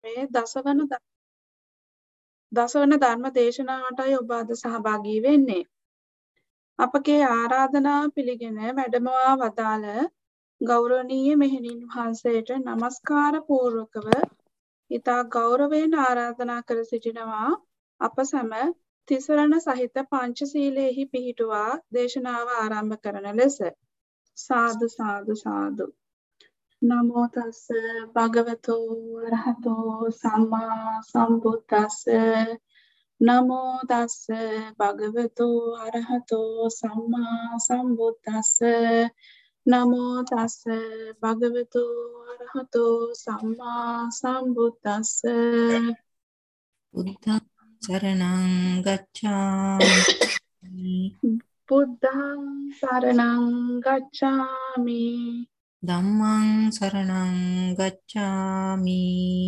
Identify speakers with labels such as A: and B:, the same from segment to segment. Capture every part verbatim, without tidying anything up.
A: මේ දසවන දසවන ධර්ම දේශනාවටයි ඔබ අද සහභාගී වෙන්නේ. අපගේ ආරාධනාව පිළිගෙන වැඩමවා වදාළ ගෞරවනීය මෙහෙණින් වහන්සේට নমස්කාර පූර්වකව ඉතා ගෞරවයෙන් ආරාධනා කර සිටිනවා අප සැම තිසරණ සහිත පංචශීලයෙහි පිහිටුවා දේශනාව ආරම්භ කරන ලෙස. සාදු සාදු සාදු. නමෝ තස්ස භගවතු අරහතෝ සම්මා සම්බුද්දස්ස. නමෝ තස්ස භගවතු අරහතෝ සම්මා සම්බුද්දස්ස. නමෝ තස්ස භගවතු අරහතෝ සම්මා සම්බුද්දස්ස.
B: බුද්ධං සරණං ගච්ඡාමි.
A: බුද්ධං සරණං ගච්ඡාමි.
B: ධම්මං සරණං ගච්ඡාමි.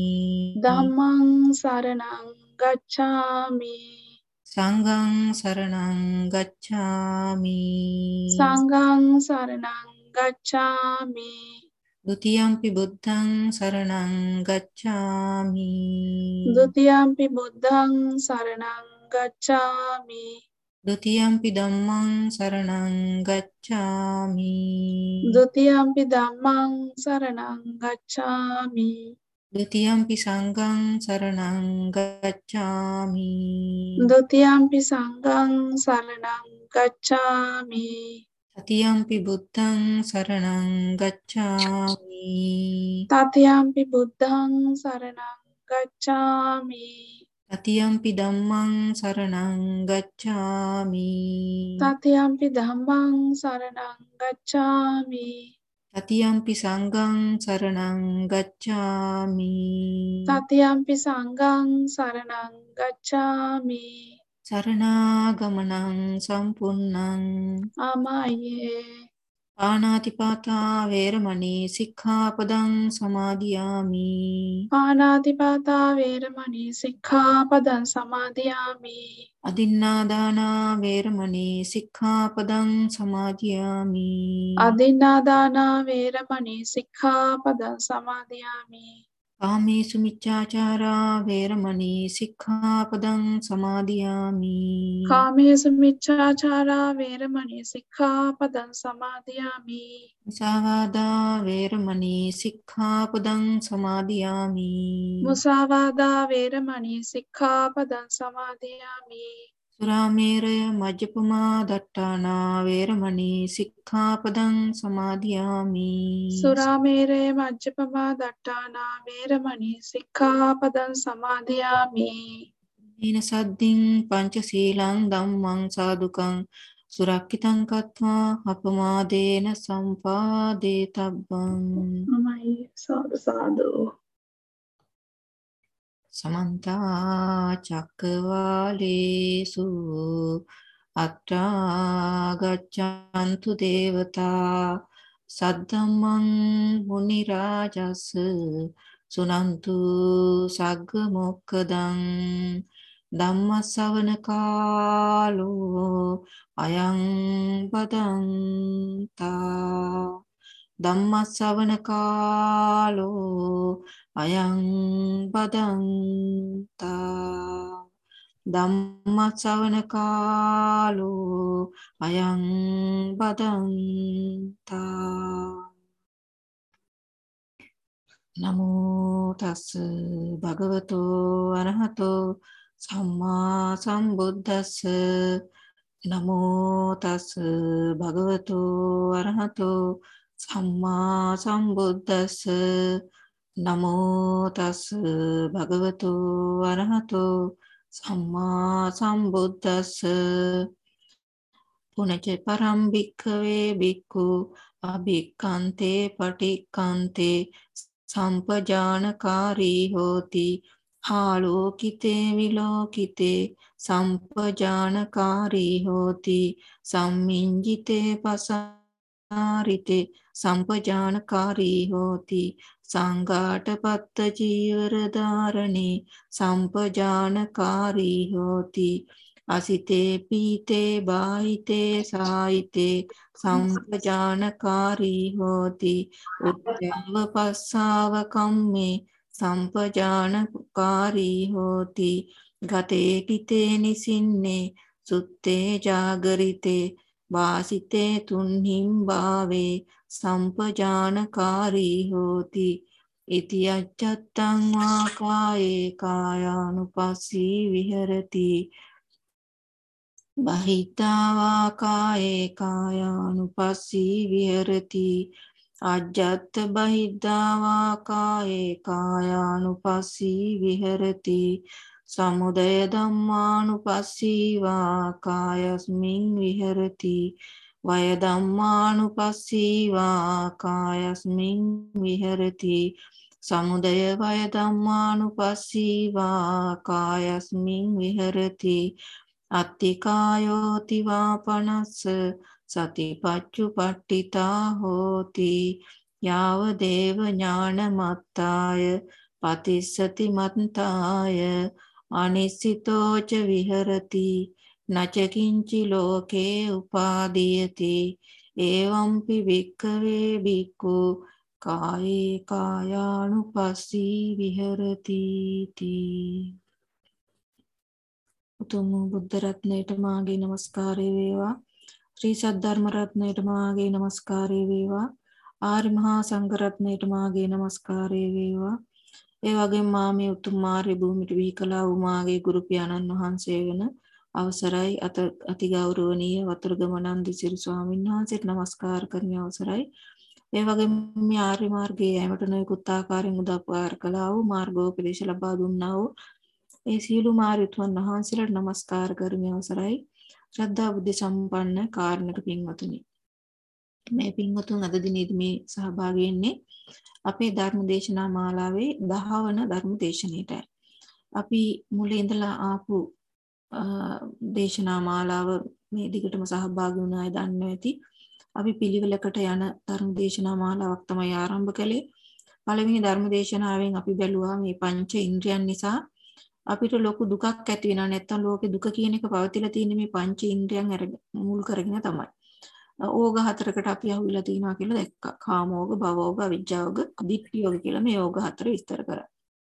A: ධම්මං සරණං ගච්ඡාමි.
B: සංඝං සරණං ගච්ඡාමි.
A: සංඝං සරණං ගච්ඡාමි.
B: ဒ ුතියම්පි බුද්ධං සරණං ගච්ඡාමි.
A: ဒ ුතියම්පි බුද්ධං සරණං ගච්ඡාමි.
B: ဒ ුතියම්පි ධම්මං සරණං ගච්ඡාමි.
A: ဒ ුතියම්පි ධම්මං සරණං ගච්ඡාමි.
B: ဒ ුතියම්පි සංඝං සරණං ගච්ඡාමි.
A: ဒ ුතියම්පි සංඝං සරණං ගච්ඡාමි.
B: තතියම්පි බුද්ධං සරණං ගච්ඡාමි.
A: තතියම්පි බුද්ධං සරණං ගච්ඡාමි.
B: තතියම්පි ධම්මං සරණං ගච්ඡාමි.
A: තතියම්පි ධම්මං සරණං ගච්ඡාමි.
B: තතියම්පි සංඝං සරණං ගච්ඡාමි.
A: තතියම්පි සංඝං සරණං ගච්ඡාමි.
B: සරණාගමනං සම්පුන්නං
A: ආමායේ.
B: පාණාතිපාතා වේරමණී සික්ඛාපදං සමාදියාමි.
A: පාණාතිපාතා වේරමණී සික්ඛාපදං සමාදියාමි.
B: අදින්නාදානා වේරමණී සික්ඛාපදං සමාදියාමි.
A: අදින්නාදානා වේරමණී සික්ඛාපදං සමාදියාමි.
B: කාමේසු මිච්ඡාචාරා වේරමණී සික්ඛාපදං සමාදියාමි.
A: කාමේසු මිච්ඡාචාරා වේරමණී සික්ඛාපදං සමාදියාමි.
B: මුසාවාදා වේරමණී සික්ඛාපදං සමාදියාමි.
A: මුසාවාදා වේරමණී සික්ඛාපදං සමාදියාමි.
B: සුරාමේරය මජ්ජපමා දට්ඨානා වේරමණී සික්ඛාපදං සමාදියාමි.
A: සුරාමේරය මජ්ජපමා දට්ඨානා වේරමණී සික්ඛාපදං සමාදියාමි.
B: දීන සද්දින් පංචශීලං ධම්මං සාදුකං සුරක්ඛිතං කତ୍වා අපමාදේන සම්පාදේතබ්බං.
A: නමයි සාදු සාදු.
B: සමන්ත චක්කවාලේසු අත්‍රා ගච්ඡන්තු දේවතා සද්ධම්මං මුනි රාජස් සුනන්තු සග්ග මොක්ඛදං ධම්ම ශ්‍රවණ කාලෝ අයං බදන්තා. ධම්ම ශ්‍රවණ කාලෝ අයං බදන්තා. ධම්ම ශ්‍රවණ කාලෝ අයං බදන්තා. නමෝ තස් භගවතෝ අරහතෝ සම්මා සම්බුද්දස්ස. නමෝ තස් භගවතෝ අරහතෝ සම්මා සම්බුද්දස්ස. නමෝ තස් භගවතෝ අරහතෝ සම්මා සම්බුද්දස්ස. පුනච පරම් භික්ඛවේ භික්ඛු අභික්ඛන්තේ පටික්ඛන්තේ සම්පජානකාරී හෝති. ආලෝකිතේ විලෝකිතේ සම්පජානකාරී හෝති. සම්මිඤ්ජිතේ පසාරිතේ සම්පජානකාරී හෝති. සංඝාටපත්ත චීවර ධාරණේ සම්පජානකාරී හෝති. අසිතේ පීතේ බාහිතේ සායිතේ සම්පජානකාරී හෝති. උද්ධව පස්සාව කම්මේ සම්පජානකාරී හෝති ගතේ පිතේ නිසින්නේ සුත්තේ ජාගරිතේ වාසිතේ තුන්හිම් භාවේ සම්පජානකාරී හෝති ඉති අච්චත්තං වා කායේ කායානුපස්සී විහෙරති බහිද්ධා වා කායේ කායානුපස්සී විහෙරති අජ්ජත් බහිද්ධා වා කායේ කායානුපස්සී විහෙරති සමුදය ධම්මානුපස්සී වා කායස්මින් විහෙරති වය ධම්මානුපස්සී වා කායස්මින් විහෙරති සමුදය වය ධම්මානුපස්සී වා කායස්මින් විහෙරති අත්තිකායෝති වා පනස්ස සතිපච්චුපට්ඨිතා හෝති යාව දේව ඥානමත්තාය පතිස්සති මත්තාය අනිස්සිතෝච විහෙරති නචකින්චි ලෝකේ උපාදීයති එවම්පි වික්ඛවේ බික්ඛු කායේ කායානුපස්සී විහෙරති තී උතුම් බුද්ධ රත්නයට මාගේ නමස්කාරය වේවා ශ්‍රී සද්ධර්ම රත්නයට මාගේ නමස්කාරය වේවා ආර්ය මහා සංඝ රත්නයට මාගේ නමස්කාරය වේවා ඒ වගේම මා මේ උතුම් මාර්ය භූමියට වී කළා වූ මාගේ ගුරු පියාණන් වහන්සේ වෙන අවසරයි අති ගෞරවනීය වතුරුගම නන්දිසිරි ස්වාමීන් වහන්සේට නමස්කාර කරන අවසරයි ඒ වගේම මේ ආර්ය මාර්ගයේ යෑමට නොයෙකුත් ආකාරයෙන් උදව්පකාර කළා වූ මාර්ගෝපදේශ ලබා දුන්නා වූ ඒ සියලු මාර්යතුන් වහන්සේලාට නමස්කාර කරමි අවසරයි ශ්‍රද්ධා බුද්ධ සම්පන්න කාරුණික පින්වතුනි මේ පින්වතුන් අද දිනේදී මේ සහභාගී වෙන්නේ අපේ ධර්ම දේශනා මාලාවේ දහ වන ධර්ම දේශනෙටයි අපි මුලින් ඉඳලා ආපු දේශනා මාලාව මේ දිගටම සහභාගී වුණ අය දන්නවා ඇති අපි පිළිවෙලකට යන ධර්ම දේශනා මාලාවක් තමයි ආරම්භ කළේ පළවෙනි ධර්ම දේශනාවෙන් අපි බැලුවා මේ පංච ඉන්ද්‍රියන් නිසා අපිට ලොකු දුකක් ඇති වෙනවා නැත්නම් ලෝකේ දුක කියන එක පවතිලා තියෙන්නේ මේ පංච ඉන්ද්‍රියන් මුල් කරගෙන තමයි. ඕග හතරකට අපි අහුවිලා තියෙනවා කියලා දැක්කා. කාමෝග, භවෝග, අවිජ්ජාෝග, දිට්ඨියෝග කියලා මේ ඕග හතර විස්තර කරා.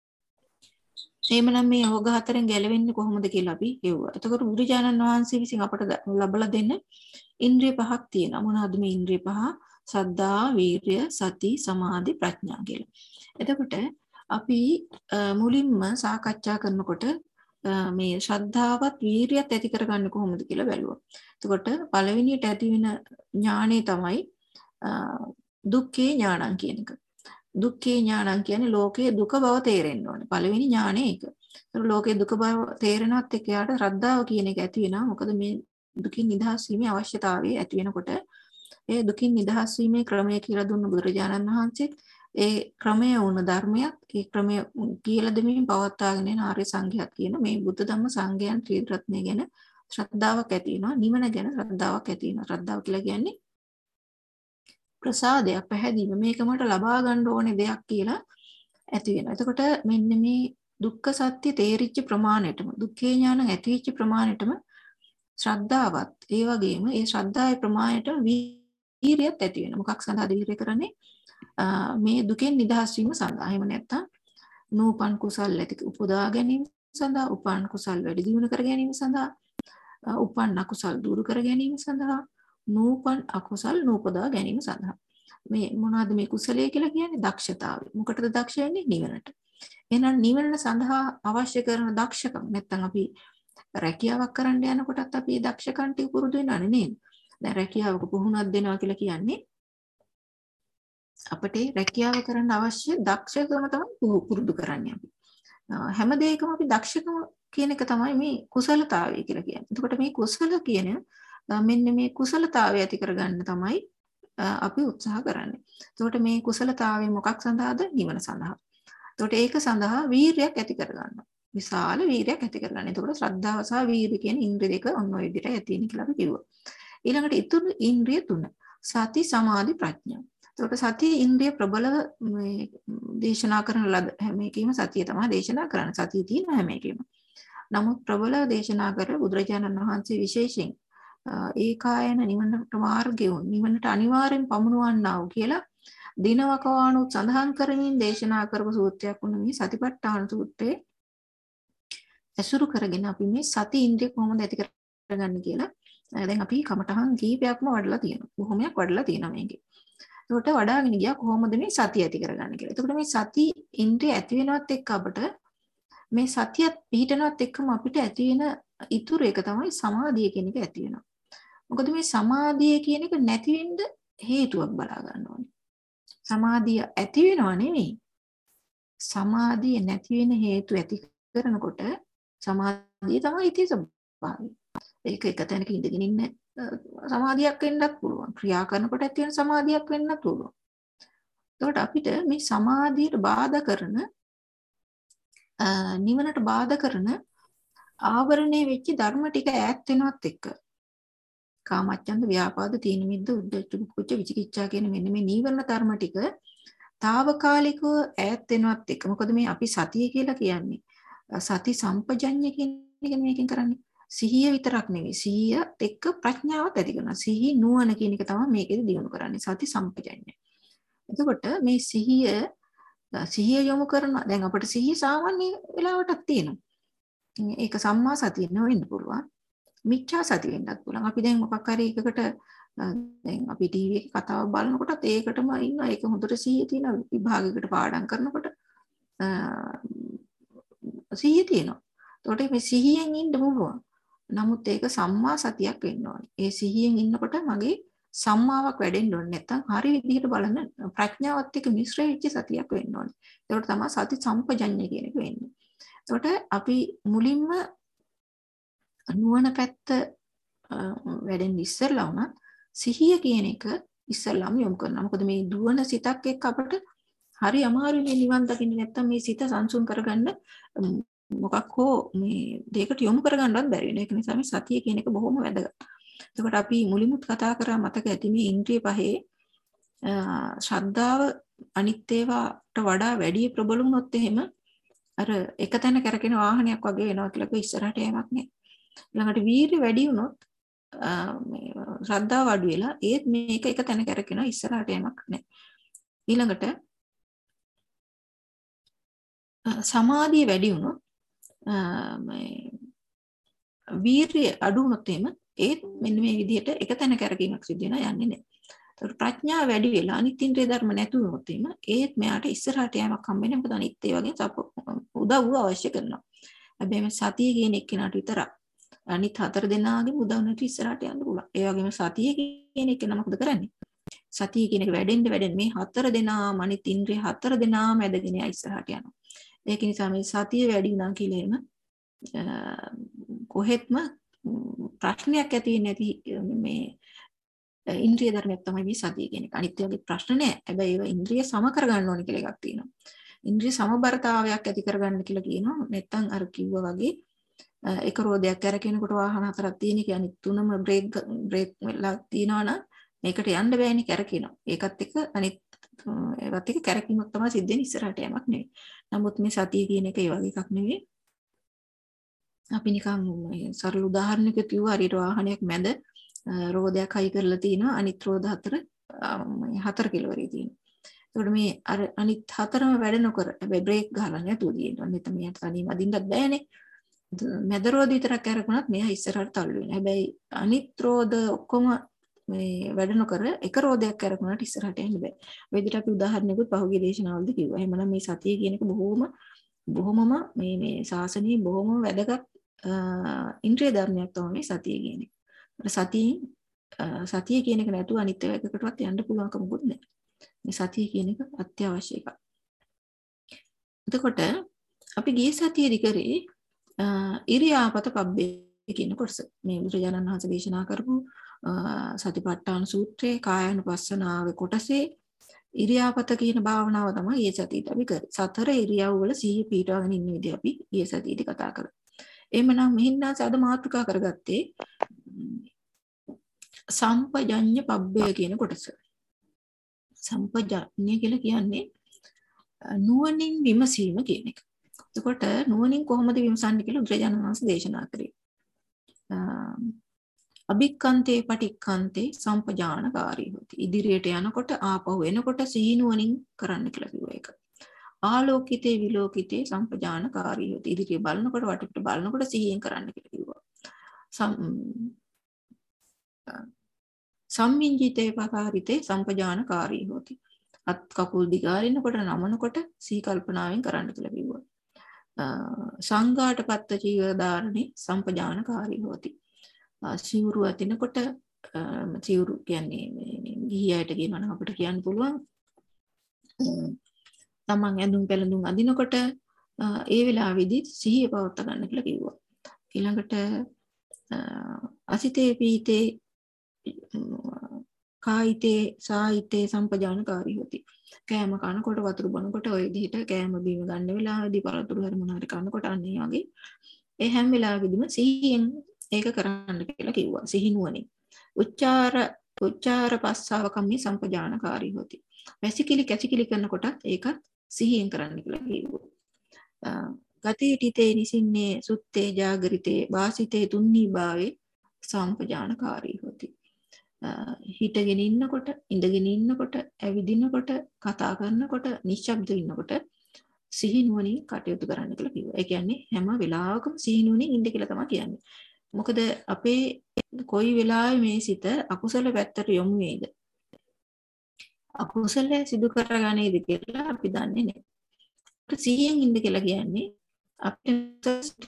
B: එහෙමනම් මේ ඕග හතරෙන් ගැලවෙන්නේ කොහොමද කියලා අපි හෙව්වා. එතකොට බුදුජානන් වහන්සේ විසින් අපට ලබලා දෙන්න ඉන්ද්‍රිය පහක් තියෙනවා. මොනවාද මේ ඉන්ද්‍රිය පහ? සද්ධා, වීර්ය, සති, සමාධි, ප්‍රඥා කියලා. එතකොට අපි මුලින්ම සාකච්ඡා කරනකොට මේ ශ්‍රද්ධාවත් වීරියත් ඇති කරගන්නේ කොහොමද කියලා බැලුවා. එතකොට පළවෙනියට ඇති වෙන ඥාණය තමයි දුක්ඛේ ඥානං කියන එක. දුක්ඛේ ඥානං කියන්නේ ලෝකයේ දුක බව තේරෙන්න ඕනේ. පළවෙනි ඥාණය ඒක. ඒතර ලෝකයේ දුක බව තේරෙනවත් එක්ක යාට ශ්‍රද්ධාව කියන එක ඇති වෙනවා. මොකද මේ දුකින් නිදහස් වීමේ අවශ්‍යතාවය ඇති වෙනකොට ඒ දුකින් නිදහස් වීමේ ක්‍රමය කියලා දුන්න බුදුරජාණන් වහන්සේ ඒ ක්‍රමය වුණ ධර්මයක් ඒ ක්‍රමය කියලා දෙමින් පවත්වාගෙන යන ආර්ය සංඝයාත් කියන මේ බුද්ධ ධම්ම සංඝයන් ත්‍රිරත්නය ගැන ශ්‍රද්ධාවක් ඇති වෙනවා නිවන ගැන ශ්‍රද්ධාවක් ඇති වෙනවා ශ්‍රද්ධාව කියලා කියන්නේ ප්‍රසාදයක් පැහැදීම මේක මට ලබා ගන්න ඕනේ දෙයක් කියලා ඇති වෙනවා. එතකොට මෙන්න මේ දුක්ඛ සත්‍ය තේරිච්ච ප්‍රමාණයටම දුක්ඛේ ඥාන ඇතිවෙච්ච ප්‍රමාණයටම ශ්‍රද්ධාවත් ඒ වගේම ඒ ශ්‍රද්ධාවේ ප්‍රමාණයට වීරියත් ඇති වෙනවා. මොකක් සඳහාද වීරිය කරන්නේ? මේ දුකෙන් නිදහස් වීම සඳහා. එහෙම නැත්නම් නූපන් කුසල් ඇති උපදවා ගැනීම සඳහා, උපන් කුසල් වැඩි දියුණු කර ගැනීම සඳහා, උපන් අකුසල් දුරු කර ගැනීම සඳහා, නූපන් අකුසල් නූපදවා ගැනීම සඳහා. මේ මොනවාද මේ කුසලයේ කියලා කියන්නේ? දක්ෂතාවය. මොකටද දක්ෂ වෙන්නේ? නිවනට. එහෙනම් නිවන සඳහා අවශ්‍ය කරන දක්ෂකම් නැත්නම් අපි රැකියාවක් කරන්න යනකොටත් අපි මේ දක්ෂකම් ටික පුරුදු වෙනවනේ නේද? දැන් රැකියාවක පුහුණුවක් දෙනවා කියලා කියන්නේ අපිට රැකියාව කරන්න අවශ්‍ය දක්ෂකම තමයි පුරුදු කරන්නේ අපි. හැම දෙයකම අපි දක්ෂකම කියන එක තමයි මේ කුසලතාවය කියලා කියන්නේ. එතකොට මේ කුසල කියන මෙන්න මේ කුසලතාවය ඇති කරගන්න තමයි අපි උත්සාහ කරන්නේ. එතකොට මේ කුසලතාවය මොකක් සඳහාද? නිවන සඳහා. එතකොට ඒක සඳහා වීරියක් ඇති කරගන්නවා. විශාල වීරියක් ඇති කරගන්න. එතකොට ශ්‍රද්ධාව සහ වීරිය කියන ඉන්ද්‍රිය දෙක ඔන්න ඔය විදිහට ඇති වෙන කියලා අපි කිව්වා. ඊළඟට ඊතුරු ඉන්ද්‍රිය තුන. සති, සමාධි, ප්‍රඥා. එතකොට සතිය ඉන්ද්‍රිය ප්‍රබලව මේ දේශනා කරන ලද හැම එකෙම සතිය තමයි දේශනා කරන්නේ. සතිය තියෙන හැම එකෙම. නමුත් ප්‍රබලව දේශනා කර බුදුරජාණන් වහන්සේ විශේෂයෙන් ඒකායන නිවනට මාර්ගය නිවනට අනිවාර්යෙන් පමුණවන්නා වූ කියලා දිනවකවානුත් සඳහන් කරමින් දේශනා කරපු සූත්‍රයක් වුණ මේ සතිපට්ඨාන සූත්‍රයේ ඇසුරු කරගෙන අපි මේ සති ඉන්ද්‍රිය කොහොමද ඇති කරගන්නේ කියලා දැන් අපි කමටහන් කීපයක්ම වඩලා තියෙනවා. බොහොමයක් වඩලා තියෙනවා මේකේ. ඒකට වඩාගෙන ගියා කොහොමද මේ සතිය ඇති කරගන්නේ කියලා. එතකොට මේ සති ඉන්ද්‍රිය ඇති වෙනවත් එක්ක අපිට මේ සතියත් පිහිටනවත් එක්කම අපිට ඇති වෙන ඉතුරු එක තමයි සමාධිය කියන එක ඇති වෙනවා. මොකද මේ සමාධිය කියන එක නැති වෙන්න හේතුවක් බලා ගන්න ඕනේ. සමාධිය ඇති වෙනව නෙමෙයි. සමාධිය නැති වෙන හේතු ඇති කරනකොට සමාධිය තමයි ඉතින් ස්වභාවය. ඒක එක තැනක ඉඳගෙන ඉන්න සමාධියක් වෙන්නත් පුළුවන්. ක්‍රියා කරනකොට ඇති වෙන සමාධියක් වෙන්නත් පුළුවන්. ඒකට අපිට මේ සමාධියට බාධා කරන නිවනට බාධා කරන ආවරණය වෙච්ච ධර්ම ටික ඈත් වෙනවත් එක්ක කාමච්ඡන්ද ව්‍යාපාද තීන මිද්ද උද්ධච්ච කුච්ච විචිකිච්ඡා කියන මෙන්න මේ නීවරණ ධර්ම ටික తాවකාලිකව ඈත් වෙනවත් එක්ක මොකද මේ අපි සතිය කියලා කියන්නේ සති සම්පජඤ්ඤ කියන එක මේකෙන් කරන්නේ සිහිය විතරක් නෙවෙයි සිහිය එක්ක ප්‍රඥාවත් ඇති කරනවා සිහි නුවණ කියන එක තමයි මේකෙදි දියුණු කරන්නේ සති සම්පජඤ්ඤ. එතකොට මේ සිහිය සිහිය යොමු කරන දැන් අපිට සිහිය සාමාන්‍ය වෙලාවටක් තියෙනවා. ඒක සම්මා සතිය නෙවෙන්න පුළුවන්. මිච්ඡා සතිය වෙන්නත් පුළුවන්. අපි දැන් මොකක් හරි එකකට දැන් අපි ටීවී එකේ කතාවක් බලනකොටත් ඒකටම ඉන්න ඒක හොඳට සිහිය තියෙන විභාගයකට පාඩම් කරනකොට සිහිය තියෙනවා. ඒකට මේ සිහියෙන් ඉන්න පුළුවන්. නමුත් ඒක සම්මා සතියක් වෙන්න ඕනේ. ඒ සිහියෙන් ඉන්නකොට මගේ සම්මාවක් වැඩෙන්න ඕනේ. නැත්නම් හරි විදිහට බලන ප්‍රඥාවත් එක්ක මිශ්‍ර වෙච්ච සතියක් වෙන්න ඕනේ. ඒකට තමයි සති සම්පජඤ්ඤය කියන එක වෙන්නේ. ඒකට අපි මුලින්ම නුවණ පැත්ත වැඩෙන්න ඉස්සෙල්ලා වුණත් සිහිය කියන එක ඉස්සෙල්ලාම යොමු කරනවා. මොකද මේ දුවන සිතක් එක්ක අපිට හරි අමාරුයි මේ නිවන් දකින්න නැත්තම් මේ සිත සංසුන් කරගන්න මොකක් හෝ මේ දෙයකට යොමු කරගන්නවත් බැරි වෙන. ඒක නිසා මේ සතිය කියන එක බොහොම වැදගත්. එතකොට අපි මුලින්මුත් කතා කරා මතක ඇති මේ ඉන්ද්‍රිය පහේ ශ්‍රද්ධාව අනිත් ඒවාට වඩා වැඩි ප්‍රබල වුණොත් එහෙම අර එක තැන කරකින වාහනයක් වගේ වෙනවා කියලා කිව්ව ඉස්සරහට යamak නෑ. ළඟට වීර්ය වැඩි වුණොත් මේ ශ්‍රද්ධාව අඩු වෙලා ඒත් මේක එක තැන කරකිනවා ඉස්සරහට යamak නෑ. ඊළඟට සමාධිය වැඩි වුණොත් මේ වීර්ය අඩු වුණොත් එහෙම ඒත් මෙන්න මේ විදිහට එක තැන කරකීමක් සිද්ධ වෙනවා යන්නේ නැහැ. ඒකට ප්‍රඥාව වැඩි වෙලා අනිත් ඉන්ද්‍රිය ධර්ම නැතු වුණොත් එහෙම ඒත් මෙයාට ඉස්සරහට යamak හම්බෙන්නේ මොකද අනිත් ඒ වගේ උදව්ව අවශ්‍ය කරනවා. හැබැයි මේ සතිය කියන එක්කෙනාට විතරක් අනිත් හතර දෙනාගේම උදව් නැති ඉස්සරහට යන්න පුළුවන්. ඒ වගේම සතිය කියන එක මොකද කරන්නේ? සතිය කියන එක වැඩෙන්න වැඩෙන්න මේ හතර දෙනාම අනිත් ඉන්ද්‍රිය හතර දෙනාම ඇදගෙන ඉස්සරහට යනවා. ඒක නිසා මේ සතිය වැඩි වුණා කියලා එම කොහෙත්ම ප්‍රශ්නයක් ඇති නැති මේ ඉන්ද්‍රිය ධර්මයක් තමයි මේ සතිය කියන එක. අනිත් ඒවාගේ ප්‍රශ්න නෑ. හැබැයි ඒවා ඉන්ද්‍රිය සම කරගන්න ඕනේ කියලා එකක් තියෙනවා. ඉන්ද්‍රිය සමබරතාවයක් ඇති කරගන්න කියලා කියනවා. නැත්තම් අර කිව්වා වගේ එක රෝදයක් කරකිනකොට වාහන හතරක් තියෙන එක අනිත් තුනම බ්‍රේක් බ්‍රේක් වෙලා තියනවා නම් මේකට යන්න බෑනේ කරකිනවා. ඒකත් එක්ක අනිත් ඒවත් එක්ක කරකිනොත් තමයි සිද්ධ වෙන්නේ ඉස්සරහට යamak නෙවෙයි. නමුත් මේ සතිය කියන එක ඒ වගේ එකක් නෙවෙයි. අපි නිකන් සරල උදාහරණයක් කිව්වා හරියට वाहනයක් මැද රෝදයක් හයි කරලා තිනවා අනිත් රෝද හතර හතර කිලෝරේ තියෙනවා. ඒකට මේ අර අනිත් හතරම වැඩ නොකර හැබැයි බ්‍රේක් ගහලා නැතුව තියෙනවා. මෙතන මෙයාට තනියම අදින්නත් බෑනේ. මැද රෝද විතරක් අරගෙනත් මෙයා ඉස්සරහට තල්ලු වෙනවා. හැබැයි අනිත් රෝද ඔක්කොම මේ වැඩ නොකර එක රෝදයක් අරගෙනත් ඉස්සරහට යන්න බෑ. ඔය විදිහට අපි උදාහරණයකුත් පහුගිය දේශනාවලදී කිව්වා. එහෙමනම් මේ සතිය කියන එක බොහොම බොහොමම මේ මේ ශාසනයේ බොහොම වැදගත් ඉන්ද්‍රිය ධර්මයක් තමයි සතිය කියන එක. සතිය සතිය කියන එක නැතුව අනිත් එකකටවත් යන්න පුළුවන් කමකුත් නැහැ. මේ සතිය කියන එක අත්‍යවශ්‍ය එකක්. එතකොට අපි ගිය සතියේදී කරේ ඉරියාපත පබ්බේ කියන කොටස. මේ බුදුරජාණන් වහන්සේ දේශනා කරපු සතිපට්ඨාන සූත්‍රයේ කායानुපස්සනාවේ කොටසේ ඉරියාපත කියන භාවනාව තමයි ඊයේ සතියේදී අපි කරේ. සතර ඉරියව් වල සිහිය පිටවගෙන ඉන්න විදිහ අපි ඊයේ සතියේදී කතා කරා. එහෙමනම් මෙහින්නාස අද මාතෘකා කරගත්තේ සම්පජඤ්ඤ පබ්බය කියන කොටස. සම්පජඤ්ඤ කියලා කියන්නේ නුවණින් විමසීම කියන එක. එතකොට නුවණින් කොහොමද විමසන්නේ කියලා බුදුරජාණන් වහන්සේ දේශනා කරේ. අභික්ඛන්තේ පටික්ඛන්තේ සම්පජානකාරී හොති. ඉදිරියට යනකොට ආපහු එනකොට සිහිනුවණින් කරන්න කියලා කිව්වා ඒක. ආලෝකිතේ විලෝකිතේ සම්පජානකාරී හොති. ඉදිරිය බලනකොට වටපිට බලනකොට සිහියෙන් කරන්න කියලා කිව්වා. සම්මිංජිතේ පකාරිතේ සම්පජානකාරී හොති. අත් කකුල් දිගාරිනකොට නමනකොට සිහි කල්පනාවෙන් කරන්න කියලා කිව්වා. සංඝාට පත්ත ජීව ධාරණේ සම්පජානකාරී හොති. සිවුරු අතිනකොට සිවුරු කියන්නේ ගිහි අයට කියනවා නම් අපිට කියන්න පුළුවන් තමන් ඇඳුම් පැළඳුම් අදිනකොට ඒ වෙලාවේදී සිහිය පවත්වා ගන්න කියලා කිව්වා. ඊළඟට අසිතේ පීතේ කායිතේ සායිතේ සම්පජානකාරී හොති. කෑම කනකොට වතුර බොනකොට ඔය විදිහට කෑම බීම ගන්න වෙලාවේදී පළතුරු හරි මොනවා හරි කනකොට අන්න ඒ වගේ ඒ හැම වෙලාවෙදිම සිහියෙන් ඒක කරන්න කියලා කිව්වා. සිහිනුවණින්. උච්චාර උච්චාර පස්සාව කම්මේ සම්පජානකාරී හොති. වැසිකිලි කැසිකිලි කරනකොට ඒකත් සිහියෙන් කරන්න කියලා කිව්වා. ගතේටිතේ නිසින්නේ සුත්තේ ජාගරිතේ වාසිතේ තුන්නී භාවේ සම්පජානකාරී හොති. හිටගෙන ඉන්නකොට ඉඳගෙන ඉන්නකොට ඇවිදිනකොට කතා කරනකොට නිශ්ශබ්ද ඉන්නකොට සිහිනුවණින් කටයුතු කරන්න කියලා කිව්වා. ඒ කියන්නේ හැම වෙලාවකම සිහිනුවණින් ඉන්න කියලා තමයි කියන්නේ. මොකද අපේ කොයි වෙලාවෙ මේ සිත අකුසල පැත්තට යොමු වේද? අකුසල සිදු කරගන්නේද කියලා අපි දන්නේ නැහැ. සිහියෙන් ඉන්න කියලා කියන්නේ අපිට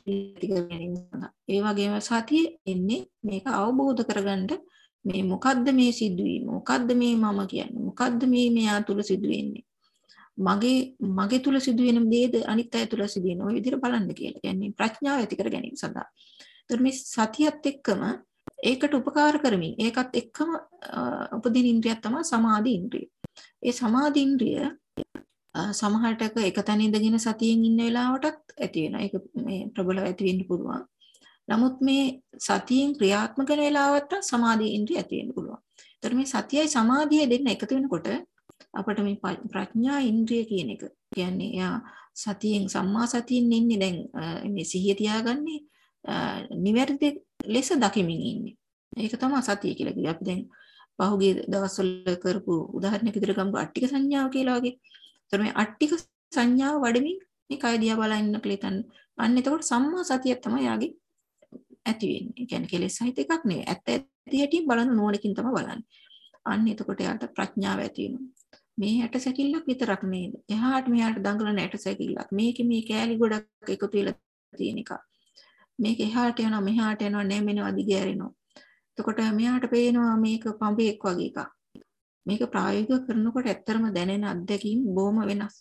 B: ඒ වගේම සතිය එන්නේ මේක අවබෝධ කරගන්න මේ මොකද්ද මේ සිදුවීම? මොකද්ද මේ මම කියන්නේ? මොකද්ද මේ මෙයා තුල සිදුවෙන්නේ? මගේ මගේ තුල සිදුවෙන දේද අනිත් අය තුල සිදුවෙන ওই විදිහට බලන්න කියලා. කියන්නේ ප්‍රඥාව ඇති කර ගැනීම සඳහා. ඒතර මේ සතියත් එක්කම ඒකට උපකාර කරමින් ඒකත් එක්කම උපදින ඉන්ද්‍රියක් තමයි සමාධි ඉන්ද්‍රිය. ඒ සමාධි ඉන්ද්‍රිය සමහරටක එක තැන ඉඳගෙන සතියෙන් ඉන්න වෙලාවටත් ඇති වෙනවා. ඒක මේ ප්‍රබලව ඇති වෙන්න පුළුවන්. නමුත් මේ සතියෙන් ක්‍රියාත්මක වෙන වෙලාවට සමාධි ඉන්ද්‍රිය ඇති වෙන්න පුළුවන්. ඒතර මේ සතියයි සමාධියයි දෙන්න එකතු වෙනකොට අපිට මේ ප්‍රඥා ඉන්ද්‍රිය කියන එක කියන්නේ එයා සතියෙන් සම්මා සතියෙන් ඉන්නේ දැන් මේ සිහිය තියාගන්නේ නිවැරදි ලෙස දකිමින් ඉන්නේ. ඒක තමයි සතිය කියලා කියන්නේ. අපි දැන් පහුගිය දවස්වල කරපු උදාහරණයක් විදිහට ගමු අට්ටික සංඥාව කියලා වගේ. ඒතර මේ අට්ටික සංඥාව වඩමින් මේ කය දිහා බලන්න කියලා හිතන්න. අන්න එතකොට සම්මා සතිය තමයි යාගේ ඇති වෙන්නේ. ඒ කියන්නේ කෙලෙස් සහිත එකක් නෙවෙයි. ඇත්ත ඇති හැටි බලන නෝනකින් තමයි බලන්නේ. අන්න එතකොට යාට ප්‍රඥාව ඇති වෙනවා. මේ ඇට සැකිල්ලක් විතරක් නේද? එහාට මෙහාට දඟලන ඇට සැකිල්ලක්. මේකේ මේ කෑලි ගොඩක් එකතු වෙලා තියෙන එක. මේක එහාට යනවා මෙහාට යනවා නැමෙනවා දිගෑරෙනවා. එතකොට මෙයාට පේනවා මේක පඹයක් වගේ එකක්. මේක ප්‍රායෝගික කරනකොට ඇත්තරම දැනෙන අත්දැකීම් බොහොම වෙනස්.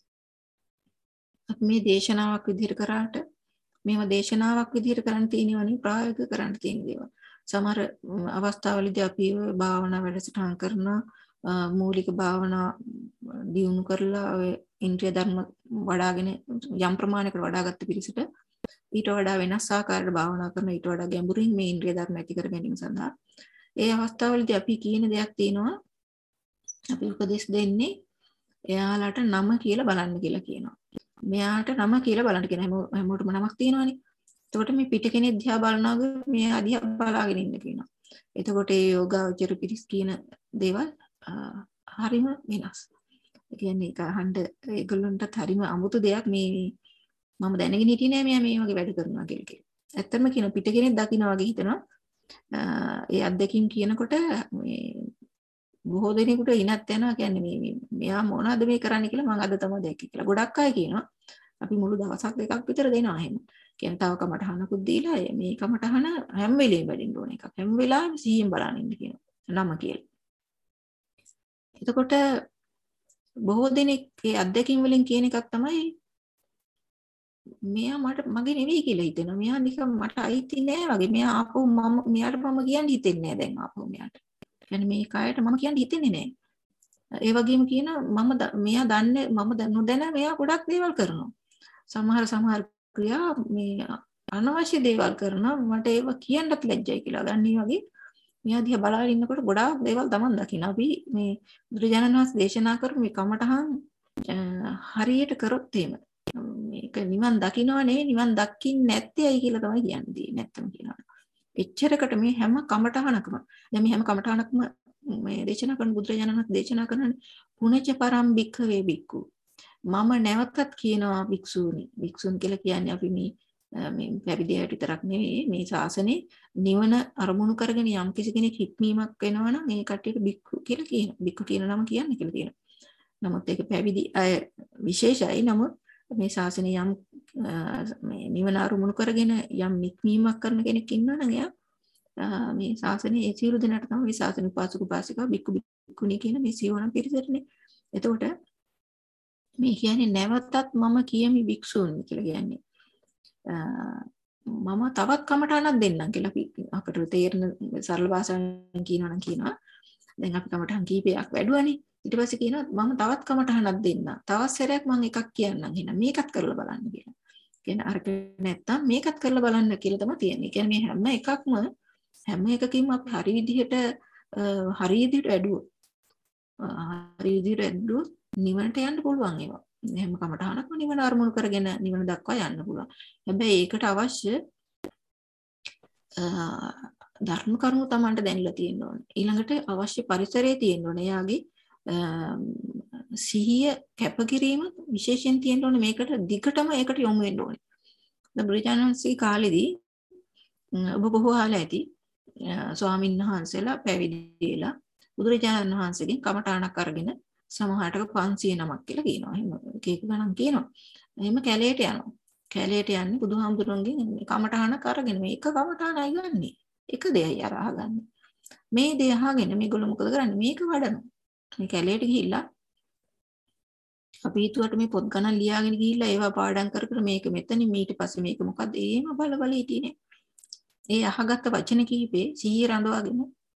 B: අපි මේ දේශනාවක් විදිහට කරාට මේව දේශනාවක් විදිහට කරන්න තියෙනවනේ ප්‍රායෝගික කරන්න තියෙන දේවල්. සමහර අවස්ථාවලදී අපි භාවනා වැඩසටහන් කරන මූලික භාවනා දියුණු කරලා ඔය ඉන්ද්‍රිය ධර්ම වඩාගෙන යම් ප්‍රමාණයකට වඩාගත්ත පිරිසට ඊට වඩා වෙනස් ආකාරයකට භාවනා කරන ඊට වඩා ගැඹුරින් මේ ඉන්ද්‍රිය ධර්ම ඇති කර ගැනීම සඳහා ඒ අවස්ථාවලදී අපි කියන දෙයක් තියෙනවා. අපි උපදෙස් දෙන්නේ එයාලට නම කියලා බලන්න කියලා කියනවා. මෙයාට නම කියලා බලන්න කියන හැමෝටම නමක් තියෙනවනේ. එතකොට මේ පිට කෙනෙක් දිහා බලනවා මෙයා දිහා බලාගෙන ඉන්න කියනවා. එතකොට ඒ යෝගාවචර පිරිස් කියන දේවල් හරිම වෙනස්. ඒ කියන්නේ ඒක අහන්න ඒගොල්ලන්ටත් හරිම අමුතු දෙයක් මේ මම දැනගෙන හිටියේ නෑ මෙයා මේ වගේ වැඩ කරනවා කියලා කියලා. ඇත්තම කියන පිට කෙනෙක් දකින්න වගේ හිතනවා. ඒ අත්දැකීම් කියනකොට මේ බොහෝ දෙනෙකුට ඉනත් යනවා කියන්නේ මේ මෙයා මොනවද මේ කරන්නේ කියලා මම අද තමයි දැක්කේ කියලා. ගොඩක් අය කියනවා අපි මුළු දවසක් දෙකක් විතර දෙනවා එහෙම. කියන්නේ තව කමටහනකුත් දීලා මේ කමටහන හැම වෙලෙම වැඩින්න ඕන එකක්. හැම වෙලාවෙම සීයෙන් බලන්න ඉන්න කියනවා. නම කියලා. එතකොට බොහෝ දෙනෙක් ඒ අත්දැකීම් වලින් කියන එකක් තමයි මෙයා මට මගේ නෙවෙයි කියලා හිතෙනවා. මෙයා නිකන් මට අයිති නෑ වගේ. මෙයා ආපහු මම මෙයාට මම කියන්නේ හිතෙන්නේ නෑ දැන් ආපහු මෙයාට. يعني මේ කයට මම කියන්නේ හිතෙන්නේ නෑ. ඒ වගේම කියන මම මෙයා දන්නේ මම නොදැන මෙයා ගොඩක් දේවල් කරනවා. සමහර සමහර ක්‍රියා මේ අනවශ්‍ය දේවල් කරනවා. මට ඒව කියන්නත් ලැජ්ජයි කියලා ගන්න වගේ. මෙයා දිහා බලාගෙන ඉන්නකොට ගොඩාක් දේවල් තමන් දකින්න. අපි මේ බුදුරජාණන් වහන්සේ දේශනා කරපු මේ කමඨහන් හරියට කරොත් එහෙම මේක නිවන් දකින්නව නෙවෙයි නිවන් දකින්නේ නැත්තේ ඇයි කියලා තමයි කියන්නේ. නැත්තම කියනවා. එච්චරකට මේ හැම කමඨහනකම දැන් මේ හැම කමඨහනකම මේ දේශනා කරන බුදුරජාණන් වහන්සේ දේශනා කරන පුණජ පරම් භික්ඛවේ භික්ඛු මම නැවතත් කියනවා භික්ෂූනි භික්ෂුන් කියලා කියන්නේ අපි මේ මේ පැවිදියට විතරක් නෙවෙයි මේ ශාසනේ නිවන අරමුණු කරගෙන යම් කිසි කෙනෙක් හික්මීමක් වෙනවා නම් මේ කට්ටියට භික්ඛු කියලා කියනවා. භික්ඛු කියන නම කියන්නේ කියලා තියෙනවා. නමුත් ඒක පැවිදි අය විශේෂයි. නමුත් මේ ශාසනේ යම් මේ නිවන අරමුණු කරගෙන යම් නික්මීමක් කරන කෙනෙක් ඉන්නවා නම් එයා මේ ශාසනේ ඒ සියලු දෙනාට තමයි මේ ශාසන උපාසක උපාසිකා භික්ඛු භික්ඛුණී කියන මේ සියවන පිරිසටනේ. එතකොට මේ කියන්නේ නැවතත් මම කියමි භික්ෂූන් කියලා කියන්නේ. මම තවත් කමඨාණක් දෙන්නම් කියලා අපි අපිට තේරෙන සරල භාෂාවෙන් කියනවා නම් කියනවා. දැන් අපි කමඨාන් කීපයක් වැඩුවානේ. ඊට පස්සේ කියනවා මම තවත් කමඨාණක් දෙන්නම්. තවත් සැරයක් මම එකක් කියන්නම්. එහෙනම් මේකත් කරලා බලන්න කියලා. කියන්නේ අරක නැත්තම් මේකත් කරලා බලන්න කියලා තමයි තියෙන්නේ. කියන්නේ මේ හැම එකක්ම හැම එකකින්ම අපි හරි විදිහට හරි විදිහට වැඩුවොත් හරි විදිහට වැඩුවොත් නිවනට යන්න පුළුවන් ඒවා. හැම කමඨහනක්ම නිවන අරමුණු කරගෙන නිවන දක්වා යන්න පුළුවන්. හැබැයි ඒකට අවශ්‍ය ධර්ම කරුණු Tamanට දැනලා තියෙන්න ඕනේ. ඊළඟට අවශ්‍ය පරිසරයේ තියෙන්න ඕනේ. එයාගේ සිහිය කැපකිරීම විශේෂයෙන් තියෙන්න ඕනේ. මේකට දිගටම ඒකට යොමු වෙන්න ඕනේ. දැන් බුදුචානන්සේ කාලෙදී ඔබ බොහෝ අහලා ඇති ස්වාමීන් වහන්සේලා පැවිදි වෙලා බුදුරජාණන් වහන්සේගෙන් කමඨාණක් අරගෙන සමහරට පන්සිය නමක් කියලා කියනවා. එහෙම එක එක ගණන් කියනවා. එහෙම කැලේට යනවා. කැලේට යන්නේ බුදුහාමුදුරන්ගෙන් කමඨාණක් අරගෙන මේක කමඨාණයි ගන්නෙ. එක දෙයයි අර අහගන්නේ. මේ දෙය අහගෙන මේගොල්ලෝ මොකද කරන්නේ? මේක වඩනවා. මේ කැලේට ගිහිල්ලා අපි හිතුවට මේ පොත් ගණන් ලියාගෙන ගිහිල්ලා ඒවා පාඩම් කර කර මේක මෙතනින් ඊට පස්සේ මේක මොකද්ද? එහෙම බල බල හිටියේ. ඒ අහගත්ත වචන කීපේ සිහිය රඳවාගෙන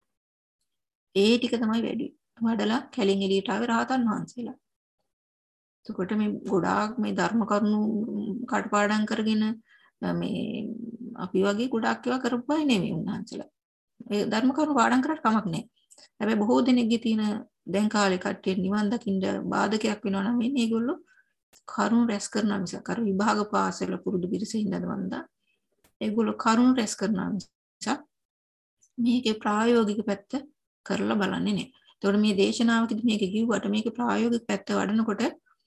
B: ඒ ටික තමයි වැඩි. වඩලා කැලෙන් එළියට ආවේ රහතන් වහන්සේලා. එතකොට මේ ගොඩාක් මේ ධර්ම කරුණු කටපාඩම් කරගෙන මේ අපි වගේ ගොඩාක් ඒවා කරපුවා නෙමෙයි උන්වහන්සේලා. ඒ ධර්ම කරුණු පාඩම් කරලා කමක් නැහැ. හැබැයි බොහෝ දෙනෙක්ගේ තියෙන දැන් කාලේ කට්ටිය නිවන් දකින්න බාධකයක් වෙනවා නම් වෙන්නේ ඒගොල්ලෝ කරුණු රැස් කරනවා මිසක් අර විභාග පාස් වෙලා පුරුදු පිරිසින් ඉඳනවන්දා ඒගොල්ලෝ කරුණු රැස් කරනවා මිසක් මේකේ ප්‍රායෝගික පැත්ත කරලා බලන්නේ නැහැ. ඒතකොට මේ දේශනාවකදී මේක කිව්වට මේක ප්‍රායෝගික පැත්ත වඩනකොට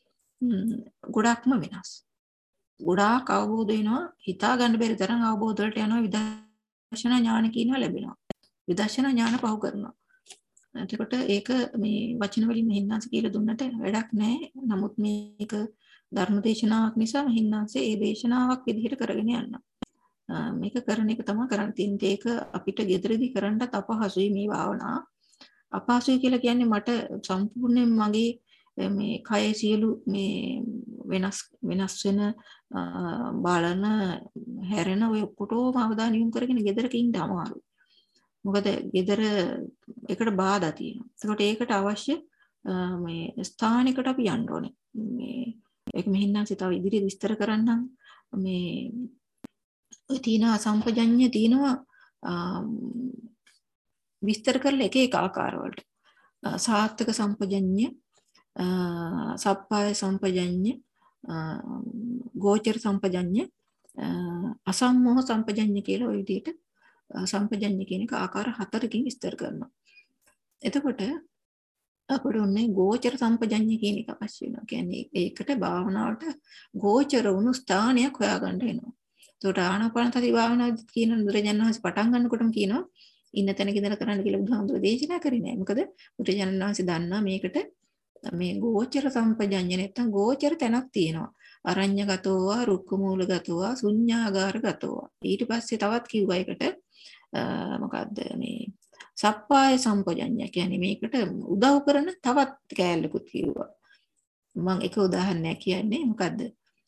B: ගොඩක්ම වෙනස්. ගොඩාක් අවබෝධ වෙනවා. හිතා ගන්න බැරි තරම් අවබෝධ වලට යනවා. විදර්ශනා ඥාන කියනවා ලැබෙනවා. විදර්ශනා ඥාන පහු කරනවා. එතකොට ඒක මේ වචන වලින් හින්නාංශ කියලා දුන්නට වැඩක් නැහැ. නමුත් මේක ධර්ම දේශනාවක් නිසා හින්නාංශේ ඒ දේශනාවක් විදිහට කරගෙන යනවා. මේක කරන එක තමයි කරන්න තියෙන්නේ. ඒක අපිට ගෙදරදී කරන්නත් අපහසුයි මේ භාවනාව. අපහසුයි කියලා කියන්නේ මට සම්පූර්ණයෙන් මගේ මේ කය සියලු මේ වෙනස් වෙනස් වෙන බලන හැරෙන ඔය ඔක්කොටම අවධානය යොමු කරගෙන ගෙදරක ඉන්න අමාරුයි. මොකද ගෙදර එකට බාධා තියෙනවා. ඒකට ඒකට අවශ්‍ය මේ ස්ථානයකට අපි යන්න ඕනේ. මේ ඒක මෙහින්නාන්සේ තව ඉදිරියට විස්තර කරන්නම්. මේ ඔය තියෙන අසම්පජඤ්ඤ තියෙනවා විස්තර කරලා එක එක ආකාර වලට. සාත්තක සම්පජඤ්ඤ, සප්පාය සම්පජඤ්ඤ, ගෝචර සම්පජඤ්ඤ, අසම්මෝහ සම්පජඤ්ඤ කියලා ওই විදිහට සම්පජඤ්ඤ කියන එක ආකාර හතරකින් විස්තර කරනවා. එතකොට අපිට ඔන්නේ ගෝචර සම්පජඤ්ඤ කියන එක අවශ්‍ය වෙනවා. කියන්නේ ඒකට භාවනාවට ගෝචර වුණු ස්ථානයක් හොයාගන්න වෙනවා. ඒකට ආනාපාන සති භාවනාවදී කියන බුදුරජාණන් වහන්සේ පටන් ගන්නකොටම කියනවා ඉන්න තැනක ඉඳලා කරන්න කියලා බුදුහාමුදුරුවෝ දේශනා කරේ නෑ. මොකද බුදුරජාණන් වහන්සේ දන්නා මේකට මේ ගෝචර සම්පජඤ්ඤ නැත්තම් ගෝචර තැනක් තියෙනවා. අරඤ්‍යගතෝවා, රුක්කමූලගතෝවා, ශුඤ්ඤාගාරගතෝවා. ඊට පස්සේ තවත් කිව්වා එකට මොකද්ද මේ සප්පාය සම්පජඤ්ඤ කියන්නේ මේකට උදව් කරන තවත් කෑල්ලකුත් කිව්වා. මම එක උදාහරණයක් කියන්නේ මොකද්ද?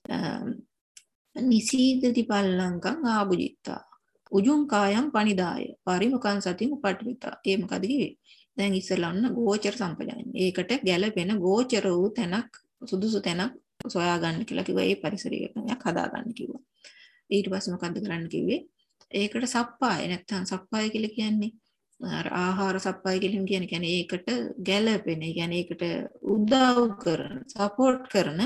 B: නිසීදති පල්ලංකං ආභුජිත්තා උජුං කායම් පනිදාය පරිමුඛං සතින් උපට්ඨිතා. ඒ මොකද කිව්වේ? දැන් ඉස්සෙල්ලා ඔන්න ගෝචර සම්පජාඤ්ඤය. ඒකට ගැළපෙන ගෝචර වූ තැනක් සුදුසු තැනක් සොයා ගන්න කියලා කිව්වා. ඒ පරිසරයක් හදා ගන්න කිව්වා. ඊට පස්සේ මොකද්ද කරන්න කිව්වේ? ඒකට සප්පාය නැත්තම් සප්පාය කියලා කියන්නේ ආහාර සප්පාය කියලා කියන්නේ කියන්නේ ඒකට ගැළපෙන, කියන්නේ ඒකට උදව් කරන, සපෝට් කරන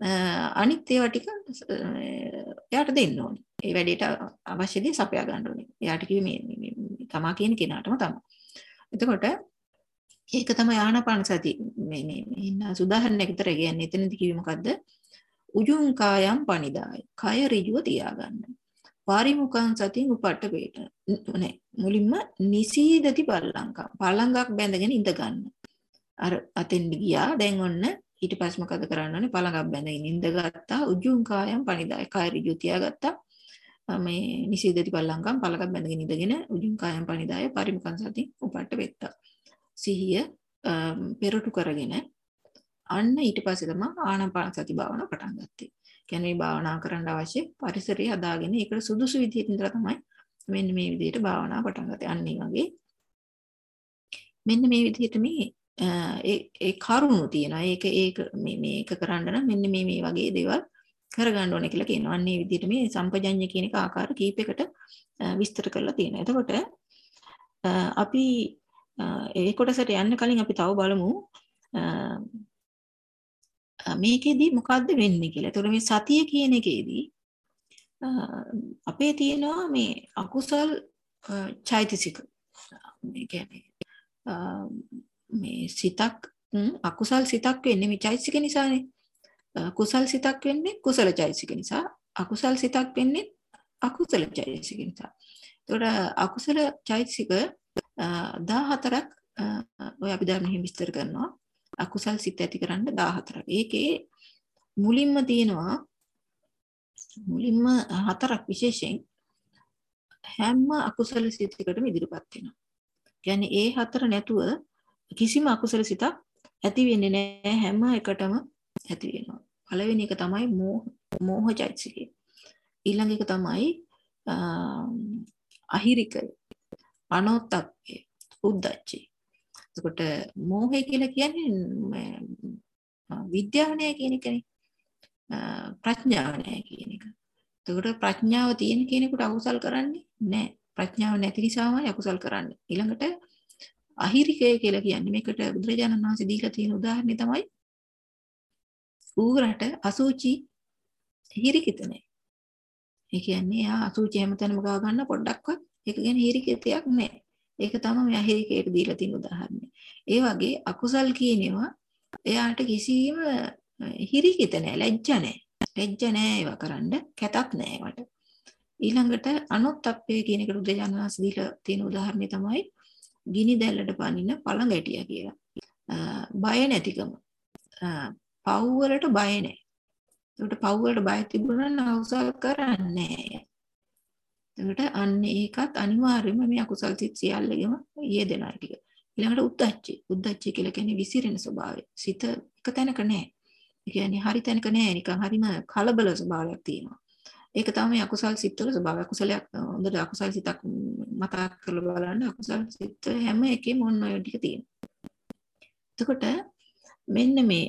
B: අනිත් ඒවා ටික එයාට දෙන්න ඕනේ. ඒ වැඩේට අවශ්‍ය දේ සපයා ගන්න ඕනේ. එයාට කිව්වේ මේ මේ තමා කියන කෙනාටම තමයි. එතකොට ඒක තමයි ආනාපාන සති මේ මේ ඉන්න උදාහරණයක් විතර කියන්නේ. එතනදි කිව්වේ මොකද්ද? උජුං කායම් පනිදාය. කය ඍජුව තියාගන්න. පාරිමුඛං සතින් උපට්ඨ වේට. නේ මුලින්ම නිසීදති පල්ලංකම්. පළඟක් බැඳගෙන ඉඳ ගන්න. අර අතෙන් ගියා. දැන් ඔන්න ඊට පස්සේ මොකද කරන්න ඕනේ? පළඟක් බැඳගෙන ඉඳ ගත්තා. උජුං කායම් පනිදාය. කය ඍජුව තියාගත්තා. මේ නිසීදති පල්ලංකම් පළඟක් බැඳගෙන ඉඳගෙන උජුං කායම් පනිදාය පාරිමුඛං සතින් උපට්ඨ වේත්තා. සිහිය පෙරටු කරගෙන අන්න ඊට පස්සේ තමයි ආනාපාන සති භාවනාව පටන් ගත්තේ. කියන්නේ භාවනා කරන්න අවශ්‍ය පරිසරය හදාගෙන ඒකට සුදුසු විදිහට ඉඳලා තමයි මෙන්න මේ විදිහට භාවනාව පටන් ගත්තේ. අන්න ඒ වගේ මෙන්න මේ විදිහට මේ ඒ ඒ කරුණු තියෙනවා. ඒක ඒක මේ මේක කරන්න නම් මෙන්න මේ මේ වගේ දේවල් කරගන්න ඕනේ කියලා කියනවා. අන්න ඒ විදිහට මේ සම්පජඤ්ඤය කියන එක ආකාර කීපයකට විස්තර කරලා තියෙනවා. එතකොට අපි ඒ කොටසට යන්න කලින් අපි තව බලමු මේකෙදි මොකද්ද වෙන්නේ කියලා. ඒතකොට මේ සතිය කියන එකේදී අපේ තියෙනවා මේ අකුසල් චෛතසික. මේ කියන්නේ මේ සිතක් අකුසල් සිතක් වෙන්නේ මේ චෛතසික නිසානේ. කුසල් සිතක් වෙන්නේ කුසල චෛතසික නිසා. අකුසල් සිතක් වෙන්නේ අකුසල චෛතසික නිසා. ඒතකොට අකුසල චෛතසික දාහතරක් ඔය අපි ධර්ම හිමි විස්තර කරනවා. අකුසල් සිත් ඇති කරන්න දාහතරක්. ඒකේ මුලින්ම තියෙනවා මුලින්ම හතරක් විශේෂයෙන් හැම අකුසල සිතකටම ඉදිරිපත් වෙනවා. කියන්නේ ඒ හතර නැතුව කිසිම අකුසල සිතක් ඇති වෙන්නේ නැහැ. හැම එකටම ඇති වෙනවා. පළවෙනි එක තමයි මෝහ මෝහ චෛතසිකය. ඊළඟ එක තමයි අහිරිකය, අනෝත්තප්පය, උද්ධච්චය. එතකොට මෝහය කියලා කියන්නේ විද්‍යාව නැහැ කියන එකනේ. ප්‍රඥාව නැහැ කියන එක. එතකොට ප්‍රඥාව තියෙන කෙනෙකුට අකුසල් කරන්නේ නැහැ. ප්‍රඥාව නැති නිසාමයි අකුසල් කරන්නේ. ඊළඟට අහිරිකය කියලා කියන්නේ මේකට බුදුරජාණන් වහන්සේ දීලා තියෙන උදාහරණය තමයි ඌරට අසුචි හිරිකිත නැහැ. ඒ කියන්නේ යා අසුචි හැමතැනම ගා ගන්න පොඩ්ඩක්වත් ඒක ගැන හිරිකිතයක් නැහැ. ඒක තමයි මේ අහිරිකයට දීලා තියෙන උදාහරණය. ඒ වගේ අකුසල් කියනවා එයාට කිසිම හිරිකිත නැහැ, ලැජ්ජ නැහැ. ලැජ්ජ නැහැ ඒවා කරන්න, කැතක් නැහැ ඒවට. ඊළඟට අනොත්ප්පය කියන එකට උදාහරණයක් දීලා තියෙන උදාහරණය තමයි ගිනි දැල්ලට පනින පළඟැටියා කියලා. බය නැතිකම. පව් වලට බය නැහැ. ඒකට පව් වලට බය තිබුණා නම් අකුසල් කරන්නේ නැහැ. එතකොට අන්න ඒකත් අනිවාර්යයෙන්ම මේ අකුසල් සිත් සියල්ලගෙම යෙදෙනවා ටික. ඊළඟට උද්දච්චය. උද්දච්චය කියලා කියන්නේ විසිරෙන ස්වභාවය. සිත එක තැනක නැහැ. ඒ කියන්නේ හරි තැනක නැහැ. නිකන් හරිම කලබල ස්වභාවයක් තියෙනවා. ඒක තමයි අකුසල් සිත් වල ස්වභාවය. අකුසලයක් හොඳට අකුසල් සිතක් මතක් කරලා බලන්න අකුසල් සිත් හැම එකෙම ඔන්න ඔය ටික තියෙනවා. එතකොට මෙන්න මේ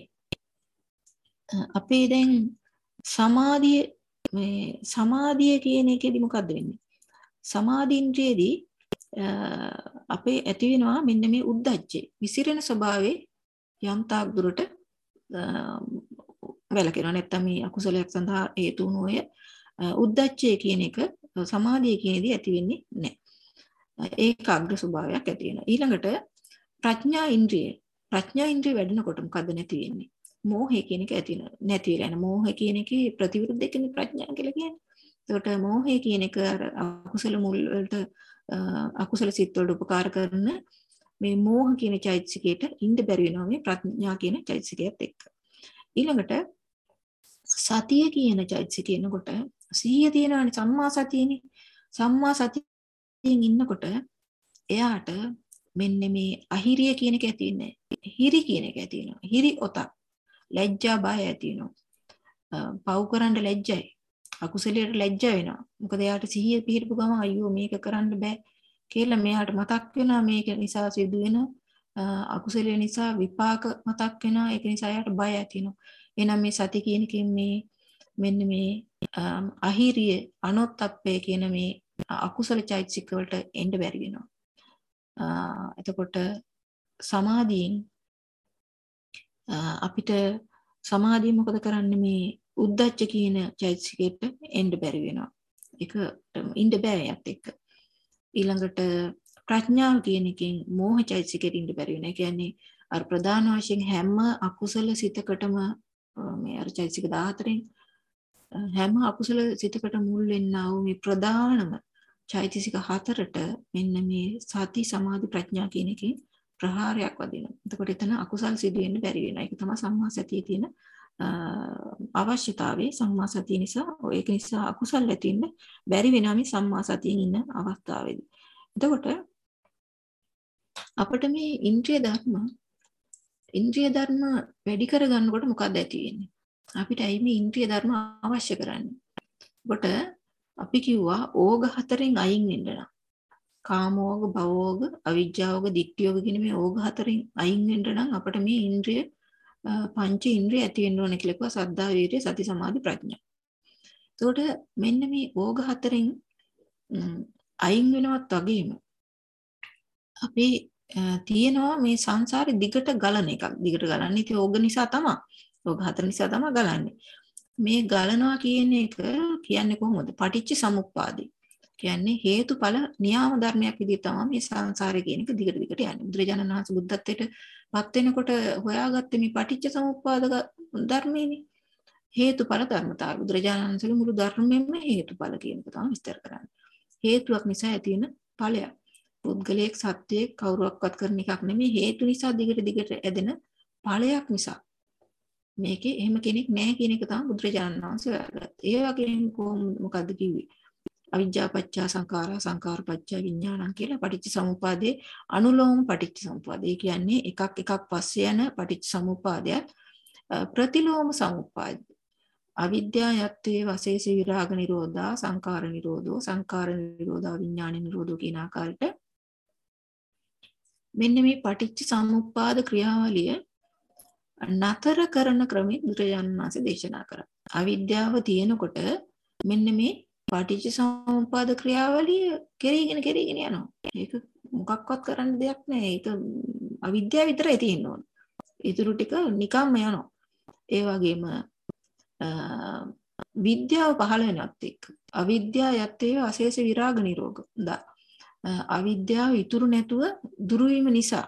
B: අපේ දැන් සමාධිය මේ සමාධිය කියන එකේදී මොකද්ද වෙන්නේ? සමාධින්ද්‍රියේදී අපේ ඇති වෙනවා මෙන්න මේ උද්දච්චය. විසිරෙන ස්වභාවයේ යම් තාක් දුරට වැළකෙනවා. නැත්තම් මේ අකුසලයක් සඳහා හේතු වුණු ඔය උද්දච්චය කියන එක සමාධිය කියනදී ඇති වෙන්නේ නැහැ. ඒකාග්‍ර ස්වභාවයක් ඇති වෙනවා. ඊළඟට ප්‍රඥා ඉන්ද්‍රිය. ප්‍රඥා ඉන්ද්‍රිය වැඩෙනකොට මොකද්ද නැති වෙන්නේ? මෝහය කියන එක ඇති වෙනවා. නැති වෙලා යන මෝහය කියන එකේ ප්‍රතිවිරුද්ධ එකනේ ප්‍රඥා කියලා කියන්නේ. ඒකට මෝහය කියන එක අකුසල මුල් වලට අකුසල සිත් වලට උපකාර කරන මේ මෝහ කියන චෛතසිකයට ඉන්න බැරි වෙනවා මේ ප්‍රඥා කියන චෛතසිකයත් එක්ක. ඊළඟට සතිය කියන චෛතසිකේනකොට සිහිය තියෙනවානේ සම්මා සතියනේ. සම්මා සතියෙන් ඉන්නකොට එයාට මෙන්න මේ අහිරිය කියන එක ඇති වෙන්නේ නැහැ. හිරි කියන එක ඇති වෙනවා. හිරි ඔතක්. ලැජ්ජා බය ඇති වෙනවා. පව් කරන්න ලැජ්ජයි. අකුසලයට ලැජ්ජ වෙනවා. මොකද එයාට සිහිය පිහිටපු ගම අයියෝ මේක කරන්න බෑ කියලා මෙයාට මතක් වෙනවා. මේක නිසා සිදුවෙන අකුසලය නිසා විපාක මතක් වෙනවා. ඒක නිසා එයාට බය ඇති වෙනවා. එහෙනම් මේ සති කියන එකෙන් මේ මෙන්න මේ අහිරිය අනොත්ප්පය කියන මේ අකුසල චෛතසික වලට එන්න බැරි වෙනවා. එතකොට සමාධියෙන් අපිට සමාධිය මොකද කරන්නේ මේ උද්දච්ච කියන චෛතසිකයට එන්න බැරි වෙනවා. ඒක ඉන්න බෑ යත් එක්ක. ඊළඟට ප්‍රඥාව කියන එකෙන් මෝහ චෛතසිකෙට ඉන්න බැරි වෙනවා. ඒ කියන්නේ අර ප්‍රධාන වශයෙන් හැම අකුසල සිතකටම මේ අර චෛතසික දාහතරෙන් හැම අකුසල සිතකට මුල් වෙන්නා වූ මේ ප්‍රධානම චෛතසික හතරට මෙන්න මේ සති සමාධි ප්‍රඥා කියන එකේ ප්‍රහාරයක් වදිනවා. එතකොට එතන අකුසල් සිදු වෙන්න බැරි වෙනවා. ඒක තමයි සම්මා සතියේ තියෙන අවශ්‍යතාවය. සම්මා සතිය නිසා ඒක නිසා අකුසල් ඇති වෙන්න බැරි වෙනවා මේ සම්මා සතියෙන් ඉන්න අවස්ථාවේදී. එතකොට අපිට මේ ඉන්ද්‍රිය ධර්ම ඉන්ද්‍රිය ධර්ම වැඩි කරගන්නකොට මොකක්ද ඇති වෙන්නේ? අපිට ඇයි මේ ඉන්ද්‍රිය ධර්ම අවශ්‍ය කරන්නේ? කොට අපි කිව්වා ඕග හතරෙන් අයින් වෙන්න නම් කාමෝග, භවෝග, අවිජ්ජාෝග, ditthියෝග කියන මේ ඕග හතරෙන් අයින් වෙන්න නම් අපිට මේ ඉන්ද්‍රිය පංච ඉන්ද්‍රිය ඇති වෙන්න ඕනේ කියලා කිව්වා. සද්ධා, වීර්ය, සති, සමාධි, ප්‍රඥා. එතකොට මෙන්න මේ ඕග හතරෙන් අයින් වෙනවත් වගේම අපි තියෙනවා මේ සංසාරේ දිගට ගලන එකක්. දිගට ගලන්නේ ඉතින් ඕග නිසා තමයි. ඕග හතර නිසා තමයි ගලන්නේ. මේ ගලනවා කියන එක කියන්නේ කොහොමද? පටිච්ච සමුප්පාදේ. කියන්නේ හේතුඵල නියාම ධර්මයක් විදිහට තමයි මේ සංසාරේ කියන එක දිගට දිගට යන්නේ. බුදුරජාණන් වහන්සේ බුද්ධත්වයට පත් වෙනකොට හොයාගත්තේ මේ පටිච්ච සමුප්පාද ධර්මයේනේ. හේතුඵල ධර්මතාවය. බුදුරජාණන් වහන්සේගේ මුළු ධර්මයෙන්ම හේතුඵල කියන එක තමයි විස්තර කරන්නේ. හේතුවක් නිසා ඇති වෙන ඵලයක්. පුද්ගලයෙක් සත්‍යයක් කවුරුවක්වත් කරන එකක් නෙමෙයි. හේතු නිසා දිගට දිගට ඇදෙන ඵලයක් නිසා. මේකේ එහෙම කෙනෙක් නැහැ කියන එක තමයි බුදුරජාණන් වහන්සේ හොයාගත්තේ. ඒ වගේම මොකද්ද කිව්වේ? අවිජ්ජා පත්‍ය සංඛාරා සංඛාර පත්‍ය විඥානං කියලා පටිච්ච සමුප්පාදේ අනුලෝම පටිච්ච සමුප්පාදේ කියන්නේ එකක් එකක් පස්සේ යන පටිච්ච සමුප්පාදයක් ප්‍රතිලෝම සමුප්පාද. අවිද්‍යා යත්තේ වශේෂ විරාග නිරෝධා සංඛාර නිරෝධෝ සංඛාර නිරෝධා විඥාන නිරෝධෝ කියන ආකාරයට මෙන්න මේ පටිච්ච සමුප්පාද ක්‍රියාවලිය නතර කරන ක්‍රමෙ බුදුරජාණන් වහන්සේ දේශනා කරා. අවිද්‍යාව තියෙනකොට මෙන්න මේ පටිච්ච සමුප්පාද ක්‍රියාවලිය කෙරීගෙන කෙරීගෙන යනවා. ඒක මොකක්වත් කරන්න දෙයක් නැහැ. ඒක අවිද්‍යාව විතරයි තියෙන්න ඕන. ඊටු ටික නිකම්ම යනවා. ඒ වගේම විද්‍යාව පහළ වෙනවත් එක්ක අවිද්‍යාව යත්තේ අශේෂ විරාග නිරෝධ. අවිද්‍යාව ඉතුරු නැතුව දුරු වීම නිසා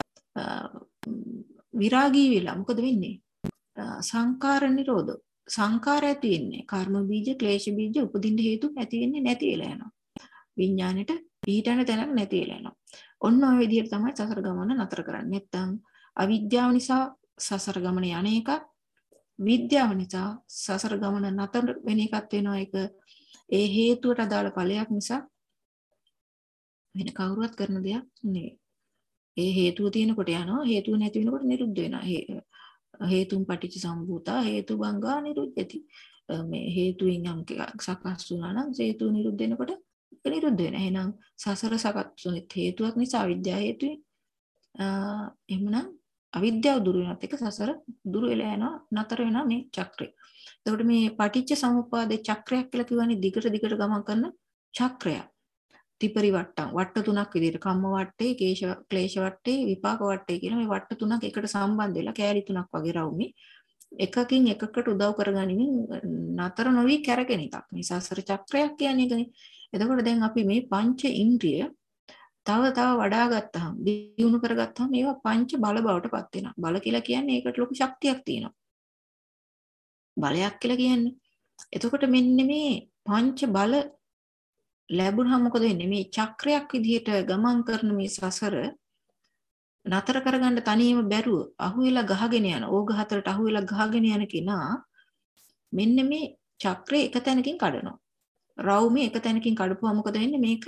B: විරාගී වෙලා මොකද වෙන්නේ? සංකාර නිරෝධ. සංකාර ඇති වෙන්නේ කර්ම බීජ, ක්ලේශ බීජ උපදින්න හේතු ඇති වෙන්නේ නැති වෙලා යනවා. විඥාණයට පිහිටන තැනක් නැති වෙලා යනවා. ඔන්න ඔය විදිහට තමයි සසර ගමන නතර කරන්නේ. නැත්තම් අවිද්‍යාව නිසා සසර ගමන යන එක, විද්‍යාව නිසා සසර ගමන නතර වෙන එකක් වෙනවා. ඒක ඒ හේතුවට අදාළ ඵලයක් නිසා වෙන කවුරුවත් කරන දෙයක් නෙවෙයි. ඒ හේතුව තියෙනකොට යනවා, හේතුව නැති වෙනකොට නිරුද්ධ වෙනවා. හේතුන් පටිච්ච සම්භූතා හේතු බංගා නිරුද්ධති. මේ හේතුයෙන් යම් සකස් වුණා නම් හේතු නිරුද්ධ වෙනකොට නිරුද්ධ වෙනවා. එහෙනම් සසර සකස් වුණේ හේතුවක් නිසා අවිද්‍යාව හේතුයි. එහෙනම් අවිද්‍යාව දුරු වෙනත් එක සසර දුරු වෙලා යනවා, නතර වෙනවා මේ චක්‍රය. එතකොට මේ පටිච්ච සමුප්පාදේ චක්‍රයක් කියලා කියන්නේ දිගට දිගට ගමන් කරන චක්‍රයක්. ත්‍රිපරිවට්ටම් වට්ට තුනක් විදිහට කම්ම වට්ටේ, කේශ ක්ලේශ වට්ටේ, විපාක වට්ටේ කියන මේ වට්ට තුනක් එකට සම්බන්ධ වෙලා කෑලි තුනක් වගේ රවුමේ එකකින් එකකට උදව් කරගනිමින් නතර නොවි කැරගෙන එකක්. මේ සසර චක්‍රයක් කියන්නේ ඒකනේ. එතකොට දැන් අපි මේ පංච ඉන්ද්‍රිය තව තව වඩා ගත්තාම, දියුණු කරගත්තාම මේවා පංච බල බවට පත් වෙනවා. බල කියලා කියන්නේ ඒකට ලොකු ශක්තියක් තියෙනවා. බලයක් කියලා කියන්නේ. එතකොට මෙන්න මේ පංච බල ලැබුණාම මොකද වෙන්නේ? මේ චක්‍රයක් විදිහට ගමන් කරන මේ සසර නතර කරගන්න තනියම බැරුව අහුවෙලා ගහගෙන යන ඕග හතරට අහුවෙලා ගහගෙන යන කෙනා මෙන්න මේ චක්‍රය එක තැනකින් කඩනවා. රවුමේ එක තැනකින් කඩපුවා මොකද වෙන්නේ? මේක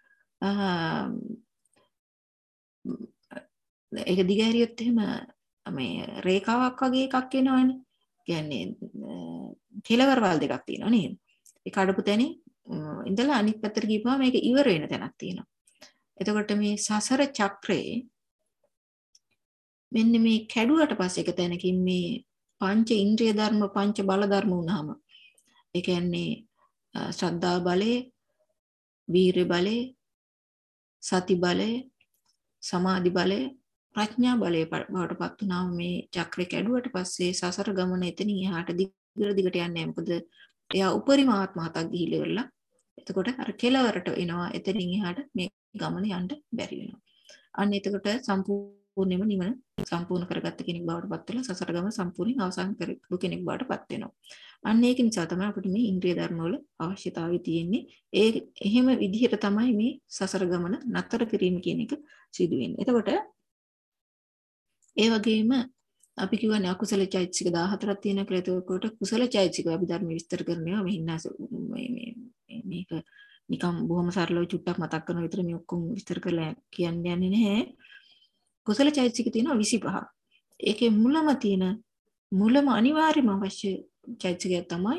B: ඒක දිගහැරියොත් එහෙම මේ රේඛාවක් වගේ එකක් එනවනේ. කියන්නේ කෙලවරවල් දෙකක් තියෙනවා නේද? ඒ කඩපු තැනේ ඉඳලා අනිත් පැත්තට ගිහපුවා මේක ඉවර වෙන තැනක් තියෙනවා. එතකොට මේ සසර චක්‍රේ මෙන්න මේ කැඩුවට පස්සේ එක තැනකින් මේ පංච ඉන්ද්‍රිය ධර්ම පංච බල ධර්ම වුණාම ඒ කියන්නේ ශ්‍රද්ධා බලය, වීර්ය බලය, සති බලය, සමාධි බලය, ප්‍රඥා බලය බවට පත් වුණාම මේ චක්‍රේ කැඩුවට පස්සේ සසර ගමන එතනින් එහාට දිගට දිගට යන්නේ නැහැ. මොකද එයා උපරිම ආත්ම හතක් ගිහිල්ලා එතකොට අර කෙලවරට එනවා. එතනින් එහාට මේ ගමන යන්න බැරි වෙනවා. අන්න එතකොට සම්පූර්ණයෙන්ම නිවන සම්පූර්ණ කරගත්ත කෙනෙක් බවට පත් වෙලා සසර ගමන සම්පූර්ණයෙන් අවසන් කරපු කෙනෙක් බවට පත් වෙනවා. අන්න ඒක නිසා තමයි අපිට මේ ඉන්ද්‍රිය ධර්ම වල අවශ්‍යතාවය තියෙන්නේ. ඒ එහෙම විදිහට තමයි මේ සසර ගමන නතර කිරීම කියන එක සිදු වෙන්නේ. එතකොට ඒ වගේම අපි කියවනේ අකුසල චෛතසික දහහතරක් තියෙනවා කියලා. එතකොට කුසල චෛතසික අපි ධර්ම විස්තර කරනවා. මෙහින්නාස මේ මේ මේක නිකම් බොහොම සරලව චුට්ටක් මතක් කරන විතර මේ ඔක්කොම විස්තර කරලා කියන්න යන්නේ නැහැ. කුසල චෛතසික තියෙනවා විසිපහ. ඒකේ මුලම තියෙන මුලම අනිවාර්යම අවශ්‍ය චෛතසිකය තමයි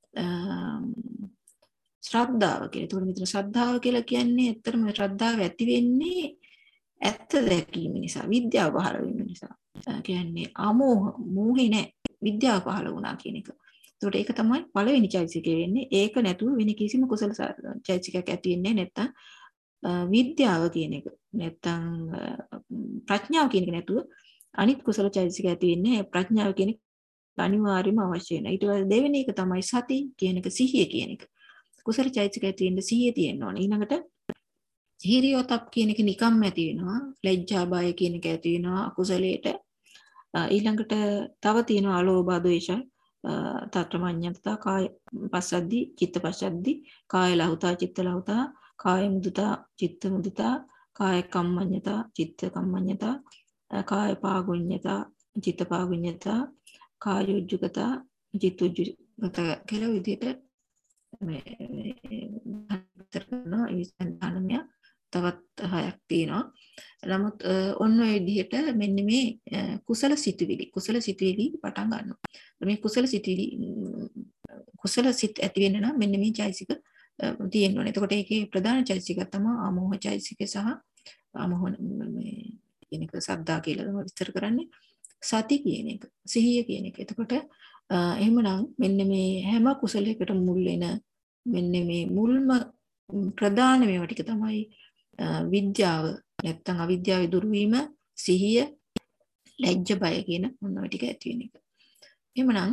B: ශ්‍රද්ධාව කියලා. ඒතකොට මෙතන ශ්‍රද්ධාව කියලා කියන්නේ ඇත්තටම ශ්‍රද්ධාව ඇති වෙන්නේ ඇත්ත දැකීම නිසා, විද්‍යාව පහළ වීම නිසා. කියන්නේ අමෝහ, මෝහේ නැහැ. විද්‍යාව පහළ වුණා කියන එක. ඒතකොට ඒක තමයි පළවෙනි චෛතසිකය වෙන්නේ. ඒක නැතුව වෙන කිසිම කුසල චෛතසිකයක් ඇති වෙන්නේ නැත්තම් විද්‍යාව කියන එක. නැත්තම් ප්‍රඥාව කියන එක නැතුව අනිත් කුසල චෛතසික ඇති වෙන්නේ ප්‍රඥාව කියන එක අනිවාර්යයෙන්ම අවශ්‍ය වෙනවා. ඊට පස්සේ දෙවෙනි එක තමයි සති කියන එක, සිහිය කියන එක. කුසල චෛතසික ඇති වෙන්න සිහිය තියෙන්න ඕනේ. ඊළඟට හිරියොතප් කියන එක නිකම්ම ඇති වෙනවා. ලැජ්ජා බය කියන එක ඇති වෙනවා අකුසලයට. ඊළඟට තව තියෙනවා අලෝභ ද්වේෂ තත්ත්වඥතා කාය පස්සද්දි චිත්ත පස්සද්දි කාය ලහුතා චිත්ත ලහුතා කාය මුදිතා චිත්ත මුදිතා කාය කම්මඤ්ඤතා චිත්ත කම්මඤ්ඤතා කාය පාගුඤ්ඤතා චිත්ත පාගුඤ්ඤතා කාය උජ්ජුගතා චිත්ත උජ්ජුගතා කියලා විදිහට මේ විතර කරනවා. ඒ සංධානමය තවත් හයක් තියෙනවා. නමුත් ඔන්න ඔය විදිහට මෙන්න මේ කුසල සිතුවිලි කුසල සිතුවිලි පටන් ගන්නවා. මේ කුසල සිතුවිලි කුසල සිත් ඇති වෙන්න නම් මෙන්න මේ චෛතසික තියෙන්න ඕනේ. එතකොට ඒකේ ප්‍රධාන චෛතසික තමයි අමෝහ චෛතසික සහ අමෝහ මේ කියන එක සද්දා කියලා තමයි විස්තර කරන්නේ. සති කියන එක, සිහිය කියන එක. එතකොට එහෙමනම් මෙන්න මේ හැම කුසලයකට මුල් වෙන මෙන්න මේ මුල්ම ප්‍රධාන මේවා ටික තමයි විද්‍යාව නැත්තම් අවිද්‍යාව දුරු වීම, සිහිය, ලැජ්ජ බය කියන මොනවා ටික ඇති වෙන එක. එහෙමනම්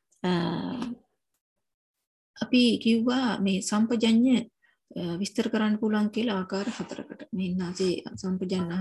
B: අපි කිව්වා මේ සම්පජඤ්ඤ විස්තර කරන්න පුළුවන් කියලා ආකාර හතරකට. මේ ඉන්නාසේ සම්පජඤ්ඤ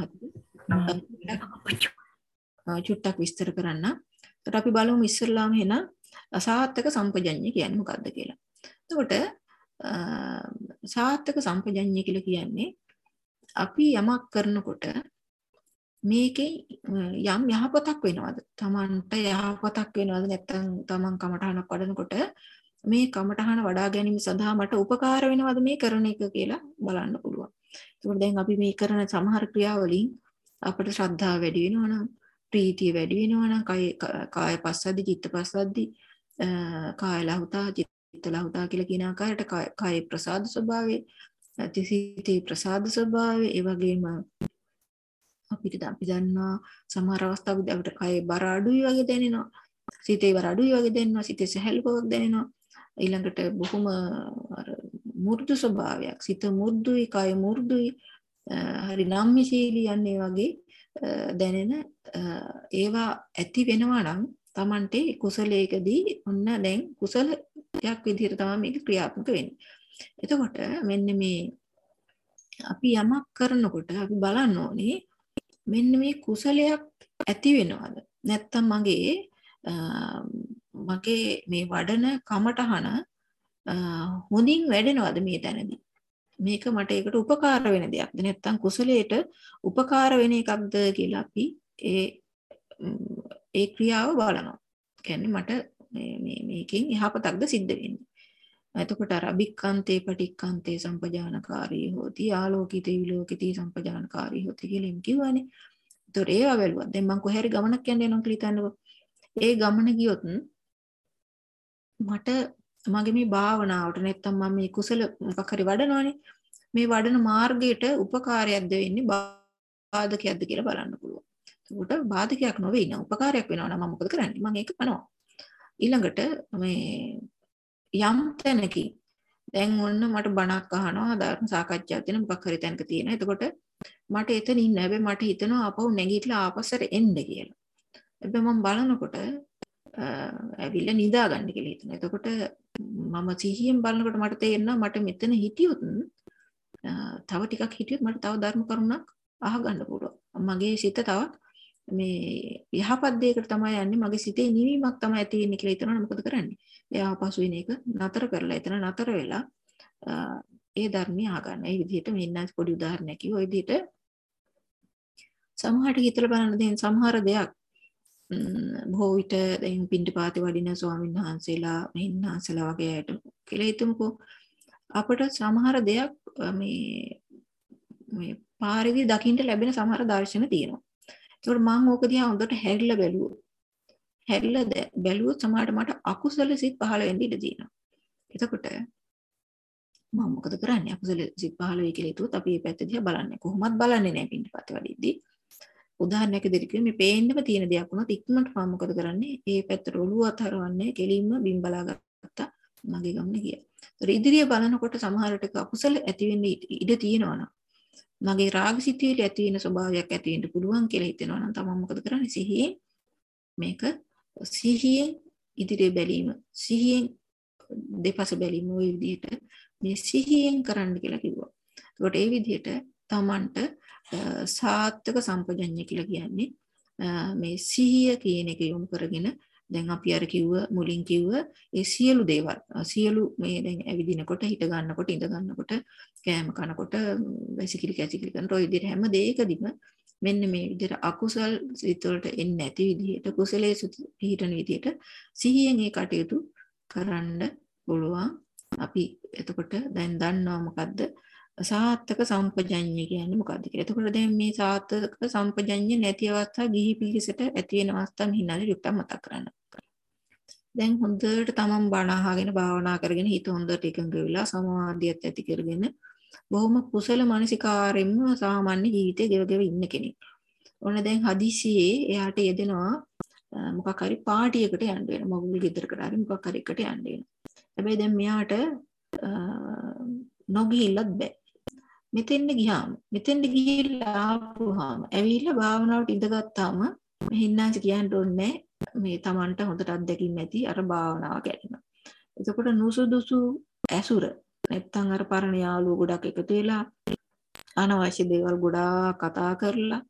B: හතර චුට්ටක් විස්තර කරන්න. ඒකට අපි බලමු ඉස්සෙල්ලාම එන සාත්තක සම්පජඤ්ඤ කියන්නේ මොකක්ද කියලා. එතකොට සාත්තක සම්පජඤ්ඤ කියලා කියන්නේ අපි යමක් කරනකොට මේකේ යම් යහපතක් වෙනවද? Tamanට යහපතක් වෙනවද නැත්නම් Taman කමඨහනක් වඩනකොට මේ කමඨහන වඩා ගැනීම සඳහා මට උපකාර වෙනවද මේ කරන එක කියලා බලන්න පුළුවන්. ඒකෝට දැන් අපි මේ කරන සමහර ක්‍රියාවලින් අපිට ශ්‍රද්ධාව වැඩි වෙනවා නම්, ප්‍රීතිය වැඩි වෙනවා නම්, කාය කාය පස්සද්දි චිත්ත පස්සද්දි කාය ලහුතා චිත්ත ලහුතා කියලා කියන ආකාරයට කාය ප්‍රසාද ස්වභාවය, සිතේ ප්‍රසාද ස්වභාවය, ඒ වගේම අපිට අපි දන්නවා සමහර අවස්ථාවකදී අපිට කය බර අඩුයි වගේ දැනෙනවා. සිතේ බර අඩුයි වගේ දැනෙනවා. සිතේ සැහැල්ලු බවක් දැනෙනවා. ඊළඟට බොහොම මෘදු ස්වභාවයක්. සිත මෘදුයි, කය මෘදුයි, හරි නම්‍යශීලී යන්නේ වගේ දැනෙන ඒවා ඇති වෙනවා නම් Tamante කුසලයකදී ඔන්න දැන් කුසලයක් විදිහට තමයි මේක ක්‍රියාත්මක වෙන්නේ. එතකොට මෙන්න මේ අපි යමක් කරනකොට අපි බලන්න ඕනේ මෙන්න මේ කුසලයක් ඇති වෙනවද නැත්තම් මගේ මගේ මේ වඩන කමටහන හොඳින් වැඩෙනවද මේ තැනදී මේක මට ඒකට උපකාර වෙන දෙයක්ද නැත්තම් කුසලයට උපකාර වෙන එකක්ද කියලා අපි ඒ ඒ ක්‍රියාව බලනවා. කියන්නේ මට මේ මේකෙන් යහපතක්ද සිද්ධ වෙන්නේ. එතකොට අර අභික්ඛන්තේ පටික්ඛන්තේ සම්පජානකාරී හෝති ආලෝකිතේ විලෝකිතේ සම්පජානකාරී හෝති කියලා එම් කියවනේ. ඒතොර ඒවා වැළුවා. දැන් මම කොහේ හරි ගමනක් යන්න යනවා කියලා හිතන්නකෝ. ඒ ගමන ගියොත් මට මගේ මේ භාවනාවට නැත්තම් මම මේ කුසල මොකක් හරි වඩනවානේ. මේ වඩන මාර්ගයට උපකාරයක්ද වෙන්නේ බාධකයක්ද කියලා බලන්න පුළුවන්. ඒකට බාධකයක් නොවේ ඉන්න උපකාරයක් වෙනවා නම් මම මොකද කරන්නේ? මම ඒක කරනවා. ඊළඟට මේ යම් තැනකින් දැන් ඔන්න මට බණක් අහනවා ධර්ම සාකච්ඡාවක් තියෙන මොකක් හරි තැනක තියෙනවා. එතකොට මට එතන ඉන්න හැබැයි මට හිතෙනවා ආපහු නැගිටලා ආපස්සට එන්න කියලා. හැබැයි මම බලනකොට ඇවිල්ලා නිදා ගන්න කියලා හිතනවා. එතකොට මම සිහියෙන් බලනකොට මට තේරෙනවා මට මෙතන හිටියොත් තව ටිකක් හිටියොත් මට තව ධර්ම කරුණක් අහගන්න පුළුවන්. මගේ සිත තව මේ යහපත් දෙයකට තමයි යන්නේ. මගේ සිතේ නිවීමක් තමයි ඇති වෙන්නේ කියලා හිතනවා. මොකද කරන්නේ? එයා පසු වෙන එක නතර කරලා එතන නතර වෙලා ඒ ධර්මය අහගන්න. ඒ විදිහට මෙන්න පොඩි උදාහරණයක් කිව්වා. ඒ විදිහට සමහරට හිතලා බලන්න දැන් සමහර දෙයක් බොහෝ විට දැන් පින්ඩපාතේ වඩින ස්වාමීන් වහන්සේලා මෙහින්නාසලා වගේ අයට කියලා හිතමුකෝ අපිට සමහර දෙයක් මේ මේ පාරේදී දකින්න ලැබෙන සමහර දර්ශන තියෙනවා. ඒකට මම ඕක දිහා හොඳට හැරිලා බැලුවොත් හැරිලා බැලුවොත් සමහරට මට අකුසල සිත් පහළ වෙන්න ඉඩ තියෙනවා. එතකොට මම මොකද කරන්නේ? අකුසල සිත් පහළ වෙයි කියලා හිතුවොත් අපි මේ පැත්ත දිහා බලන්නේ. කොහොමවත් බලන්නේ නැහැ පින්ඩපාතේ වඩිද්දී. උදාහරණයක් විදිහට මේ පේන්නම තියෙන දෙයක් වුණත් ඉක්මනට මම මොකද කරන්නේ? ඒ පැත්තට ඔළුව අතහරවන්නේ කෙලින්ම බිම් බලා ගත්තා මගේ ගමනේ ගියා. ඒතර ඉදිරිය බලනකොට සමහරට අකුසල ඇති වෙන්න ඉඩ තියෙනවා. මගේ රාග සිතුවිලි ඇති වෙන ස්වභාවයක් ඇති වෙන්න පුළුවන් කියලා හිතෙනවා නම් තමයි මොකද කරන්නේ? සිහියෙන් මේක සිහියෙන් ඉදිරිය බැලීම සිහියෙන් දෙපස බැලීම ওই විදිහට මේ සිහියෙන් කරන්න කියලා කිව්වා. ඒකට ඒ විදිහට Tamanට සාත්තක සම්පජඤ්ඤය කියලා කියන්නේ මේ සිහිය කියන එක යොමු කරගෙන දැන් අපි අර කිව්ව මුලින් කිව්ව ඒ සියලු දේවල් සියලු මේ දැන් ඇවිදිනකොට හිට ගන්නකොට ඉඳ ගන්නකොට කෑම කනකොට වැසිකිලි කැසිකිලි කරනකොට ඔය විදිහට හැම දෙයකදීම මෙන්න මේ විදිහට අකුසල් සිත් වලට එන්නේ නැති විදිහට කුසලයේ පිහිටන විදිහට සිහියෙන් ඒ කටයුතු කරන්න පුළුවන්. අපි එතකොට දැන් දන්නවා මොකද්ද සාත්තක සම්පජඤ්ඤය කියන්නේ මොකද්ද කියලා. එතකොට දැන් මේ සාත්තක සම්පජඤ්ඤය නැති අවස්ථා ගිහි පිළිසෙට ඇති වෙන අවස්ථා මෙහිනාලි යුක්තව මතක් කරන්න. දැන් හොඳට තමන් බණ අහගෙන භාවනා කරගෙන හිත හොඳට එකඟ වෙලා සමාධියත් ඇති කරගෙන බොහොම කුසල මානසිකාරයෙන්ම සාමාන්‍ය ජීවිතය ගෙව ගෙව ඉන්න කෙනෙක්. ඔන්න දැන් හදිසියේ එයාට යෙදෙනවා මොකක් හරි පාටියකට යන්න වෙනවා. මගුල් ගෙදරකට හරි මොකක් හරි එකට යන්න වෙනවා. හැබැයි දැන් මෙයාට නොගිහිල්ලත් බෑ. මෙතෙන්ද ගියාම මෙතෙන්ද ගිහිල්ලා ආපුවාම ඇවිල්ලා භාවනාවට ඉඳගත්තාම මෙහින්නාසි කියන්න ඕනේ මේ Tamanට හොඳට අත්දැකීම් ඇති අර භාවනාව ගැන. එතකොට නුසුදුසු ඇසුර නැත්තම් අර පරණ යාළුවෝ ගොඩක් එකතු වෙලා අනවශ්‍ය දේවල් ගොඩාක් කතා කරලා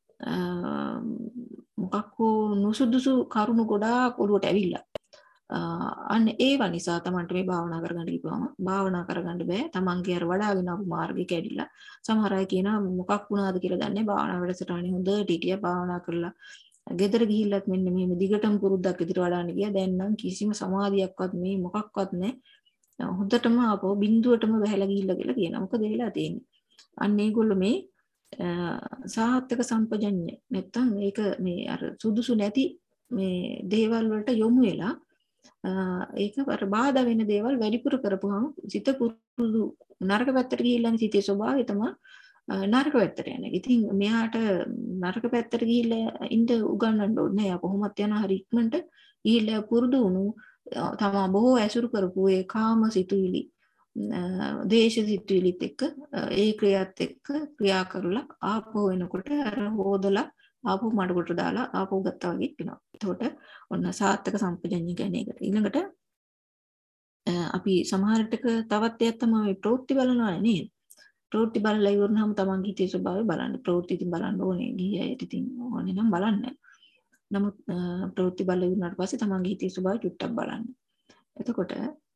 B: මොකක් හෝ නුසුදුසු කරුණු ගොඩාක් ඔළුවට ඇවිල්ලා අන්න ඒව නිසා Tamanට මේ භාවනා කරගන්න කිව්වම භාවනා කරගන්න බෑ. Tamanගේ අර වඩාගෙන ආපු මාර්ගේ කැඩිලා. සමහර අය කියනවා මොකක් වුණාද කියලා දන්නේ භාවනා වැඩසටහනේ හොඳට හිටියා භාවනා කරලා. ගෙදර ගිහිල්ලත් මෙන්න මෙහෙම දිගටම පුරුද්දක් විදිහට වඩාන්න ගියා. දැන් නම් කිසිම සමාධියක්වත් මේ මොකක්වත් නැහැ. හොඳටම ආපහු බිඳුවටම වැහැලා ගිහිල්ලා කියලා කියනවා. මොකද වෙලා තියෙන්නේ? අන්න ඒගොල්ලෝ මේ සාහත්තක සම්පජඤ්ඤය නැත්තම් මේක මේ අර සුදුසු නැති මේ දේවල් වලට යොමු වෙලා ඒක අර බාධා වෙන දේවල් වැඩිපුර කරපුවාම සිත පුරුදු නරක පැත්තට ගිහිල්ලානේ සිතේ ස්වභාවය තමයි නරක පැත්තට යන්නේ. ඉතින් මෙයාට නරක පැත්තට ගිහිල්ලා ඉන්න උගන්වන්න ඕනේ. එයා කොහොමත් යනවා හරි ඉක්මනට ගිහිල්ලා පුරුදු වුණු තමා බොහෝ ඇසුරු කරපු ඒ කාම සිතුවිලි දේශ සිතුවිලිත් එක්ක ඒ ක්‍රියාත් එක්ක ක්‍රියා කරලා ආපහු වෙනකොට අර හොදලා ආපහු මඩකට දාලා ආපහු ගත්තා වගේ වෙනවා. එතකොට ඔන්න සාත්තක සම්පජඤ්ඤය කියන්නේ ඒකට. ඊළඟට අපි සමහරටක තවත් දෙයක් තමයි ප්‍රවෘත්ති බලනවා නේද? ප්‍රවෘත්ති බලලා ඉවරනහම තමන්ගේ හිතේ ස්වභාවය බලන්න. ප්‍රවෘත්ති ඉතින් බලන්න ඕනේ. ගිහියයි ඉතින් ඕනේ නම් බලන්න. නමුත් ප්‍රවෘත්ති බලලා ඉවරනාට පස්සේ තමන්ගේ හිතේ ස්වභාවය චුට්ටක් බලන්න. එතකොට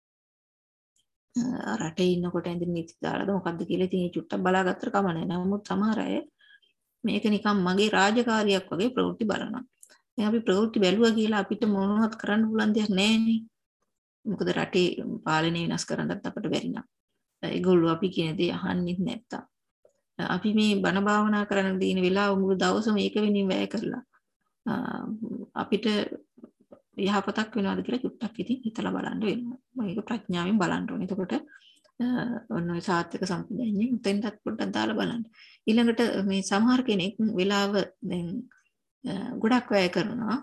B: රටේ ඉන්නකොට ඇඳින් නිති දාලාද මොකද්ද කියලා ඉතින් චුට්ටක් බලාගත්තට කම නැහැ. නමුත් සමහර අය මේක නිකන් මගේ රාජකාරියක් වගේ ප්‍රවෘත්ති බලනවා. දැන් අපි ප්‍රවෘත්ති බැලුවා කියලා අපිට මොනවත් කරන්න පුළුවන් දෙයක් නැහැනේ. මොකද රටේ පාලනය වෙනස් කරන්නත් අපිට බැරි නම්. ඒගොල්ලෝ අපි කියන දේ අහන්නේ නැත්තම්. අපි මේ බණ භාවනා කරන දින වෙලාව මුළු දවසම ඒක වෙනින් වැය කරලා අපිට යහපතක් වෙනවද කියලා චුට්ටක් ඉතින් හිතලා බලන්න වෙනවා. මේක ප්‍රඥාවෙන් බලන්න ඕනේ. එතකොට ඔන්න ඔය සාත්‍වික සම්පජඤ්ඤය උතෙන්ටත් පොඩ්ඩක් දාලා බලන්න. ඊළඟට මේ සමහර කෙනෙක් වෙලාව දැන් ගොඩක් වැය කරනවා.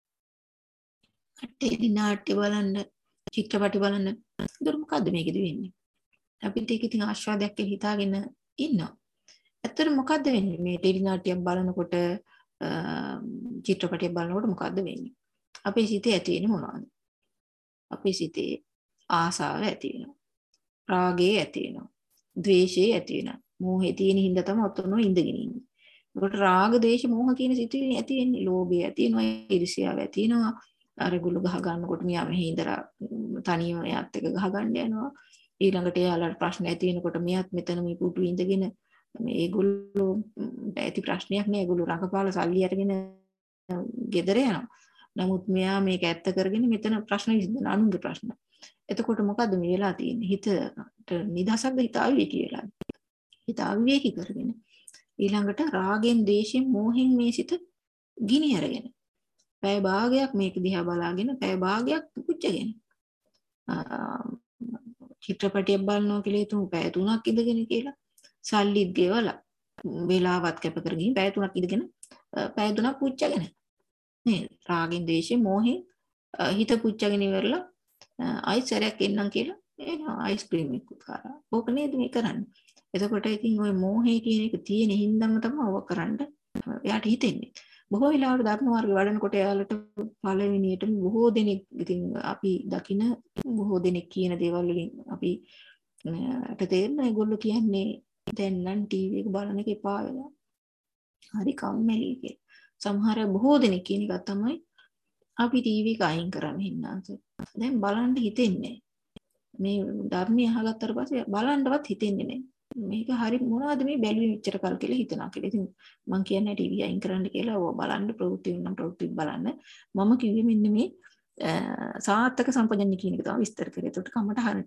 B: ටෙලි නාට්‍ය බලන්න, චිත්‍රපටි බලන්න. ඒක මොකද්ද මේකෙදි වෙන්නේ? අපිට ඒක ඉතින් ආස්වාදයක් කියලා හිතාගෙන ඉන්නවා. ඇත්තට මොකද්ද වෙන්නේ? මේ ටෙලි නාට්‍යයක් බලනකොට චිත්‍රපටියක් බලනකොට මොකද්ද වෙන්නේ? අපේ සිතේ ඇති වෙන්නේ මොනවද? අපේ සිතේ ආසාව ඇති වෙනවා. රාගය ඇති වෙනවා. ද්වේෂය ඇති වෙනවා. මෝහය තියෙන හින්දා තමයි ඔතන ඉඳගෙන ඉන්නේ. ඒකට රාග, ද්වේෂ, මෝහ කියන සිතුවිලි ඇති වෙන්නේ. ලෝභය ඇති වෙනවා, ඊර්ෂ්‍යාව ඇති වෙනවා. අර ගුළු ගහ ගන්නකොට මියා මෙහි ඉඳලා තනියම එයාත් එක ගහ ගන්න යනවා. ඊළඟට එයාලට ප්‍රශ්න ඇති වෙනකොට මෙයාත් මෙතන මේ පුටු ඉඳගෙන මේ ඒගොල්ලෝ ඇති ප්‍රශ්නයක් නෑ. ඒගොල්ලෝ රඟපාලා සල්ලි අරගෙන ගෙදර යනවා. නමුත් මෙයා මේක ඇත්ත කරගෙන මෙතන ප්‍රශ්න විසඳන අනුන්ගේ ප්‍රශ්න. එතකොට මොකද්ද මේ වෙලා තියෙන්නේ? හිතට නිදහසක්ද හිත අවිවේකී වෙලා. හිත අවිවේකී කරගෙන ඊළඟට රාගෙන්, ද්වේෂෙන්, මෝහෙන් මේ සිත ගිනි අරගෙන පැය භාගයක් මේක දිහා බලාගෙන පැය භාගයක් පුච්චගෙන චිත්‍රපටියක් බලනවා කියලා හිතමු පැය තුනක් ඉඳගෙන කියලා සල්ලිත් ගෙවලා වෙලාවත් කැප කරගෙන පැය තුනක් ඉඳගෙන පැය තුනක් පුච්චගෙන නේද? රාගෙන්, ද්වේෂෙන්, මෝහෙන් හිත පුච්චගෙන ඉවරලා අයිස් සැරයක් එන්නම් කියලා එනවා අයිස්ක්‍රීම් එකක් කරා. ඕක නේද මේ කරන්නේ. එතකොට ඉතින් ওই මෝහය කියන එක තියෙන හින්දාම තමයි ඔව කරන්න එයාට හිතෙන්නේ. බොහෝ වෙලාවට ධර්ම මාර්ගේ වඩනකොට එයාලට පළවෙනියට බොහෝ දෙනෙක් ඉතින් අපි දකින බොහෝ දෙනෙක් කියන දේවල් වලින් අපි අපිට තේරෙන ඒගොල්ලෝ කියන්නේ දැන් නම් ටීවී එක බලන එක එපා වෙලා. හරි කම්මැලි කියලා. සමහර බොහෝ දෙනෙක් කියන එක තමයි අපි ටීවී එක අයින් කරන්න හින්නාස. දැන් බලන්න හිතෙන්නේ මේ ධර්මය අහගත්තට පස්සේ බලන්නවත් හිතෙන්නේ නැහැ. මේක හරි මොනවද මේ බැලුවේ මෙච්චර කල් කියලා හිතනවා කියලා. ඉතින් මම කියන්නේ ටීවී අයින් කරන්න කියලා. ඕවා බලන්න ප්‍රවෘත්ති වෙනම් ප්‍රවෘත්ති බලන්න. මම කිව්වේ මෙන්න මේ සාර්ථක සම්පජන්‍ය කියන එක තමයි විස්තර කරේ. ඒකට කමටහනට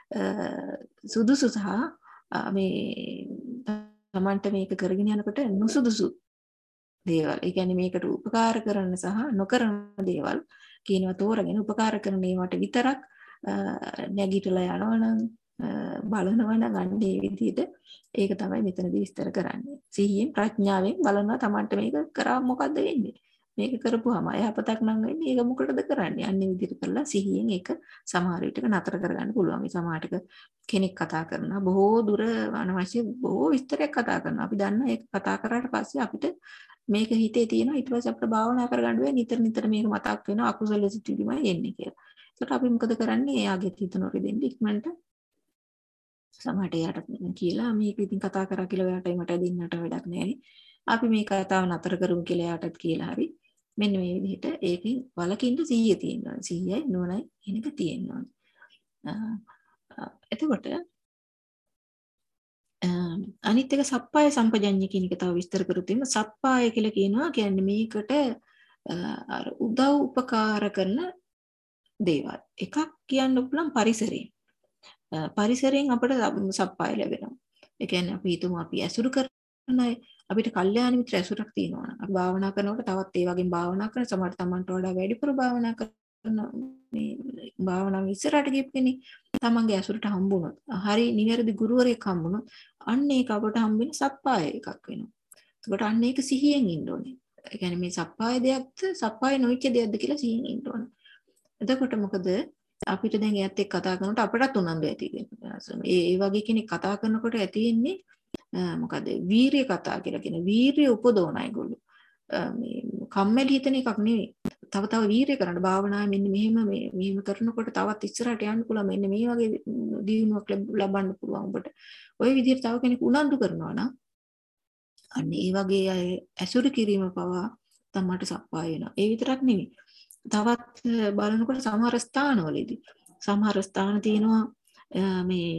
B: සුදුසු සහ මේ තමන්ට මේක කරගෙන යනකොට නුසුදුසු දේවල්. ඒ කියන්නේ මේකට උපකාර කරන සහ නොකරන දේවල් කියනවා තෝරගෙන උපකාර කරන ඒවාට විතරක් නැගිටලා යනවනම් බලනවා නම් අන්න ඒ විදිහට ඒක තමයි මෙතනදී විස්තර කරන්නේ. සිහියෙන් ප්‍රඥාවෙන් බලනවා තමන්ට මේක කරා මොකද්ද වෙන්නේ? මේක කරපුවාම යහපතක් නම් වෙන්නේ. ඒක මොකටද කරන්නේ? අන්න ඒ විදිහට කරලා සිහියෙන් ඒක සමහර විටක නතර කරගන්න පුළුවන්. මේ සමහරට කෙනෙක් කතා කරනවා බොහෝ දුර අනවශ්‍ය බොහෝ විස්තරයක් කතා කරනවා. අපි දන්නා ඒක කතා කරාට පස්සේ අපිට මේක හිතේ තියෙනවා. ඊට පස්සේ අපිට භාවනා කරගන්න වෙයි. නිතර නිතර මේක මතක් වෙනවා. අකුසල සිතුවිලිමයි එන්නේ කියලා. ඒකට අපි මොකද කරන්නේ? එයාගේ හිත නොරෙදෙන්න ඉක්මනට සමහරට එයාට කියලා මේක ඉතින් කතා කරා කියලා ඔයාටයි මට දෙන්නට වැඩක් නැහැ. අපි මේ කතාව නතර කරමු කියලා එයාටත් කියලා හරි. මෙන්න මේ විදිහට ඒකෙන් වලකින්න සිහිය තියෙනවා. සිහියයි නුවණයි කියන එක තියෙනවා. එතකොට අනිත් එක සප්පාය සම්පජඤ්ඤය කියන එක තව විස්තර කරුත් එimhe සප්පාය කියලා කියනවා කියන්නේ මේකට අර උදව් උපකාර කරන දේවල්. එකක් කියන්න පුළුවන් පරිසරය. පරිසරයෙන් අපිට සප්පාය ලැබෙනවා. ඒ කියන්නේ අපි හිතමු අපි ඇසුරු කරන අය අපිට කල්යාණ මිත්‍ර ඇසුරක් තියෙනවා නම් අපි භාවනා කරනකොට තවත් ඒ වගේම භාවනා කරන සමහර තමන්ට වඩා වැඩිපුර භාවනා කරන මේ භාවනාව ඉස්සරහට ගියපෙන්නේ තමන්ගේ ඇසුරට හම්බුනොත් හරි නිවැරදි ගුරුවරයෙක් හම්බුනොත් අන්න ඒක අපට හම්බෙන සප්පාය එකක් වෙනවා. ඒකට අන්න ඒක සිහියෙන් ඉන්න ඕනේ. ඒ කියන්නේ මේ සප්පාය දෙයක්ද සප්පාය නොවිච්ච දෙයක්ද කියලා සිහියෙන් ඉන්න ඕනේ. එතකොට මොකද අපිට දැන් එයත් එක්ක කතා කරනකොට අපටත් උනන්දු ඇති වෙනවා. ඒ ඒ වගේ කෙනෙක් කතා කරනකොට ඇති වෙන්නේ මොකද වීරිය කතා කියලා කියන වීරිය උපදවන අයගොල්ලෝ. මේ කම්මැලි හිතන එකක් නෙවෙයි. තව තව වීරිය කරන්න භාවනාව මෙන්න මෙහෙම මේ මෙහෙම කරනකොට තවත් ඉස්සරහට යන්න පුළුවන්. මෙන්න මේ වගේ දියුණුවක් ලබන්න පුළුවන් ඔබට. ওই විදිහට තව කෙනෙක් උනන්දු කරනවා නම් අන්න ඒ වගේ අය ඇසුරු කිරීම පවා තමට සප්පාය වෙනවා. ඒ විතරක් නෙවෙයි. තවත් බලනකොට සමහර ස්ථානවලදී සමහර ස්ථාන තියෙනවා මේ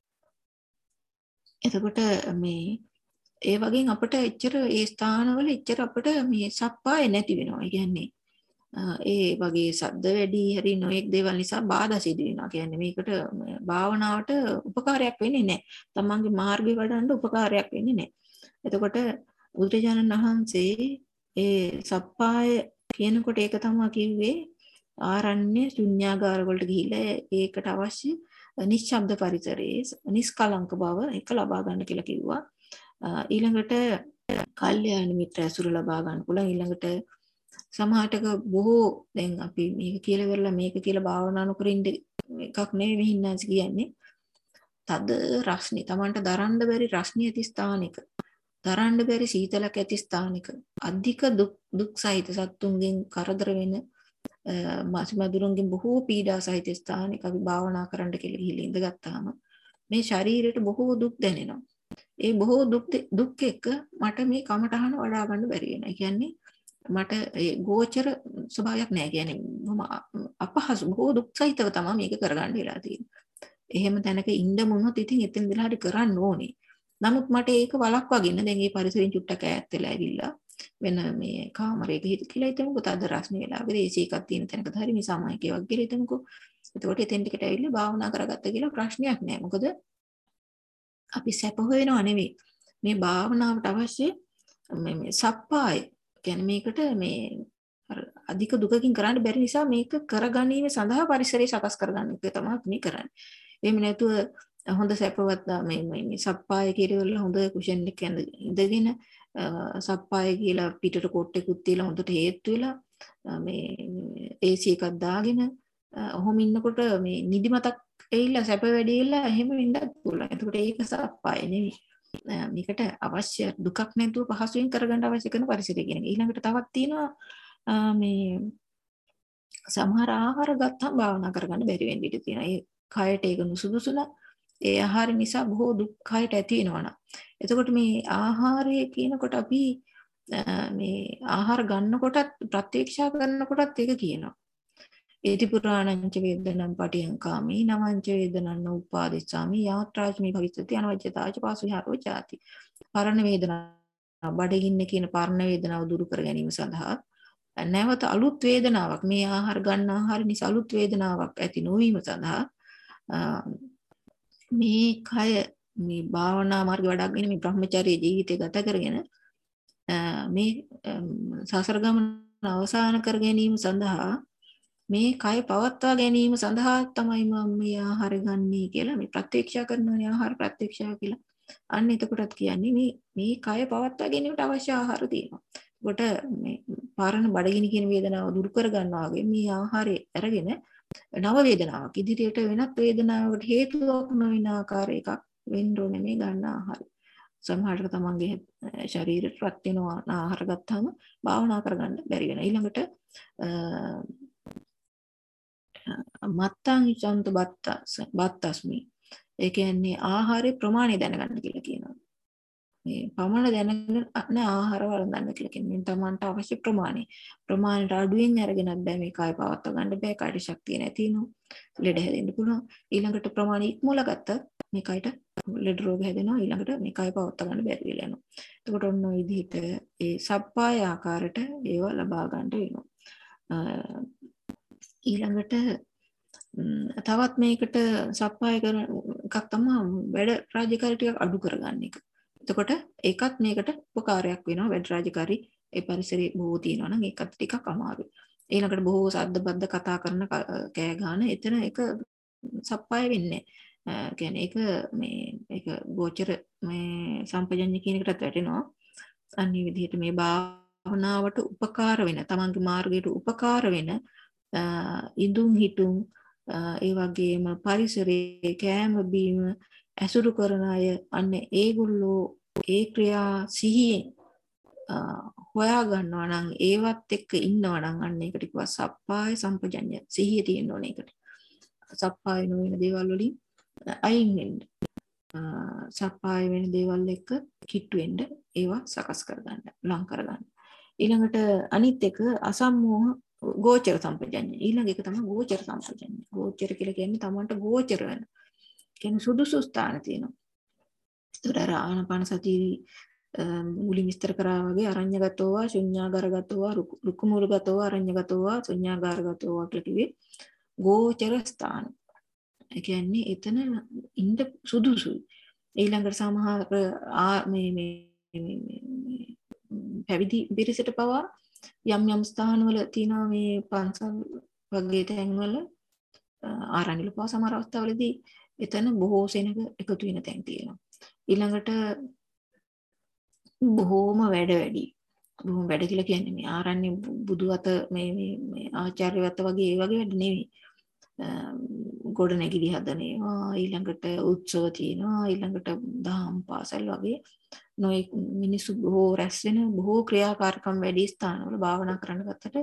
B: එතකොට මේ ඒ වගේ අපිට එච්චර ඒ ස්ථානවල එච්චර අපිට මේ සප්පාය නැති වෙනවා. ඒ කියන්නේ ඒ වගේ සද්ද වැඩි හරි නොයෙක් දේවල් නිසා බාධා සිදු වෙනවා. කියන්නේ මේකට භාවනාවට උපකාරයක් වෙන්නේ නැහැ. තමන්ගේ මාර්ගය වඩන්න උපකාරයක් වෙන්නේ නැහැ. එතකොට බුදුරජාණන් වහන්සේ ඒ සප්පාය කියනකොට ඒක තමයි කිව්වේ ආරණ්‍ය ශුන්‍යාගාර වලට ගිහිල්ලා ඒකට අවශ්‍ය නිශ්ශබ්ද පරිසරයේ නිස්කලංක බව එක ලබා ගන්න කියලා කිව්වා. ඊළඟට කල්යාණ මිත්‍ර ඇසුර ලබා ගන්න පුළුවන්. ඊළඟට සමහරටක බොහෝ දැන් අපි මේක කියලා වෙරලා මේක කියලා භාවනා නොකර ඉන්න එකක් නෙවෙයි මෙහින්නාස් කියන්නේ. තද රස්නේ Tamanට දරන්න බැරි රස්නේ ඇති ස්ථානික දරන්න බැරි සීතලක් ඇති ස්ථානික අධික දුක් දුක් සහිත සත්තුන්ගෙන් කරදර වෙන මාසිමදුරුන්ගෙන් බොහෝ පීඩා සහිත ස්ථානයක අපි භාවනා කරන්න කියලා ගිහින් ඉඳගත්තාම මේ ශරීරයට බොහෝ දුක් දැනෙනවා. ඒ බොහෝ දුක් දුක් එක්ක මට මේ කමටහන වඩා ගන්න බැරි වෙනවා. ඒ කියන්නේ මට ඒ ගෝචර ස්වභාවයක් නැහැ. කියන්නේ මම අපහසු බොහෝ දුක් සහිතව තමයි මේක කරගන්න වෙලා තියෙන්නේ. එහෙම තැනක ඉන්න මොනොත් ඉතින් එතන ඉඳලා හරි කරන්න ඕනේ. නමුත් මට ඒක වළක්වාගෙන දැන් මේ පරිසරයෙන් චුට්ටක් ඈත් වෙලා ඇවිල්ලා වෙන මේ කාමරයක හිට කියලා හිතමුකෝ තද රස්නේ වෙලා වගේ ඒසි එකක් තියෙන තැනක හරි මේ සාමායිකයක් වගේ හිතමුකෝ. එතකොට එතෙන් ටිකට ඇවිල්ලා භාවනා කරගත්ත කියලා ප්‍රශ්නයක් නෑ. මොකද අපි සැප හොයනව නෙවෙයි. මේ භාවනාවට අවශ්‍ය මේ මේ සප්පාය කියන්නේ මේකට මේ අධික දුකකින් කරන්න බැරි නිසා මේක කරගැනීම සඳහා පරිසරය සකස් කරගන්න එක තමයි මේ කරන්නේ. එහෙම නැතුව හොඳ සැපවත් මේ මේ සප්පාය කියලා හොඳ කුෂන් එකක ඉඳගෙන සප්පාය කියලා පිටට කොට්ටෙකුත් තියලා හොඳට හේතු වෙලා මේ ඒසි එකක් දාගෙන ඔහොම ඉන්නකොට මේ නිදිමතක් ඇවිල්ලා සැප වැඩිලා එහෙම ඉන්නත් පුළුවන්. ඒකට ඒක සප්පාය නෙවෙයි. මේකට අවශ්‍ය දුකක් නැතුව පහසුවෙන් කරගන්න අවශ්‍ය කරන පරිසරය කියන එක. ඊළඟට තවත් තියෙනවා මේ සමහර ආහාර ගත්තම භාවනා කරගන්න බැරි වෙන්න ඉඩ තියෙනවා. ඒ කයට ඒක නුසුදුසුලා ඒ ආහාර නිසා බොහෝ දුක් කයට ඇති වෙනවා. එතකොට මේ ආහාරය කියනකොට අපි මේ ආහාර ගන්නකොටත් ප්‍රත්‍යක්ෂා කරනකොටත් ඒක කියනවා. ඒති පුරාණංච වේදනං පටියංකාමි නවංච වේදනං උපාදිස්සාමි යාත්‍රාචමි භවිස්සති අනවජ්‍යතාච පාසුවිහාරෝ ජාති. පරණ වේදනා බඩගින්න කියන පරණ වේදනාව දුරු කර ගැනීම සඳහා නැවත අලුත් වේදනාවක් මේ ආහාර ගන්න ආහාර නිසා අලුත් වේදනාවක් ඇති නොවීම සඳහා මේ කය මේ භාවනා මාර්ගය වඩාගෙන මේ බ්‍රහ්මචර්ය ජීවිතය ගත කරගෙන මේ සසර ගමන අවසන් කර ගැනීම සඳහා මේ කය පවත්වා ගැනීම සඳහා තමයි මම මේ ආහාර ගන්නේ කියලා මේ ප්‍රත්‍යක්ෂ කරනවා ආහාර ප්‍රත්‍යක්ෂ කියලා. අන්න එතකොටත් කියන්නේ මේ මේ කය පවත්වා ගැනීමට අවශ්‍ය ආහාර තියෙනවා. ඒකට මේ පාරණ බඩගිනි කියන වේදනාව දුරු කර ගන්නවා වගේ මේ ආහාරය අරගෙන නව වේදනාවක් ඉදිරියට වෙනත් වේදනාවකට හේතුවක් නොවන ආකාර එකක් වෙන්න ඕනේ මේ ගන්න ආහාර. සමහරවිට තමන්ගේ ශරීරයට රත් වෙනවා ආහාර ගත්තාම භාවනා කරගන්න බැරි වෙනවා. ඊළඟට මත්තං චන්ත බත්තස් බත්තස්මි. ඒ කියන්නේ ආහාරයේ ප්‍රමාණය දැනගන්න කියලා කියනවා. මේ පමණ දැනගෙන ආහාර වළඳන්න කියලා කියන්නේ තමන්ට අවශ්‍ය ප්‍රමාණය. ප්‍රමාණයට අඩුවෙන් අරගෙනත් බෑ මේ කය පවත්වා ගන්න බෑ. කායික ශක්තිය නැති වෙනවා. ලෙඩ හැදෙන්න පුළුවන්. ඊළඟට ප්‍රමාණය ඉක්මවලා ගත්තත් මේ කයට ලෙඩ රෝග හැදෙනවා. ඊළඟට මේ කය පවත්වා ගන්න බැරි වෙලා යනවා. එතකොට ඔන්න ඔය විදිහට ඒ සප්පාය ආකාරයට ඒව ලබා ගන්න වෙනවා. ඊළඟට තවත් මේකට සප්පාය කරන එකක් තමයි වැඩ රාජකාරී ටිකක් අඩු කරගන්න එක. එතකොට ඒකත් මේකට උපකාරයක් වෙනවා. වැඩ රාජකාරී ඒ පරිසරයේ බොහෝ තියෙනවා නම් ඒකත් ටිකක් අමාරුයි. ඊළඟට බොහෝ සද්ද බද්ද කතා කරන කෑ ගන්න එතන ඒක සප්පාය වෙන්නේ නැහැ. කියන්නේ ඒක මේ ඒක ගෝචර මේ සම්පජඤ්ඤ කියන එකටත් වැටෙනවා. අනිත් විදිහට මේ භාවනාවට උපකාර වෙන තමන්ගේ මාර්ගයට උපකාර වෙන ඉදුම් හිටුම් ඒ වගේම පරිසරයේ කෑම බීම ඇසුරු කරන අය අන්න ඒගොල්ලෝ ඒ ක්‍රියා සිහියෙන් හොයා ගන්නවා නම් ඒවත් එක්ක ඉන්නවා නම් අන්න ඒකට කිව්වා සප්පාය සම්පජඤ්ඤ සිහිය තියෙන්න ඕනේ ඒකට. සප්පාය නොවන දේවල් වලින් අයින් වෙන්න. සප්පාය වෙන දේවල් එක්ක කිට්ටු වෙන්න ඒවා සකස් කරගන්න, ලං කරගන්න. ඊළඟට අනිත් එක අසම්මෝහ ගෝචර සම්පජඤ්ඤ. ඊළඟ එක තමයි ගෝචර සම්පජඤ්ඤ. ගෝචර කියලා කියන්නේ තමන්ට ගෝචර වෙන. කියන්නේ සුදුසු ස්ථාන තියෙනවා. ඒතර ආනාපාන සතිය මුලින් විස්තර කරා වගේ අරඤ්‍යගතෝවා, ශුඤ්ඤාගාරගතෝවා, රුක්කමූලගතෝවා, අරඤ්‍යගතෝවා, ශුඤ්ඤාගාරගතෝවා කියලා කිව්වේ ගෝචර ස්ථාන. ඒ කියන්නේ එතන ඉන්න සුදුසුයි. ඊළඟට සමහර මේ මේ පැවිදි පිරිසට පවා යම් යම් ස්ථානවල තියෙනවා මේ පන්සල් වගේ තැන්වල ආරණ්‍යල පවා සමහර අවස්ථාවලදී එතන බොහෝ සෙනඟ එකතු වෙන තැන් තියෙනවා. ඊළඟට බොහෝම වැඩ වැඩි. බොහොම වැඩ කියලා කියන්නේ මේ ආරණ්‍ය බුදු අත මේ මේ ආචාර්යවත්ත වගේ ඒ වගේ වැඩ නෙවෙයි. ගොඩ නැගිලි හදන ඒවා ඊළඟට උත්සව තියෙනවා ඊළඟට දහම් පාසල් වගේ නොයෙක් මිනිස්සු බොහෝ රැස් වෙන බොහෝ ක්‍රියාකාරකම් වැඩි ස්ථානවල භාවනා කරන්න ගත්තට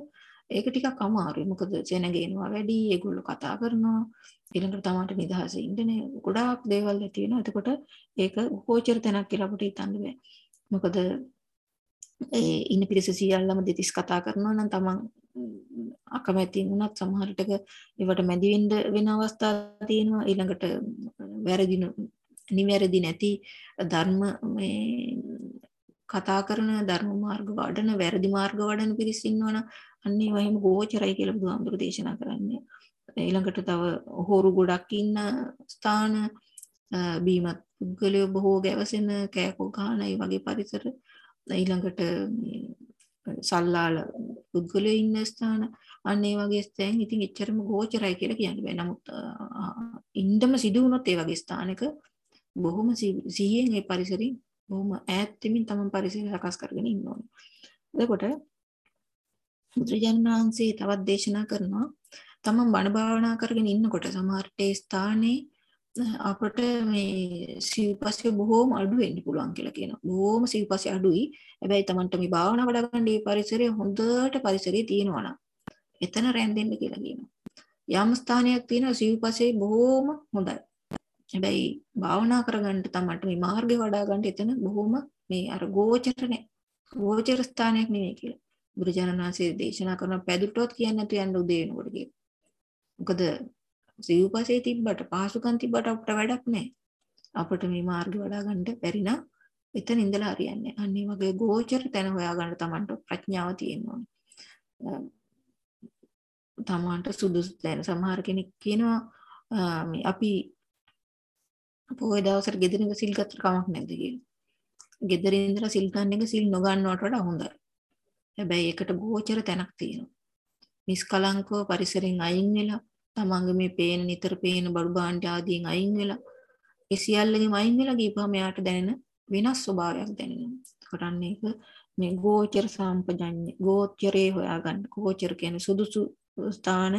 B: ඒක ටිකක් අමාරුයි. මොකද සෙනගේනවා වැඩි, ඒගොල්ලෝ කතා කරනවා. ඊළඟට තමයි නිදහසේ ඉන්නේ. ගොඩාක් දේවල් ඇති වෙනවා. එතකොට ඒක ගෝචර තැනක් කියලා අපිට හිතන්න බෑ. මොකද ඒ ඉන්න පිරිස සියල්ලම දෙතිස් කතා කරනවා නම් තමන් අකමැති වුණත් සමහර විටක ඒවට මැදි වෙන්න වෙන අවස්ථා තියෙනවා. ඊළඟට වැරදි නිවැරදි නැති ධර්ම මේ කතා කරන ධර්ම මාර්ග වඩන වැරදි මාර්ග වඩන පිරිස ඉන්නවනම් අන්න ඒවා එහෙම ගෝචරයි කියලා බුදුහාමුදුරු දේශනා කරන්නේ. ඊළඟට තව හොරු ගොඩක් ඉන්න ස්ථාන, බීමත් පුද්ගලයෝ බොහෝ ගැවසෙන කෑකෝ ගහන ඒ වගේ පරිසර, ඊළඟට සල්ලාල පුද්ගලයෝ ඉන්න ස්ථාන, අන්න ඒ වගේ ස්ථාන ඉතින් එච්චරම ගෝචරයි කියලා කියන්න බෑ. නමුත් ඉන්නම සිදු වුණොත් ඒ වගේ ස්ථානක බොහොම සිහියෙන් ඒ පරිසරයෙන් බොහොම ඈත් වෙමින් තමයි පරිසරය සකස් කරගෙන ඉන්න ඕනේ. එතකොට බුදුරජාණන් වහන්සේ තවත් දේශනා කරනවා තමන් බණ භාවනා කරගෙන ඉන්නකොට සමහර ඒ ස්ථානයේ අපට මේ සිව්පස්සේ බොහොම අඩු වෙන්න පුළුවන් කියලා කියනවා. බොහොම සිව්පස්සේ අඩුයි. හැබැයි තමන්ට මේ භාවනා වඩා ගන්න මේ පරිසරය හොඳට පරිසරයේ තියෙනවා නම් එතන රැඳෙන්න කියලා කියනවා. යම් ස්ථානයක් තියෙනවා සිව්පස්සේ බොහොම හොඳයි. හැබැයි භාවනා කරගන්න තමන්ට මේ මාර්ගේ වඩා ගන්න එතන බොහොම මේ අර ගෝචර නැහැ. ගෝචර ස්ථානයක් නෙවෙයි කියලා. බුදුරජාණන් වහන්සේ දේශනා කරන පැදුරටවත් කියන්නේ නැතු යන්න උදේ වෙනකොට කියලා. මොකද සිව්පස්සේ තිබ්බට පහසුකම් තිබ්බට අපිට වැඩක් නැහැ. අපිට මේ මාර්ගය වඩා ගන්න බැරි නම් එතන ඉඳලා හරියන්නේ නැහැ. අන්න ඒ වගේ ගෝචර තැන හොයාගන්න තමන්ට ප්‍රඥාව තියෙන්න ඕනේ. තමන්ට සුදුසු තැන සමහර කෙනෙක් කියනවා මේ අපි පොයි දවසට ගෙදර ඉඳලා සිල් ගත්තට කමක් නැද්ද කියලා. ගෙදර ඉඳලා සිල් ගන්න එක සිල් නොගන්නවට වඩා හොඳයි. හැබැයි ඒකට ගෝචර තැනක් තියෙනවා. නිස්කලංකව පරිසරයෙන් අයින් වෙලා තමන්ගේ මේ පේන නිතර පේන බඩු භාණ්ඩ ආදියෙන් අයින් වෙලා ඒ සියල්ලගෙම අයින් වෙලා ගිහපුවම එයාට දැනෙන වෙනස් ස්වභාවයක් දැනෙනවා. ඒකට ඒක මේ ගෝචර සම්පජඤ්ඤ ගෝචරේ හොයාගන්න. ගෝචර කියන්නේ සුදුසු ස්ථාන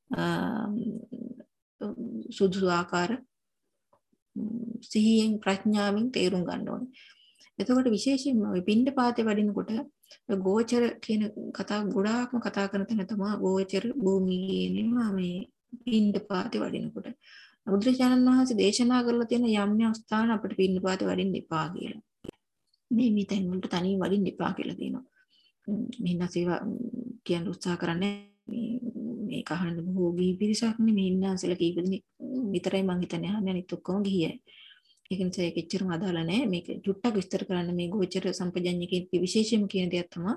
B: සුදුසු ආකාර සිහියෙන් ප්‍රඥාවෙන් තේරුම් ගන්න ඕනේ. එතකොට විශේෂයෙන්ම ওই පින්ඩපාතේ වඩිනකොට ගෝචර කියන කතාව ගොඩාක්ම කතා කරන තැන තමයි ගෝචර භූමියේම මේ පින්ඩපාතේ වඩිනකොට. බුදුරජාණන් වහන්සේ දේශනා කරලා තියෙන යම් යම් ස්ථාන අපිට පින්ඩපාතේ වඩින්න එපා කියලා. මේ මේ තැන් වලට තනියෙන් වඩින්න එපා කියලා තියෙනවා. මෙන්න සේවා කියන උත්සාහ කරන්නේ මේ කහන භෝගී පිරිසක් නෙමෙයි ඉන්නාසල කීප දෙනෙක් විතරයි මං හිතන්නේ අහන්නේ අනිත් ඔක්කොම ගිහියයි. ඒක නිසා ඒක එච්චරම අදාළ නැහැ. මේක චුට්ටක් විස්තර කරන්න මේ ගෝචර සම්පජඤ්ඤකේ විශේෂම කියන දෙයක් තමයි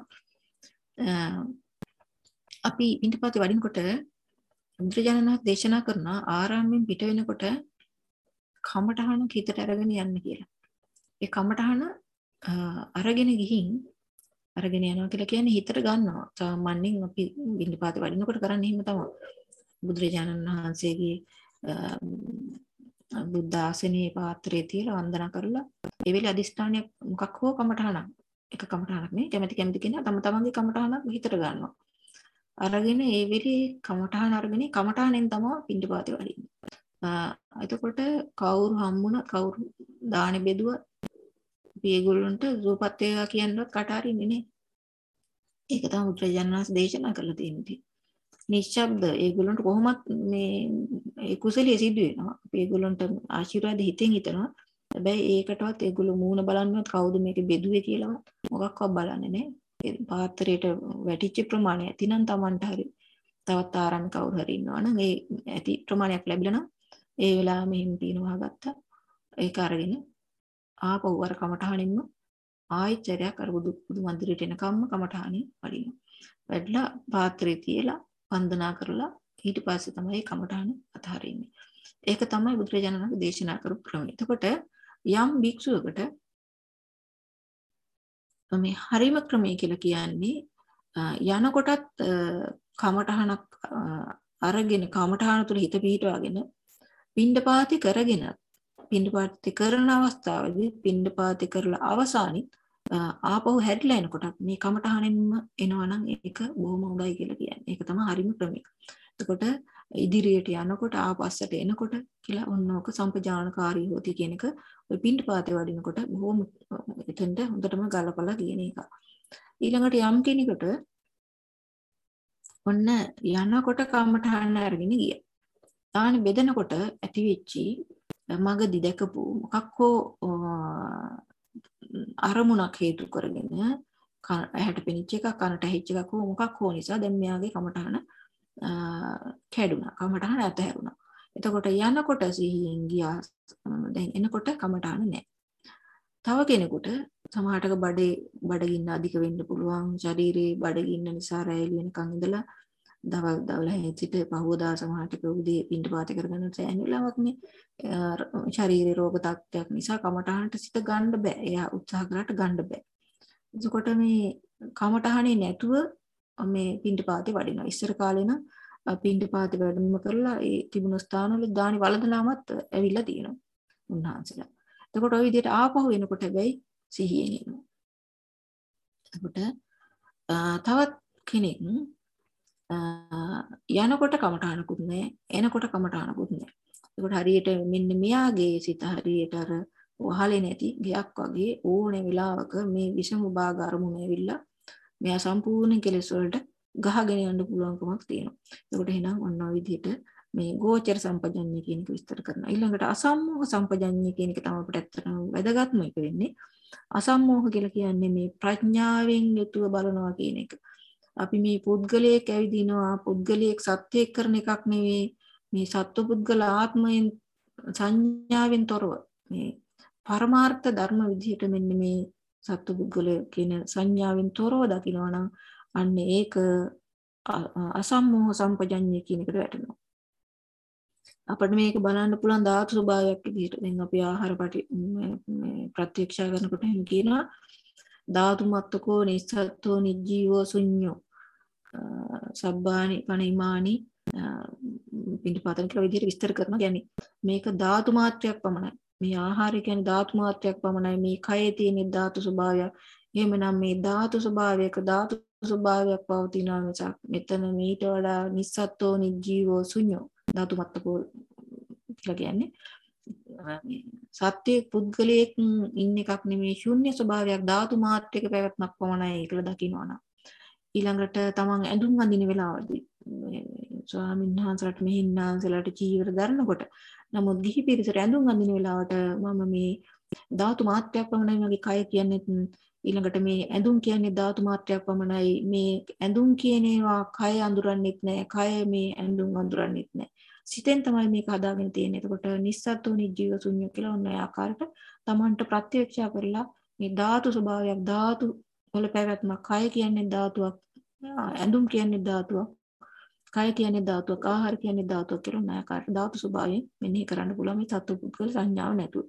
B: අපි පින්ඩපාතේ වඩිනකොට බුදුරජාණන් වහන්සේ දේශනා කරන ආරාමයෙන් පිට වෙනකොට කමඨහන හිතට අරගෙන යන්න කියලා. ඒ කමඨහන අරගෙන ගිහින් අරගෙන යනවා කියලා කියන්නේ හිතට ගන්නවා. සාමාන්‍යයෙන් අපි පින්ඩපාතේ වඩිනකොට කරන්නේ එහෙම තමයි. බුදුරජාණන් වහන්සේගේ බුද්ධ ආසනයේ පාත්‍රයේ තියලා වන්දනා කරලා ඒ වෙලේ අදිස්ථානයක් මොකක් හෝ කමඨහනක් එක කමඨහනක් නේ කැමැති කැමැති කෙනා තම තමන්ගේ කමඨහනක් හිතට ගන්නවා. අරගෙන ඒ වෙලේ කමඨහන අරගෙන කමඨහනෙන් තමයි පින්ඩපාතේ වඩින්නේ. එතකොට කවුරු හම්බුණා කවුරු දානෙ බෙදුවා මේගොල්ලන්ට රූපත් වේවා කියනවත් කට අරින්නේ නේ. ඒක තමයි බුදුරජාණන් වහන්සේ දේශනා කරලා තියෙන්නේ. නිශ්ශබ්ද ඒගොල්ලන්ට කොහොමත් මේ ඒ කුසලිය සිද්ධ වෙනවා. ඒගොල්ලන්ට ආශිර්වාද හිතෙන් හිතනවා. හැබැයි ඒකටවත් ඒගොල්ලෝ මූණ බලන්නවත් කවුද මේක බෙදුවේ කියලාවත් මොකක්වත් බලන්නේ නැහැ. ඒ පාත්‍රයට වැටිච්ච ප්‍රමාණය ඇතිනම් Tamanට හරි තවත් ආරාම කවුරු හරි ඉන්නවා නම් ඒ ඇති ප්‍රමාණයක් ලැබිලා නම් ඒ වෙලාවෙම මෙහෙම පිනවහා ගත්තා. ඒක අරගෙන ආපහු වර කමඨහනින්ම ආයතරයක් අර බුදු බුදු මන්දිරයට එනකම්ම කමඨහනින් වඩිනවා. වැඩලා පාත්‍රය තියලා වන්දනා කරලා ඊට පස්සේ තමයි කමඨහන අතහරින්නේ. ඒක තමයි බුදුරජාණන් වහන්සේ දේශනා කරපු ක්‍රමය. එතකොට යම් භික්ෂුවකට මේ හරිම ක්‍රමය කියලා කියන්නේ යනකොටත් කමඨහනක් අරගෙන කමඨහන තුල හිත පිහිටවාගෙන පින්ඩපාති කරගෙන පින්ඩපාති කරන අවස්ථාවේදී පින්ඩපාති කරලා අවසානයේ ආපහු හැරිලා එනකොට මේ කමඨහනෙන්ම එනවනම් ඒක බොහොම හොඳයි කියලා කියන්නේ. ඒක තමයි හරිම ක්‍රමය. එතකොට ඉදිරියට යනකොට ආපස්සට එනකොට කියලා ඔන්නෝක සම්පජානකාරී හොති කියන එක ඔය පින්ඩපාතේ වඩිනකොට බොහොම එතෙන්ට හොඳටම ගලපලා කියන එක. ඊළඟට යම් කෙනෙකුට ඔන්න යනකොට කමඨාන අරගෙන ගියා. තාන බෙදනකොට ඇති වෙච්චි මගදී දැකපු මොකක් හෝ අරමුණක් හේතු කරගෙන ඇහැට පෙනිච්ච එකක් කනට ඇහිච්ච එකක් හෝ මොකක් හෝ නිසා දැන් මෙයාගේ කමඨාන කැඩුනා. කමඨාන ඇතහැරුණා. එතකොට යනකොට සිහියෙන් ගියා. දැන් එනකොට කමඨාන නැහැ. තව කෙනෙකුට සමහරටක බඩේ බඩගින්න අධික වෙන්න පුළුවන්. ශරීරයේ බඩගින්න නිසා රැලි වෙනකන් ඉඳලා දවල් දවල් හැසිට පහවදා සමහරටක උදේ පින්ඩපාත කරගෙන සෑහෙන වෙලාවක් මේ ශරීරේ රෝග තත්ත්වයක් නිසා කමඨහනට සිත ගන්න බෑ. එයා උත්සාහ කරාට ගන්න බෑ. එතකොට මේ කමඨහනේ නැතුව මේ පින්ඩපාතේ වඩිනවා. ඉස්සර කාලේ නම් පින්ඩපාතේ වැඩම කරලා ඒ තිබුණ ස්ථානවල දානි වළඳලාමත් ඇවිල්ලා තියෙනවා උන්වහන්සේලා. එතකොට ওই විදිහට ආපහු එනකොට හැබැයි සිහියෙන් එනවා. එතකොට තවත් කෙනෙක් යනකොට කමඨානකුත් නැහැ, එනකොට කමඨානකුත් නැහැ. ඒකට හරියට මෙන්න මෙයාගේ සිත හරියට අර වහලේ නැති ගයක් වගේ ඕනේ වෙලාවක මේ විෂම භාග අරමුණ ඇවිල්ලා මෙයා සම්පූර්ණ කෙලෙස් වලට ගහගෙන යන්න පුළුවන්කමක් තියෙනවා. ඒකට එහෙනම් ඔන්න ඔය විදිහට මේ ගෝචර සම්පජඤ්ඤය කියන එක විස්තර කරනවා. ඊළඟට අසම්මෝහ සම්පජඤ්ඤය කියන එක තමයි අපිට ඇත්තටම වැදගත්ම එක වෙන්නේ. අසම්මෝහ කියලා කියන්නේ මේ ප්‍රඥාවෙන් යුතුව බලනවා කියන එක. අපි මේ පුද්ගලයෙක් ඇවිදිනවා, පුද්ගලයෙක් සත්‍යයක් කරන එකක් නෙවෙයි. මේ සත්ව පුද්ගල ආත්මයෙන් සංඥාවෙන් තොරව මේ පරමාර්ථ ධර්ම විදිහට මෙන්න මේ සත්ව පුද්ගල කියන සංඥාවෙන් තොරව දකිනවා නම් අන්න ඒක අසම්මෝහ සම්පජඤ්ඤය කියන එකට වැටෙනවා. අපිට මේක බලන්න පුළුවන් ධාතු ස්වභාවයක් විදිහට. දැන් අපි ආහාර ප්‍රත්‍යක්ෂ කරනකොට එහෙම කියනවා ධාතු මත්තකෝ නිස්සත්තෝ නිජ්ජීවෝ ශුඤ්ඤෝ සබ්බානි පණිමානි පින්ඩපාතන කියලා විදිහට විස්තර කරනවා. කියන්නේ මේක ධාතු මාත්‍රයක් පමණයි. මේ ආහාරය කියන්නේ ධාතු මාත්‍රයක් පමණයි. මේ කයේ තියෙන ධාතු ස්වභාවය. එහෙමනම් මේ ධාතු ස්වභාවයක ධාතු ස්වභාවයක් පවතිනවා මිසක් මෙතන මීට වඩා නිස්සත්තෝ නිජ්ජීවෝ ශුඤ්ඤෝ ධාතු මත්තකෝ කියලා කියන්නේ සත්‍ය පුද්ගලයෙක් ඉන්න එකක් නෙමෙයි, ශුන්‍ය ස්වභාවයක් ධාතු මාත්‍රයක පැවැත්මක් පමණයි කියලා දකින්නවනම් ඊළඟට තමන් ඇඳුම් අඳින වෙලාවදී ස්වාමීන් වහන්සේලාට මෙහින්නාන්සලාට චීවර දරනකොට නමුත් ගිහි පිරිසට ඇඳුම් අඳින වෙලාවට මම මේ ධාතු මාත්‍රයක් පමණයි මගේ කය කියන්නේ, ඊළඟට මේ ඇඳුම් කියන්නේ ධාතු මාත්‍රයක් පමණයි, මේ ඇඳුම් කියන ඒවා කය අඳුරන්නෙත් නැහැ, කය මේ ඇඳුම් අඳුරන්නෙත් නැහැ, සිතෙන් තමයි මේක හදාගෙන තියෙන්නේ. එතකොට නිස්සත්තු නිජීව ශුන්‍ය කියලා ඔන්න ඒ ආකාරයට තමන්ට ප්‍රත්‍යක්ෂ කරලා මේ ධාතු ස්වභාවයක්, ධාතු වල පැවැත්මක්, කය කියන්නේ ධාතුවක්, ඇඳුම් කියන්නේ ධාතුවක්, කය කියන්නේ ධාතුවක්, ආහාර කියන්නේ ධාතුවක් කියලා ඔන්න ඒ ආකාරයට ධාතු ස්වභාවයෙන් මෙනෙහි කරන්න පුළුවන් මේ සත්ව පුද්ගල සංඥාව නැතුව.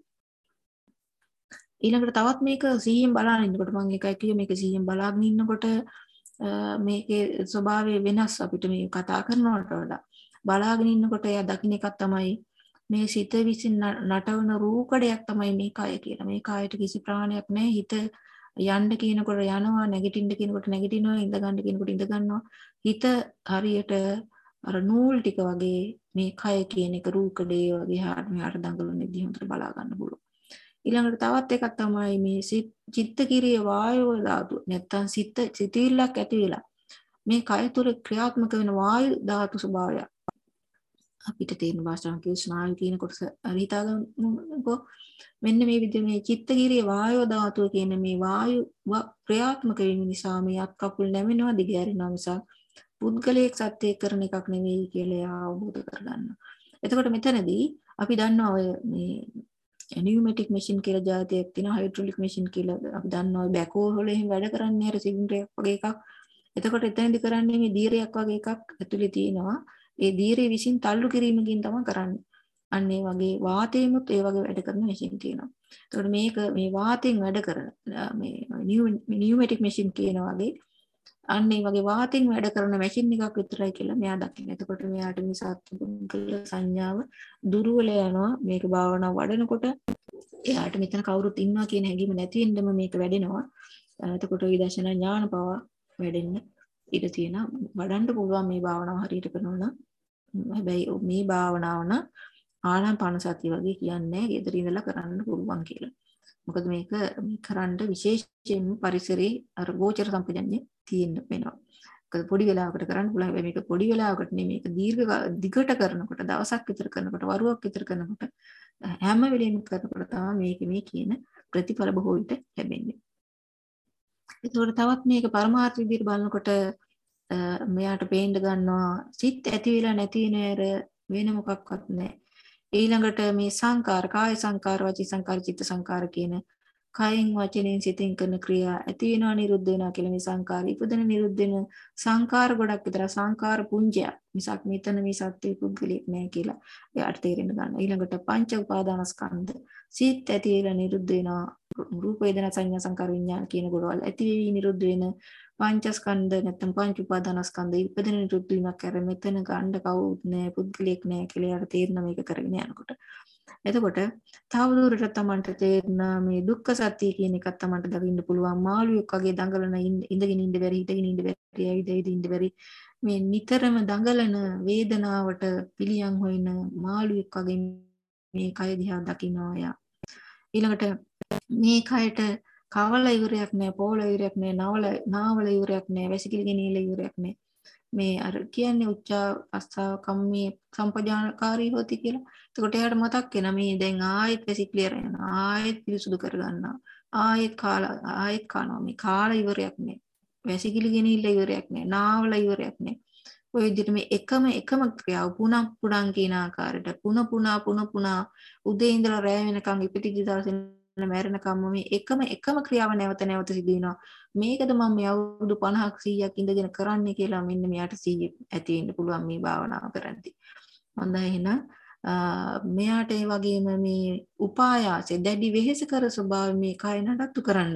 B: ඊළඟට තවත් මේක සිහියෙන් බලන ඉන්නකොට මම එකයි කිව්වේ මේක සිහියෙන් බලාගෙන ඉන්නකොට මේකේ ස්වභාවය වෙනස් අපිට මේ කතා කරනවට වඩා බලාගෙන ඉන්නකොට එයා දකින්න එකක් තමයි මේ සිත විසින් නටවන රූකඩයක් තමයි මේ කය කියලා. මේ කයට කිසි ප්‍රාණයක් නැහැ. හිත යන්න කියනකොට යනවා, නැගිටින්න කියනකොට නැගිටිනවා, ඉඳ ගන්න කියනකොට ඉඳ ගන්නවා. හිත හරියට අර නූල් ටික වගේ මේ කය කියන එක රූකඩේ වගේ හාට මෙහාට දඟලන විදිහ හොඳට බලා ගන්න පුළුවන්. ඊළඟට තවත් එකක් තමයි මේ චිත්ත කිරිය වායෝ ධාතුව. නැත්තම් සිත සිතිවිල්ලක් ඇති වෙලා මේ කය තුළ ක්‍රියාත්මක වෙන වායු ධාතු ස්වභාවය අපිට තේරෙන භාෂාවෙන් කිය ස්නායු කියන කොටස හිතාගන්නකො. මෙන්න මේ විදිහේ මේ චිත්ත කිරිය වායෝ ධාතුව කියන මේ වායු ක්‍රියාත්මක වීම නිසා මේ අත් කකුල් නැවෙනවා, දිගහැරෙනවා නිසා පුද්ගලයෙක් සත්‍යයක් කරන එකක් නෙවෙයි කියලා අවබෝධ කරගන්න. එතකොට මෙතනදී අපි දන්නවා ඔය මේ නියුමැටික් මැෂින් කියලා જાතියක් තියෙනවා, හයිඩ්‍රොලික් මැෂින් කියලා අපි දන්නවා. ඔය බැකෝ වල එහෙම වැඩ කරන්නේ අර සිලින්ඩරයක් වගේ එකක්. එතකොට එතනදී කරන්නේ මේ දීරයක් වගේ එකක් ඇතුලේ තියෙනවා. ඒ දීරේ විසින් තල්ලු කිරීමකින් තමයි කරන්නේ. අන්න ඒ වගේ වාතයෙමුත් ඒ වගේ වැඩ කරන මැෂින් තියෙනවා. එතකොට මේක මේ වාතයෙන් වැඩ කරන මේ නියුමැටික් මැෂින් කියන වගේ අන්න ඒ වගේ වාතයෙන් වැඩ කරන මැෂින් එකක් විතරයි කියලා මෙයා දකින්න. එතකොට මෙයාට මේ සත්පුද්ගල සංඥාව දුර්වල යනවා. මේක භාවනාව වඩනකොට එයාට මෙතන කවුරුත් ඉන්නවා කියන හැඟීම නැති වෙන්නම මේක වැඩෙනවා. එතකොට විදර්ශනා ඥාන පව වැඩෙන්න ඉඩ තියෙනවා. වඩන්න පුළුවන් මේ භාවනාව හරියට කරනවා නම්. හැබැයි මේ භාවනාව නම් ආනාපාන සතිය වගේ කියන්නේ ගෙදර ඉඳලා කරන්න පුළුවන් කියලා. මොකද මේක කරන්න විශේෂයෙන්ම පරිසරයේ අර ගෝචර සම්පජන්‍ය තියෙන්න වෙනවා. පොඩි වෙලාවකට කරන්න පුළුවන්. හැබැයි මේක පොඩි වෙලාවකට නෙමෙයි. මේක දීර්ඝ දිගට කරනකොට දවසක් විතර කරනකොට වරුවක් විතර කරනකොට හැම වෙලෙම කරනකොට තමයි මේක මේ කියන ප්‍රතිඵල බොහෝ විට ලැබෙන්නේ. ඒකෝට තවත් මේක පරමාර්ථ විදිහට බලනකොට මෙයාට පේන්න ගන්නවා සිත් ඇති වෙලා නැති වෙන වෙන මොකක්වත් නැහැ. ඊළඟට මේ සංකාර, කාය සංකාර, වචී සංකාර, චිත්ත සංකාර කියන කයින් වචනෙන් සිතින් කරන ක්‍රියා ඇති වෙනවා නිරුද්ධ වෙනවා කියලා මේ සංකාර ඉපදෙන නිරුද්ධ වෙන සංකාර ගොඩක් විතර සංකාර පුංජය මිසක් මෙතන මේ සත්‍ය පුද්ගලියක් නෑ කියලා එයාට තේරෙන්න ගන්නවා. ඊළඟට පංච උපාදානස්කන්ධ සිත් ඇති වෙලා නිරුද්ධ වෙනවා රූප වේදනා සංඥා සංකාර විඥාන කියන ගොඩවල් ඇති වෙවි නිරුද්ධ වෙන පංචස්කන්ධ නැත්නම් පංච උපාදානස්කන්ධ ඉපදෙන නිරුද්ධ වීමක් කර මෙතන ගන්න කවුරුත් නෑ පුද්ගලියක් නෑ කියලා එයාට තේරෙන මේක කරගෙන යනකොට. එතකොට තවදුරටත් තමන්ට තේරෙනවා මේ දුක්ඛ සත්‍ය කියන එකත් තමන්ට දකින්න පුළුවන්. මාළුවෙක් වගේ දඟලන ඉඳගෙන ඉන්න බැරි හිටගෙන ඉන්න බැරි ඇවිද ඇවිද ඉන්න බැරි මේ නිතරම දඟලන වේදනාවට පිළියම් හොයන මාළුවෙක් වගේ මේ කය දිහා දකින්නවා යා. ඊළඟට මේ කයට කවල ඉවරයක් නෑ, පොළ ඉවරයක් නෑ, නවල නාවල ඉවරයක් නෑ, වැසිකිලි ගෙනියල ඉවරයක් නෑ. මේ අර කියන්නේ උච්චා අස්සා කම්මේ සම්පජානකාරී හොති කියලා. එතකොට එයාට මතක් වෙනවා මේ දැන් ආයෙත් වැසිකිලියර යනවා, ආයෙත් පිරිසුදු කර ගන්නවා, ආයෙත් කාලා ආයෙත් කනවා. මේ කාලා ඉවරයක් නෑ. වැසිකිලි ගෙනියල ඉවරයක් නෑ, නාවල ඉවරයක් නෑ. ඔය විදිහට මේ එකම එකම ක්‍රියාව පුනක් පුණන් කියන ආකාරයට පුන පුනා පුන පුනා උදේ ඉඳලා රැය වෙනකන් ඉපිටිච්ච දවසේ මැරෙනකම්ම මේ එකම එකම ක්‍රියාව නැවත නැවත සිදු වෙනවා. මේකද මම මේ අවුරුදු පනහක් සීයක් ඉඳගෙන කරන්නේ කියලා මෙන්න මෙයාට සීය ඇති වෙන්න පුළුවන් මේ භාවනාව කරද්දී. හොඳයි එහෙනම් මෙයාට ඒ වගේම මේ උපායාසය දැඩි වෙහෙස කර ස්වභාවය මේ කය නඩත්තු කරන්න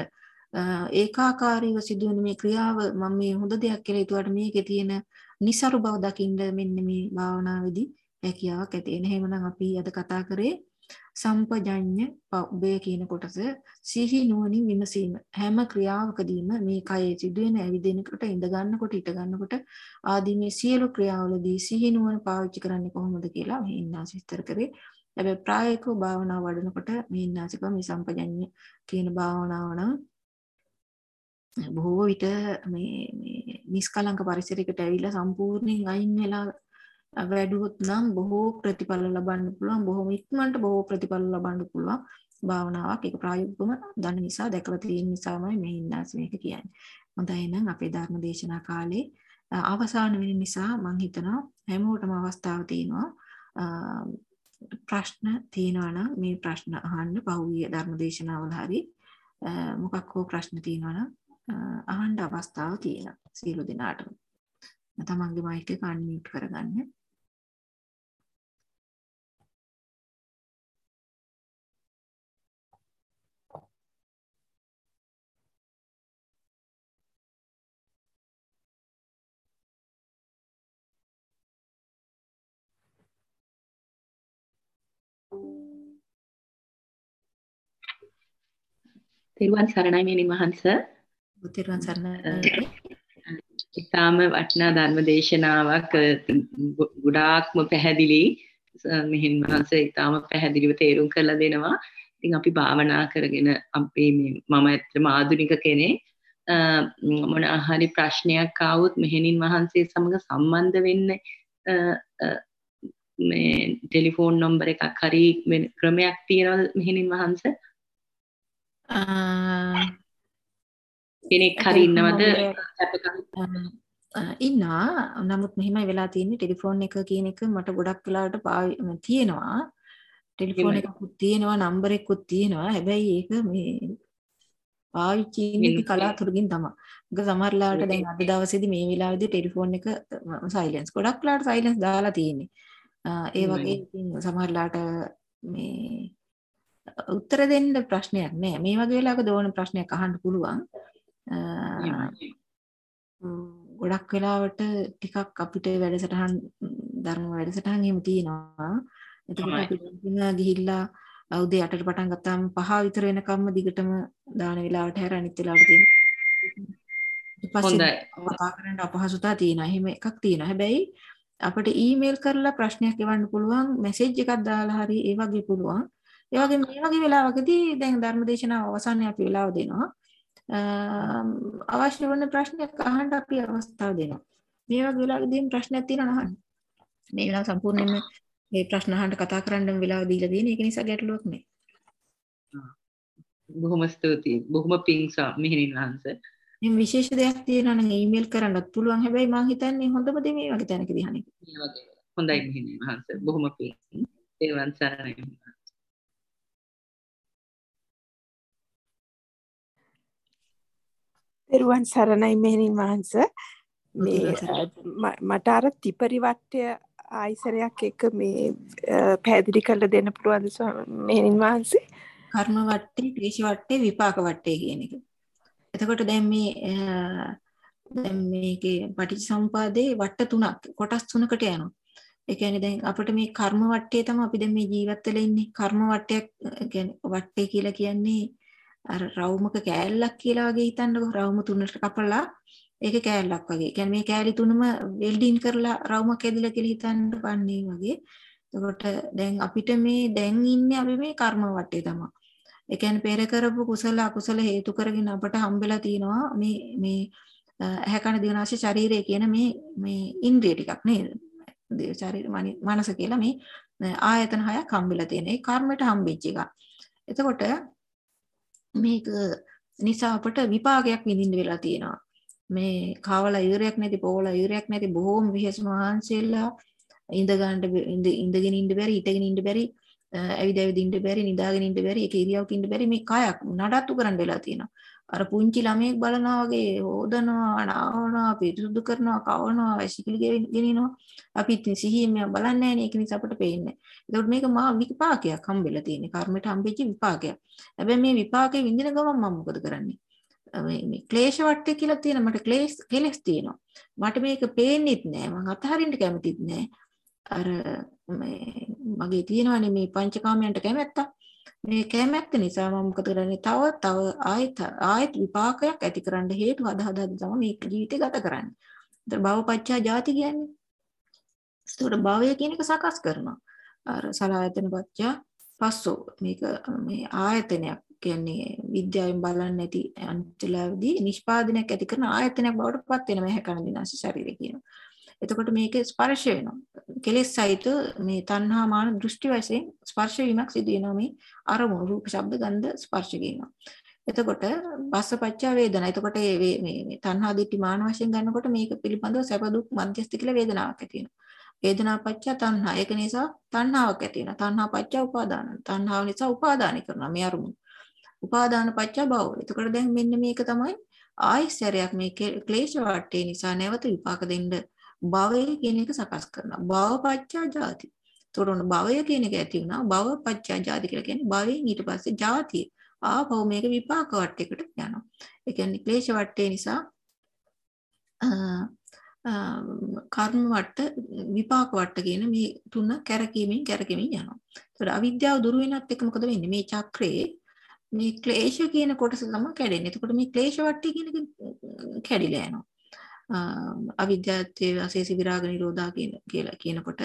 B: ඒකාකාරීව සිදුවෙන මේ ක්‍රියාව මම මේ හොඳ දෙයක් කියලා හිතුවාට මේකේ තියෙන નિසරු බව දකින්න මෙන්න මේ භාවනාවේදී හැකියාවක් ඇති වෙන. එහෙමනම් අපි අද කතා කරේ සම්පජඤ්ඤ පබ්බය කියන කොටස සිහි නුවණින් විමසීම. හැම ක්‍රියාවකදීම මේ කයේ සිදුවෙන ඇවිදිනකොට ඉඳ ගන්නකොට හිට ගන්නකොට ආදී මේ සියලු ක්‍රියාවලදී සිහි නුවණ පාවිච්චි කරන්නේ කොහොමද කියලා මේ ඉන්නාස විස්තර කරේ. හැබැයි ප්‍රායෝගිකව භාවනාව වඩනකොට මේ ඉන්නාසික මේ සම්පජඤ්ඤ කියන භාවනාව නම් බොහෝ විට මේ මේ නිස්කලංක පරිසරයකට ඇවිල්ලා සම්පූර්ණයෙන් අයින් වෙලා වැඩුවොත් නම් බොහෝ ප්‍රතිඵල ලබන්න පුළුවන්. බොහොම ඉක්මනට බොහෝ ප්‍රතිඵල ලබන්න පුළුවන් භාවනාවක්. ඒක ප්‍රායෝගිකවම දන්න නිසා දැකලා තියෙන නිසාමයි මේ ඉන්නාස් මේක කියන්නේ. හොඳයි එහෙනම් අපේ ධර්ම දේශනා කාලේ අවසාන වෙන නිසා මම හිතනවා හැමෝටම අවස්ථාව තියෙනවා ප්‍රශ්න තියෙනවා නම් මේ ප්‍රශ්න අහන්න පහුගිය ධර්ම දේශනාවල හරි මොකක් හෝ ප්‍රශ්න තියෙනවා නම් අහන්න අවස්ථාව තියෙනවා සියලු දෙනාටම. තමන්ගේ මයික් එක අන්මියුට් කරගන්න.
C: තෙරුවන් සරණයි මෙනි මහන්ස.
B: තෙරුවන් සරණයි.
C: ඉතාම වටිනා ධර්ම දේශනාවක් ගොඩාක්ම පැහැදිලි මෙහෙන් මහන්ස ඉතාම පැහැදිලිව තේරුම් කරලා දෙනවා. ඉතින් අපි භාවනා කරගෙන අපි මේ මම ඇත්තටම ආධුනික කෙනෙක් මොන හරි ප්‍රශ්නයක් ආවොත් මෙහෙණින් වහන්සේ සමග සම්බන්ධ වෙන්න මේ ටෙලිෆෝන් නම්බර එකක් හරි ක්‍රමයක් තියෙනවා මෙහෙණින් වහන්ස? කෙනෙක් හරි ඉන්නවද?
B: ඉන්නා. නමුත් මෙහිමයි වෙලා තියෙන්නේ ටෙලිෆෝන් එක කියන එක මට ගොඩක් වෙලාවට තියෙනවා. ටෙලිෆෝන් එකකුත් තියෙනවා, නම්බර එකකුත් තියෙනවා. හැබැයි ඒක මේ පාවිච්චි ඉන්නේ කලාතුරකින් තමයි. ඒක සමහරලාට දැන් අද දවසේදී මේ වෙලාවේදී ටෙලිෆෝන් එක සයිලන්ස් ගොඩක් වෙලාවට සයිලන්ස් දාලා තියෙන්නේ. ඒ වගේ ඉතින් සමහරලාට මේ උත්තර දෙන්න ප්‍රශ්නයක් නෑ. මේ වගේ වෙලාවක ඕන ප්‍රශ්නයක් අහන්න පුළුවන්. ගොඩක් වෙලාවට ටිකක් අපිට වැඩසටහන් ධර්ම වැඩසටහන් එහෙම තියෙනවා. එතකොට අපි ගිහිල්ලා උදේ අටට පටන් ගත්තාම පහ විතර වෙනකම්ම දිගටම දාන වෙලාවට හැර අනිත් වෙලාවට තියෙන.
C: හොඳයි.
B: කතා කරන්න අපහසුතාව තියෙනවා. එහෙම එකක් තියෙනවා. හැබැයි අපිට ඊමේල් කරලා ප්‍රශ්නයක් එවන්න පුළුවන්, මැසේජ් එකක් දාලා හරි ඒ වගේ පුළුවන්. ඒ වගේ මේ වගේ වෙලාවකදී දැන් ධර්මදේශනාව අවසානයේ අපි වෙලාව දෙනවා. අවශ්‍ය වන ප්‍රශ්නයක් අහන්න අපි අවස්ථාව දෙනවා. මේ වගේ වෙලාවකදී ප්‍රශ්නයක් තියෙනවා අහන්න. මේ වෙලාව සම්පූර්ණයෙන්ම මේ ප්‍රශ්න අහන්න කතා කරන්න වෙලාව දීලා තියෙන. ඒක නිසා ගැටලුවක් නෑ.
C: බොහොම ස්තුතියි. බොහොම පිං මෙහෙණින් වහන්සේ.
B: මේ විශේෂ දෙයක් තියෙනවා නම් ඊමේල් කරන්නත් පුළුවන්. හැබැයි මම හිතන්නේ හොඳම දේ මේ වගේ තැනකදී අහන්නේ.
C: මේ වගේ. හොඳයි මෙහෙණින් වහන්සේ. බොහොම පිං. දේවන් සරණයි.
D: දේරුවන් සරණයි මෙහෙණින් වහන්සේ. මේ මට අර ත්‍රිපරිවට්ටය ආයිසරයක් එක මේ පැහැදිලි කරලා දෙන්න පුළුවන්ද මෙහෙණින් වහන්සේ?
B: කර්ම වට්ටේ, ක්ලේශ වට්ටේ, විපාක වට්ටේ කියන එක. එතකොට දැන් මේ දැන් මේකේ පටිච්චසමුපාදේ වට්ට තුනක් කොටස් තුනකට යනවා. ඒ කියන්නේ දැන් අපිට මේ කර්ම වට්ටේ තමයි අපි දැන් මේ ජීවත් වෙලා ඉන්නේ. කර්ම වට්ටයක් කියන්නේ වට්ටේ කියලා කියන්නේ අර රවුමක කෑල්ලක් කියලා වගේ හිතන්නකො. රවුම තුනට කපලා ඒක කෑල්ලක් වගේ. කියන්නේ මේ කෑලි තුනම වෙල්ඩින් කරලා රවුමක් ඇදලා කියලා හිතන්න පන්නේ වගේ. එතකොට දැන් අපිට මේ දැන් ඉන්නේ අපි මේ කර්ම වට්ටේ තමයි. ඒ කියන්නේ පෙර කරපු කුසල අකුසල හේතු කරගෙන අපට හම්බෙලා තිනවා මේ මේ ඇහැ කන දිව නාසය ශරීරය කියන මේ මේ ඉන්ද්‍රිය ටිකක් නේද? දිව ශරීර මනස කියලා මේ ආයතන හයක් හම්බෙලා තියෙන. ඒ කර්මයට හම්බෙච්ච එක. එතකොට මේක නිසා අපට විපාකයක් විඳින්න වෙලා තියෙනවා. මේ කාවල ඉවරයක් නැති පොවල ඉවරයක් නැති බොහෝම විශේෂ මහන්සියලා ඉඳ ගන්න ඉඳගෙන ඉන්න බැරි හිටගෙන ඉන්න බැරි ඇවිද ඇවිද ඉන්න බැරි නිදාගෙන ඉන්න බැරි ඒක ඉරියව්වක ඉන්න බැරි මේ කයක් නඩත්තු කරන්න වෙලා තියෙනවා. අර පුංචි ළමයෙක් බලනවා වගේ හොදනවා නාවනවා පිරිසුදු කරනවා කවනවා වැසිකිලි ගෙනිනවා. අපි ඉතින් සිහියෙන් මෙයා බලන්නේ නැහැ නේ. ඒක නිසා අපට පේන්නේ. ඒකට මේක මා විපාකයක් හම්බෙලා තියෙන්නේ. කර්මයට හම්බෙච්ච විපාකයක්. හැබැයි මේ විපාකේ විඳින ගමන් මම මොකද කරන්නේ? මේ ක්ලේශ වට්ටේ කියලා තියෙන මට ක්ලේශ කෙලස් තියෙනවා. මට මේක පේන්නෙත් නෑ. මම අතහරින්න කැමතිත් නෑ. අර මේ මගේ තියෙනවානේ මේ පංචකාමයන්ට කැමැත්ත. මේ කැමැත්ත නිසා මම මොකද කරන්නේ? තව තව ආයත ආයත විපාකයක් ඇති කරන්න හේතු හද හද තමයි මේ ජීවිතය ගත කරන්නේ. ඒතර භවපච්චා ජාති කියන්නේ. ඒතකොට භවය කියන එක සකස් කරනවා. අර සලආයතන පච්චා පස්සෝ මේක මේ ආයතනයක් කියන්නේ විද්‍යාවෙන් බලන්නේ නැති අන්තිලාවේදී නිෂ්පාදනයක් ඇති කරන ආයතනයක් බවට පත් වෙන මේ කන දිනාස ශරීරය කියනවා. එතකොට මේකේ ස්පර්ශ වෙනවා. කෙලෙස් සහිත මේ තණ්හා මාන දෘෂ්ටි වශයෙන් ස්පර්ශ වීමක් සිදු වෙනවා මේ අරමුණු රූප ශබ්ද ගන්ධ ස්පර්ශ කියනවා. එතකොට බස්සපච්චා වේදනා. එතකොට මේ මේ තණ්හා දිට්ඨි මාන වශයෙන් ගන්නකොට මේක පිළිබඳව සැප දුක් මධ්‍යස්ථ කියලා වේදනාවක් ඇති වෙනවා. වේදනා පච්චා තණ්හා. ඒක නිසා තණ්හාවක් ඇති වෙනවා. තණ්හා පච්චා උපාදාන. තණ්හාව නිසා උපාදාන කරනවා මේ අරමුණු. උපාදාන පච්චා භව. එතකොට දැන් මෙන්න මේක තමයි ආයසරයක් මේ ක්ලේශ වට්ටේ නිසා නැවත විපාක දෙන්න භවය කියන එක සකස් කරනවා. භව පච්චා ජාති. එතකොට භවය කියන එක ඇති වුණා. භව පච්චා ජාති කියලා කියන්නේ භවයෙන් ඊට පස්සේ ජාතිය. ආපහු මේක විපාක වට්ටයකට යනවා. ඒ කියන්නේ ක්ලේශ වට්ටේ නිසා කර්ම වට්ට විපාක වට්ට කියන මේ තුන කැරකීමෙන් කැරකෙමින් යනවා. ඒතකොට අවිද්‍යාව දුරු වෙනත් එක මොකද වෙන්නේ? මේ චක්‍රයේ මේ ක්ලේශ කියන කොටස තමයි කැඩෙන්නේ. එතකොට මේ ක්ලේශ වට්ටි කියන එක කැඩිලා යනවා. අවිද්‍යාත්වේ අසේසි විරාග නිරෝධා කියන කියලා කියනකොට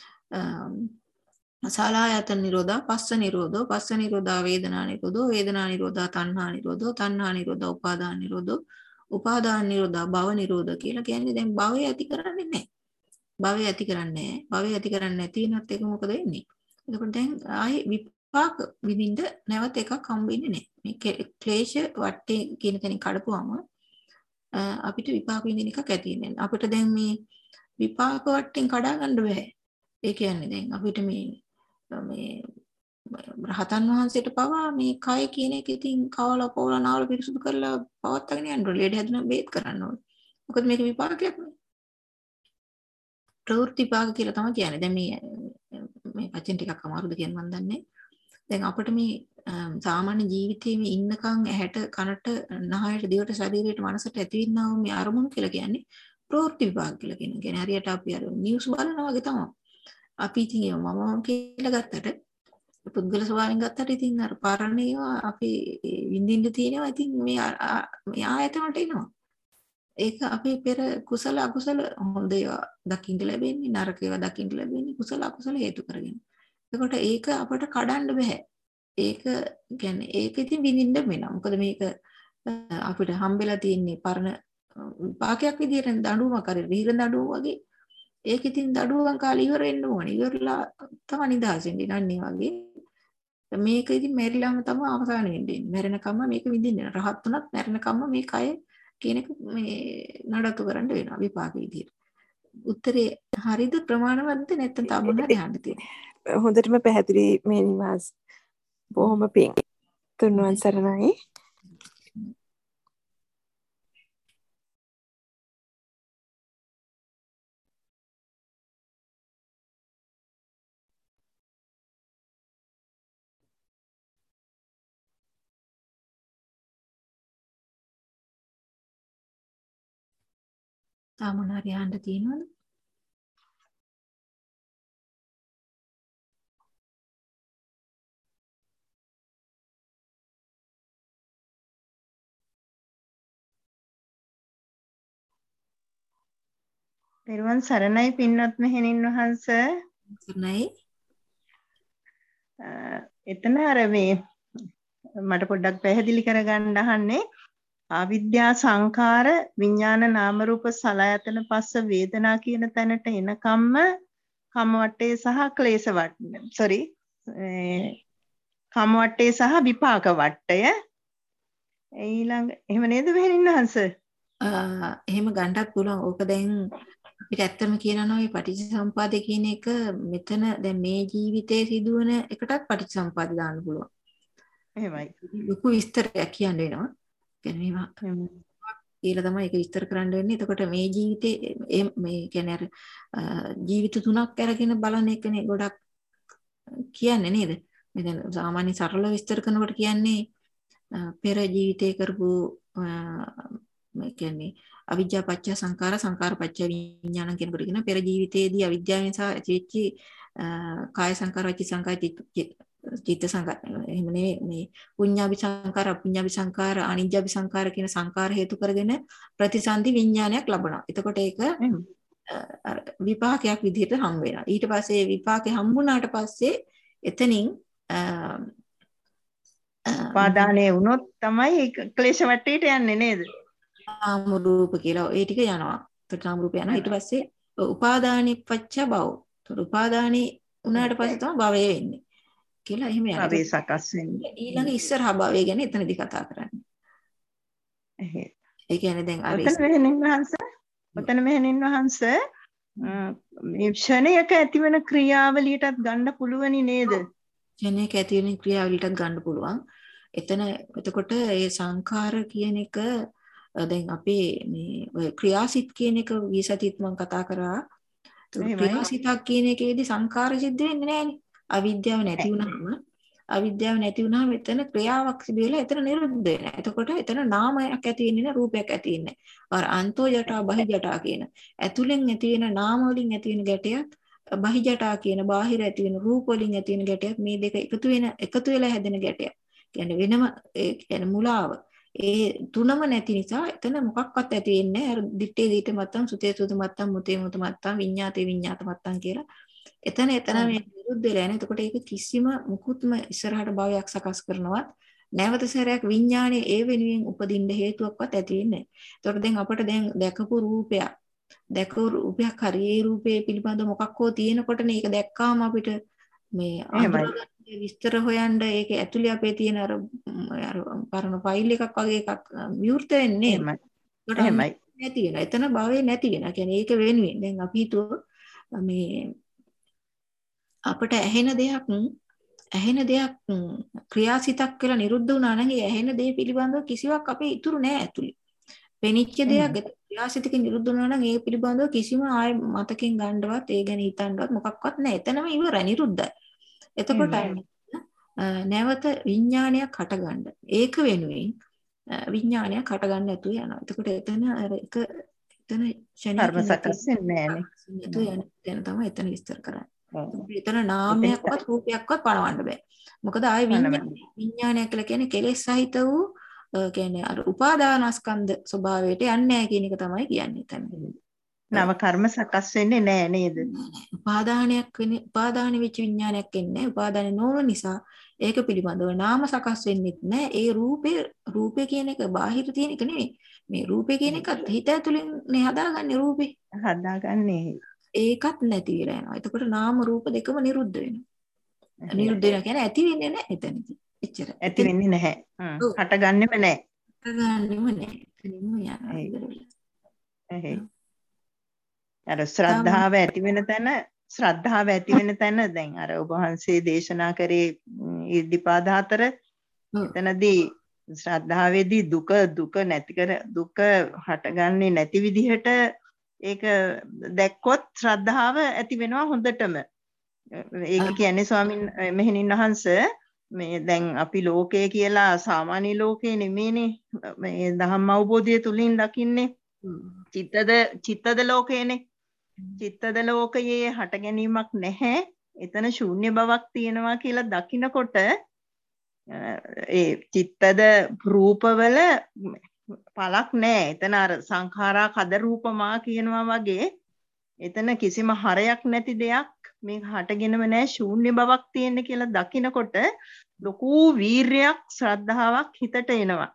B: සලආයතන නිරෝධා පස්ස නිරෝධෝ පස්ස නිරෝධා වේදනා නිරෝධෝ වේදනා නිරෝධා තණ්හා නිරෝධෝ තණ්හා නිරෝධා උපාදාන නිරෝධෝ උපාදාන නිරෝධා භව නිරෝධ කියලා කියන්නේ දැන් භවය ඇති කරන්නේ නැහැ. භවය ඇති කරන්නේ නැහැ. භවය ඇති කරන්නේ නැති වෙනත් එක මොකද වෙන්නේ? එතකොට දැන් ආයේ විපාක විඳින්න නැවත එකක් හම්බෙන්නේ නැහැ. මේ ක්ලේශ වට්ටේ කියන තැනින් කඩපුවම අපිට විපාක විඳින එකක් ඇති වෙන්නේ. අපිට දැන් මේ විපාක වට්ටෙන් කඩා ගන්න බෑ. ඒ කියන්නේ දැන් අපිට මේ මේ රහතන් වහන්සේට පවා මේ කය කියන එක ඉතින් කවලා පොවලා නාවල පිරිසුදු කරලා පවත්වාගෙන යන්න ඕනේ. ලේඩ හැදුන බේත් කරන්න ඕනේ. මොකද මේක විපාකයක් නේ. ප්‍රවෘත්ති විපාක කියලා තමයි කියන්නේ. දැන් මේ මේ වචන ටිකක් අමාරුද කියන මන් දන්නේ. දැන් අපිට මේ සාමාන්‍ය ජීවිතයේ මේ ඉන්නකම් ඇහැට කනට නහයට දිවට ශරීරයට මනසට ඇතිවෙනා වූ මේ අරමුණු කියලා කියන්නේ ප්‍රවෘත්ති විපාක කියලා කියනවා. කියන්නේ හරියට අපි අර නිවුස් බලනවා වගේ තමයි. අපි ඉතින් ඒව මම කියලා ගත්තට පුද්ගල ස්වභාවයෙන් ගත්තට ඉතින් අර පරණ ඒවා අපි විඳින්න තියෙනවා. ඉතින් මේ මේ ආයතන වලට එනවා. ඒක අපේ පෙර කුසල අකුසල හොඳ ඒවා දකින්න ලැබෙන්නේ නරක ඒවා දකින්න ලැබෙන්නේ කුසල අකුසල හේතු කරගෙන. එතකොට ඒක අපට කඩන්න බෑ. ඒක කියන්නේ ඒක ඉතින් විඳින්න වෙනවා. මොකද මේක අපිට හම්බෙලා තියෙන්නේ පරණ විපාකයක් විදියට දඬුවමක් කරේ විහිර දඬුවම වගේ. ඒක ඉතින් දඬුවම් කාලේ ඉවර වෙන්න ඕනේ. ඉවරලා තමයි නිදහසෙන් ඉන්නේ වගේ. මේක ඉතින් මෙරිලාම තමයි අවසාන වෙන්නේ. මැරෙනකම්ම මේක විඳින්න. රහත් උනත් මැරෙනකම්ම මේ කය කියන එක මේ නඩත්තු කරන්න වෙනවා විපාක විදියට. උත්තරේ හරිද ප්‍රමාණවත්ද නැත්නම් තව මොනවද අහන්න තියෙන්නේ?
D: හොඳටම පැහැදිලි මේ නිවාස්. බොහොම පිං. තුන්වන් සරණයි.
B: තව මොනවද අහන්න තියෙනවද?
E: පෙරවන් සරණයි පින්වත් මෙහෙණින් වහන්ස.
B: සරණයි.
E: එතන අර මේ මට පොඩ්ඩක් පැහැදිලි කරගන්න අහන්නේ අවිද්‍යා සංඛාර විඥාන නාම රූප සලආයතන පස්ස වේදනා කියන තැනට එනකම්ම කම වටේ සහ ක්ලේශ වට්ටය. sorry කම වටේ සහ විපාක වට්ටය. ඊළඟ එහෙම නේද මෙහෙණින් වහන්ස?
B: එහෙම ගන්නත් පුළුවන්. ඕක දැන් අපිට ඇත්තම කියනවා නම් මේ පටිච්චසමුපාද කියන එක මෙතන දැන් මේ ජීවිතයේ සිදුවන එකටත් පටිච්චසමුපාද දාන්න පුළුවන්.
E: එහෙමයි.
B: ලොකු විස්තරයක් කියන්න වෙනවා. කියන්නේ මේවා කියලා තමයි ඒක විස්තර කරන්න වෙන්නේ. එතකොට මේ ජීවිතේ මේ කියන්නේ අර ජීවිත තුනක් අරගෙන බලන එකනේ ගොඩක් කියන්නේ නේද? මේ දැන් සාමාන්‍ය සරල විස්තර කරනකොට කියන්නේ පෙර ජීවිතේ කරපු මේ කියන්නේ අවිජ්ජා පත්‍ය සංඛාර සංඛාර පත්‍ය විඥාන කියනකොට කියන පෙර ජීවිතයේදී අවිද්‍යාව නිසා ඇතිවෙච්ච කාය සංඛාර වචී සංඛාර චිත්ත සංඛාර එහෙම නෙවෙයි මේ පුඤ්ඤාභි සංඛාර අපුඤ්ඤාභි සංඛාර අනිජ්ජාභි සංඛාර කියන සංඛාර හේතු කරගෙන ප්‍රතිසන්දි විඥානයක් ලබනවා. එතකොට ඒක විපාකයක් විදිහට හම් වෙනවා. ඊට පස්සේ විපාකේ හම්බුණාට පස්සේ එතනින්
E: උපාදානයේ වුණොත් තමයි ක්ලේශ වටේට යන්නේ නේද?
B: නාම රූප කියලා ඒ ටික යනවා. ඒතර නාම රූප යනවා. ඊට පස්සේ උපාදානි පච්ච භව. ඒතර උපාදානි උනාට පස්සේ තමයි භවය වෙන්නේ. කියලා එහෙම යනවා.
E: භවය සකස් වෙන්නේ.
B: ඊළඟ ඉස්සරහා භවය ගැන එතනදී කතා කරන්නේ.
E: එහෙ.
B: ඒ කියන්නේ දැන් අර
E: ඔතන මෙහෙණින් වහන්ස ඔතන මෙහෙණින් වහන්ස මේ ක්ෂණයක ඇතිවන ක්‍රියාවලියටත් ගන්න පුළුවනි නේද?
B: ක්ෂණයක ඇතිවන ක්‍රියාවලියටත් ගන්න පුළුවන්. එතන එතකොට ඒ සංඛාර කියන එක දැන් අපේ මේ ක්‍රියාසිත කියන එක විසතිත් මම කතා කරා. ක්‍රියාසිතක් කියන එකේදී සංඛාර සිද්ධ වෙන්නේ නැහැනේ. අවිද්‍යාව නැති වුනහම අවිද්‍යාව නැති වුනහම එතන ක්‍රියාවක් සිදු වෙලා එතන නිරුද්ධ වෙනවා. එතකොට එතන නාමයක් ඇති වෙන්නේ නැහැ, රූපයක් ඇති වෙන්නේ නැහැ. අර අන්තෝ ජටා බහි ජටා කියන ඇතුලෙන් ඇති වෙන නාම වලින් ඇති වෙන ගැටයක් බහි ජටා කියන බාහිර ඇති වෙන රූප වලින් ඇති වෙන ගැටයක් මේ දෙක එකතු වෙන එකතු වෙලා හැදෙන ගැටයක්. කියන්නේ වෙනම ඒ කියන්නේ මුලාව. ඒ තුනම නැති නිසා එතන මොකක්වත් ඇති වෙන්නේ නැහැ. අර දිත්තේ දිට මත්තම් සුතේ සුත මත්තම් මුතේ මුත මත්තම් විඤ්ඤාතේ විඤ්ඤාත මත්තම් කියලා. එතන එතන මේ විරුද්ධ වෙලා යන. එතකොට ඒක කිසිම මුකුත්ම ඉස්සරහට භාවයක් සකස් කරනවත් නැවත සැරයක් විඥානයේ ඒ වෙනුවෙන් උපදින්න හේතුවක්වත් ඇති වෙන්නේ නැහැ. එතකොට දැන් අපිට දැන් දැකපු රූපයක් දැකපු රූපයක් හරි ඒ රූපේ පිළිබඳ මොකක් හෝ තියෙනකොටනේ ඒක දැක්කාම අපිට මේ අඳුරගන්න විස්තර හොයන්න ඒක ඇතුලේ අපේ තියෙන අර අර පරණ ෆයිල් එකක් වගේ එකක් විවෘත වෙන්නේ.
E: එහෙමයි.
B: නැති වෙනවා. එතන භාවයේ නැති වෙනවා. කියන්නේ ඒක වෙනුවෙන් දැන් අපි හිතුව මේ අපට ඇහෙන දෙයක් ඇහෙන දෙයක් ක්‍රියාසිතක් කියලා නිරුද්ධ වුණා නම් ඒ ඇහෙන දේ පිළිබඳව කිසිවක් අපේ ඉතුරු නැහැ ඇතුලේ. පෙනිච්ච දෙයක් ක්‍රියාසිතක නිරුද්ධ වුණා නම් ඒ පිළිබඳව කිසිම ආය මතකෙන් ගන්නවත් ඒ ගැන හිතන්නවත් මොකක්වත් නැහැ. එතනම ඉවරයි, නිරුද්ධයි. එතකොට නැවත විඥානයක් හටගන්න. ඒක වෙනුවෙන් විඥානයක් හටගන්න නැතුව යනවා. එතකොට එතන අර එක එතන
E: කර්ම සකස් වෙන්නේ නැහැ නේ.
B: එතන තමයි එතන විස්තර කරන්නේ. එතන නාමයක්වත් රූපයක්වත් පණවන්න බෑ. මොකද ආයේ විඥානය කියලා කියන්නේ කෙලෙස් සහිත වූ කියන්නේ අර උපාදානස්කන්ධ ස්වභාවයට යන්නේ නැහැ කියන එක තමයි කියන්නේ එතන.
E: නව කර්ම සකස් වෙන්නේ නැහැ නේද?
B: උපාදානයක් වෙන්නේ උපාදාන වෙච්ච විඥානයක් එන්නේ නැහැ. උපාදාන නොවන නිසා ඒක පිළිබඳව නාම සකස් වෙන්නෙත් නැහැ. ඒ රූපේ රූපේ කියන එක බාහිර තියෙන එක නෙමෙයි. මේ රූපේ කියන එකත් හිත ඇතුලෙන් නේ හදාගන්නේ රූපේ.
E: හදාගන්නේ.
B: ඒකත් නැති වෙලා යනවා. එතකොට නාම රූප දෙකම නිරුද්ධ වෙනවා. නිරුද්ධ වෙනවා කියන්නේ ඇති වෙන්නේ නැහැ එතනදී. එච්චර.
E: ඇති වෙන්නේ නැහැ. හ්ම්. හටගන්නෙම නැහැ.
B: හටගන්නෙම නැහැ. එතනින්ම යනවා.
E: එහේ. අර ශ්‍රද්ධාව ඇති වෙන තැන ශ්‍රද්ධාව ඇති වෙන තැන දැන් අර ඔබ වහන්සේ දේශනා කරේ ඉර්ධිපාද හතර එතනදී ශ්‍රද්ධාවේදී දුක දුක නැති කර දුක හටගන්නේ නැති විදිහට ඒක දැක්කොත් ශ්‍රද්ධාව ඇති වෙනවා හොඳටම. ඒක කියන්නේ ස්වාමින් මෙහෙණින් වහන්සේ මේ දැන් අපි ලෝකය කියලා සාමාන්‍ය ලෝකේ නෙමෙයිනේ මේ ධම්ම අවබෝධය තුලින් දකින්නේ. චිත්තද චිත්තද ලෝකේනේ. චිත්තද ලෝකයේ හට ගැනීමක් නැහැ. එතන ශූන්‍ය බවක් තියෙනවා කියලා දකිනකොට ඒ චිත්තද රූපවල පළක් නැහැ. එතන අර සංඛාරා කද රූපමා කියනවා වගේ එතන කිසිම හරයක් නැති දෙයක් මේ හටගෙනම නැහැ ශූන්‍ය බවක් තියෙන කියලා දකිනකොට ලොකු වීරයක් ශ්‍රද්ධාවක් හිතට එනවා.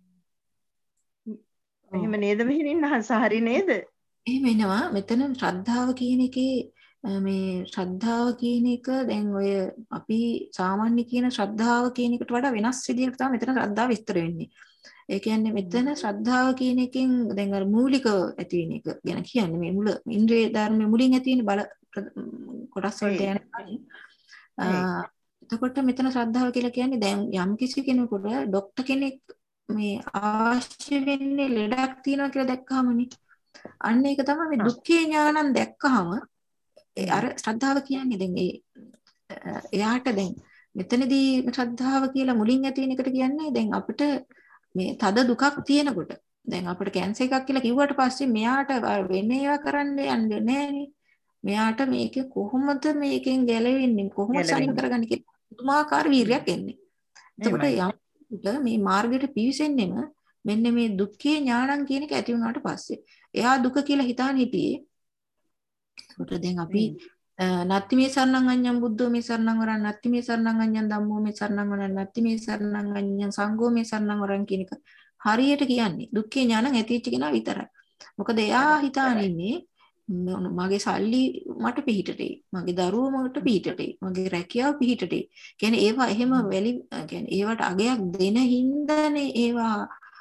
E: එහෙම නේද මෙහෙණින් අහස හරි නේද?
B: එහෙම වෙනවා. මෙතන ශ්‍රද්ධාව කියන එකේ මේ ශ්‍රද්ධාව කියන එක දැන් ඔය අපි සාමාන්‍ය කියන ශ්‍රද්ධාව කියන එකට වඩා වෙනස් විදිහකට තමයි මෙතන ශ්‍රද්ධාව විස්තර වෙන්නේ. ඒ කියන්නේ මෙතන ශ්‍රද්ධාව කියන එකෙන් දැන් අර මූලික ඇති වෙන එක ගැන කියන්නේ මේ මුල ඉන්ද්‍රිය ධර්ම මුලින් ඇති වෙන බල කොටස් වලට යනවා. එතකොට මෙතන ශ්‍රද්ධාව කියලා කියන්නේ දැන් යම් කිසි කෙනෙකුට ડોක්ටර් කෙනෙක් මේ අවශ්‍ය වෙන්නේ ලෙඩක් තියෙනවා කියලා දැක්කහමනේ. අන්න ඒක තමයි මේ දුක්ඛේ ඥානං දැක්කහම අර ශ්‍රද්ධාව කියන්නේ දැන් ඒ එයාට දැන් මෙතනදී ශ්‍රද්ධාව කියලා මුලින් ඇති වෙන එකට කියන්නේ දැන් අපිට මේ තද දුකක් තියෙනකොට දැන් අපිට කැන්සර් එකක් කියලා කිව්වට පස්සේ මෙයාට වෙන්නේ ඒවා කරන්න යන්නේ නැහැනේ. මෙයාට මේක කොහොමද මේකෙන් ගැලවෙන්නේ කොහොමද සනීප කරගන්නේ කියලා පුදුමාකාර වීර්යයක් එන්නේ. එතකොට යම් මේ මාර්ගයට පිවිසෙන්නෙම මෙන්න මේ දුක්ඛේ ඥානං කියන එක ඇති වුණාට පස්සේ එයා දුක කියලා හිතාන හිටියේ. ඒකට දැන් අපි නත්ති මේ සරණං අඤ්ඤං බුද්ධෝ මේ සරණං වරං නත්ති මේ සරණං අඤ්ඤං ධම්මෝ මේ සරණං වරං නත්ති මේ සරණං අඤ්ඤං සංඝෝ මේ සරණං වරං කියන එක හරියට කියන්නේ දුක්ඛේ ඥානං ඇතිවෙච්ච කෙනා විතරයි. මොකද එයා හිතාන ඉන්නේ මගේ සල්ලි මට පිහිටටේ මගේ දරුවෝ මට පිහිටටේ මගේ රැකියාව පිහිටටේ. කියන්නේ ඒවා එහෙම වැලි කියන්නේ ඒවට අගයක් දෙන හින්දානේ ඒවා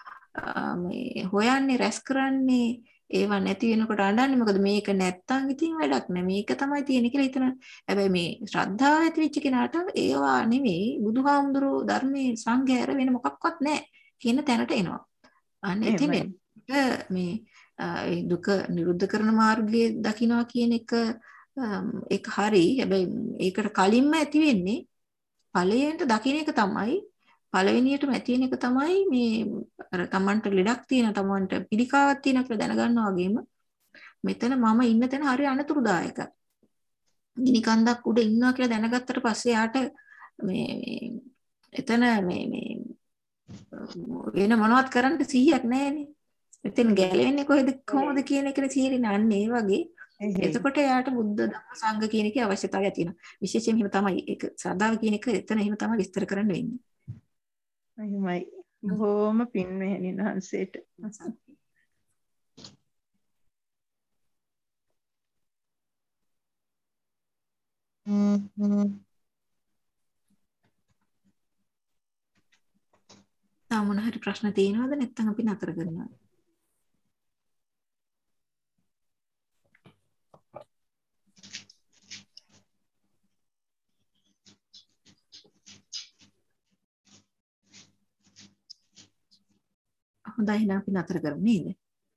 B: මේ හොයන්නේ රැස් කරන්නේ ඒවා නැති වෙනකොට අඬන්නේ මොකද මේක නැත්තම් ඉතින් වැඩක් නෑ මේක තමයි තියෙන්නේ කියලා හිතන. හැබැයි මේ ශ්‍රද්ධාව ඇති වෙච්ච කෙනාට ඒවා නෙමෙයි බුදුහාමුදුරුවෝ ධර්මයේ සංඝයාර වෙන මොකක්වත් නෑ කියන තැනට එනවා. අන්න එතන මේ ඒ දුක නිරුද්ධ කරන මාර්ගයේ දකින්නවා කියන එක ඒක හරි. හැබැයි ඒකට කලින්ම ඇති වෙන්නේ ඵලයට දකින්න එක තමයි පළවෙනියටම ඇති වෙන එක තමයි මේ අර තමන්ට ලෙඩක් තියෙන තමන්ට පිළිකාවක් තියෙන කියලා දැනගන්නවා වගේම මෙතන මම ඉන්න තැන හරිය අනතුරුදායකයි. ගිනි කන්දක් උඩ ඉන්නවා කියලා දැනගත්තට පස්සේ යාට මේ එතන මේ මේ වෙන මොනවත් කරන්න සිහියක් නැහැනේ. එතෙන් ගැලවෙන්නේ කොහෙද කොහොමද කියන එකට සිහිරි නන්නේ ඒ වගේ. එතකොට යාට බුද්ධ ධම්ම සංඝ කියන එකේ අවශ්‍යතාවය තියෙනවා. විශේෂයෙන් එහෙම තමයි ඒක ශ්‍රද්ධාව කියන එක එතන එහෙම තමයි විස්තර කරන්න වෙන්නේ.
E: එහෙමයි. බොහොම පින් මෙහෙණින් වහන්සේට.
B: තා මොන හරි ප්‍රශ්න තියෙනවද නැත්නම් අපි නතර කරනවා? හොඳයි එහෙනම් අපි නතර කරමු නේද?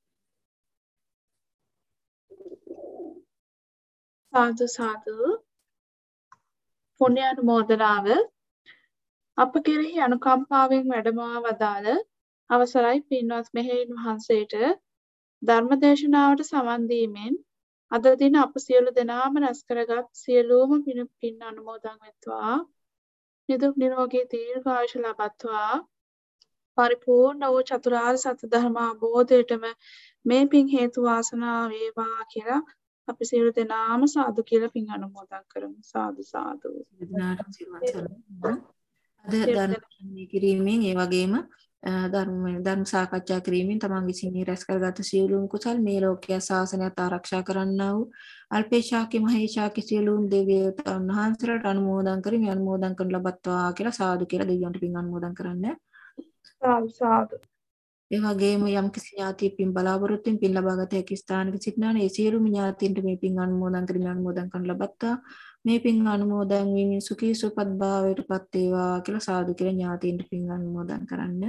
A: සාදු සාදු පුණ්‍ය අනුමෝදනාව අප කෙරෙහි අනුකම්පාවෙන් වැඩමවා වදාළ අවසරයි පින්වත් මෙහෙණින් වහන්සේට ධර්මදේශනාවට සමන් දීමෙන් අද දින අප සියලු දෙනාම රැස් කරගත් සියලුම පින් පින් අනුමෝදන් වෙත්වා නිදුක් නිරෝගී දීර්ඝායුෂ ලබත්වා පරිපූර්ණ වූ චතුරාර්ය සත්‍ය ධර්ම අවබෝධයටම මේ පින් හේතු වාසනා වේවා කියලා අපි සියලු දෙනාම සාදු කියලා පින් අනුමෝදන් කරමු. සාදු සාදු.
B: අද ධර්ම කිරීමෙන් ඒ වගේම ධර්ම ධර්ම සාකච්ඡා කිරීමෙන් තමන්ගේ සිහින රැස් කරගත් සියලුම කුසල් මේ ලෝකයේ ශාසනයත් ආරක්ෂා කරන්නා වූ අල්පේශාකි මහේශාකි සියලුම දෙවියන් වහන්සේලාට අනුමෝදන් කරමි. අනුමෝදන් කරන ලබත්වා කියලා සාදු කියලා දෙවියන්ට පින් අනුමෝදන් කරන්න.
A: සාදු සාදු.
B: ඒ වගේම යම් කිසි ඥාතියෙක් පින් බලාපොරොත්තුෙන් පින් ලබාගත හැකි ස්ථානක සිටිනා නම් ඒ සියලුම ඥාතීන්ට මේ පින් අනුමෝදන් කරමි. අනුමෝදන් කරන ලබත්වා මේ පින් අනුමෝදන් වීමෙන් සුඛී සුවපත් භාවයටපත් වේවා කියලා සාදු කියලා ඥාතීන්ට පින් අනුමෝදන් කරන්න.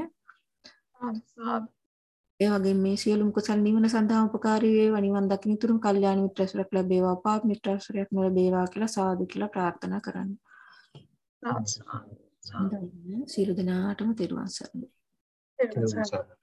B: ඒ වගේම මේ සියලුම කුසල් නිවන සඳහා උපකාරී වේවා. නිවන් දකින්න තුරුම කල්යාණ මිත්‍රසුරක් ලැබේවා. පාප මිත්‍රසුරක් නොලැබේවා කියලා සාදු කියලා ප්‍රාර්ථනා කරන්න. සියලු දෙනාටම තෙරුවන් සරණයි.
A: තෙරුවන් සරණයි.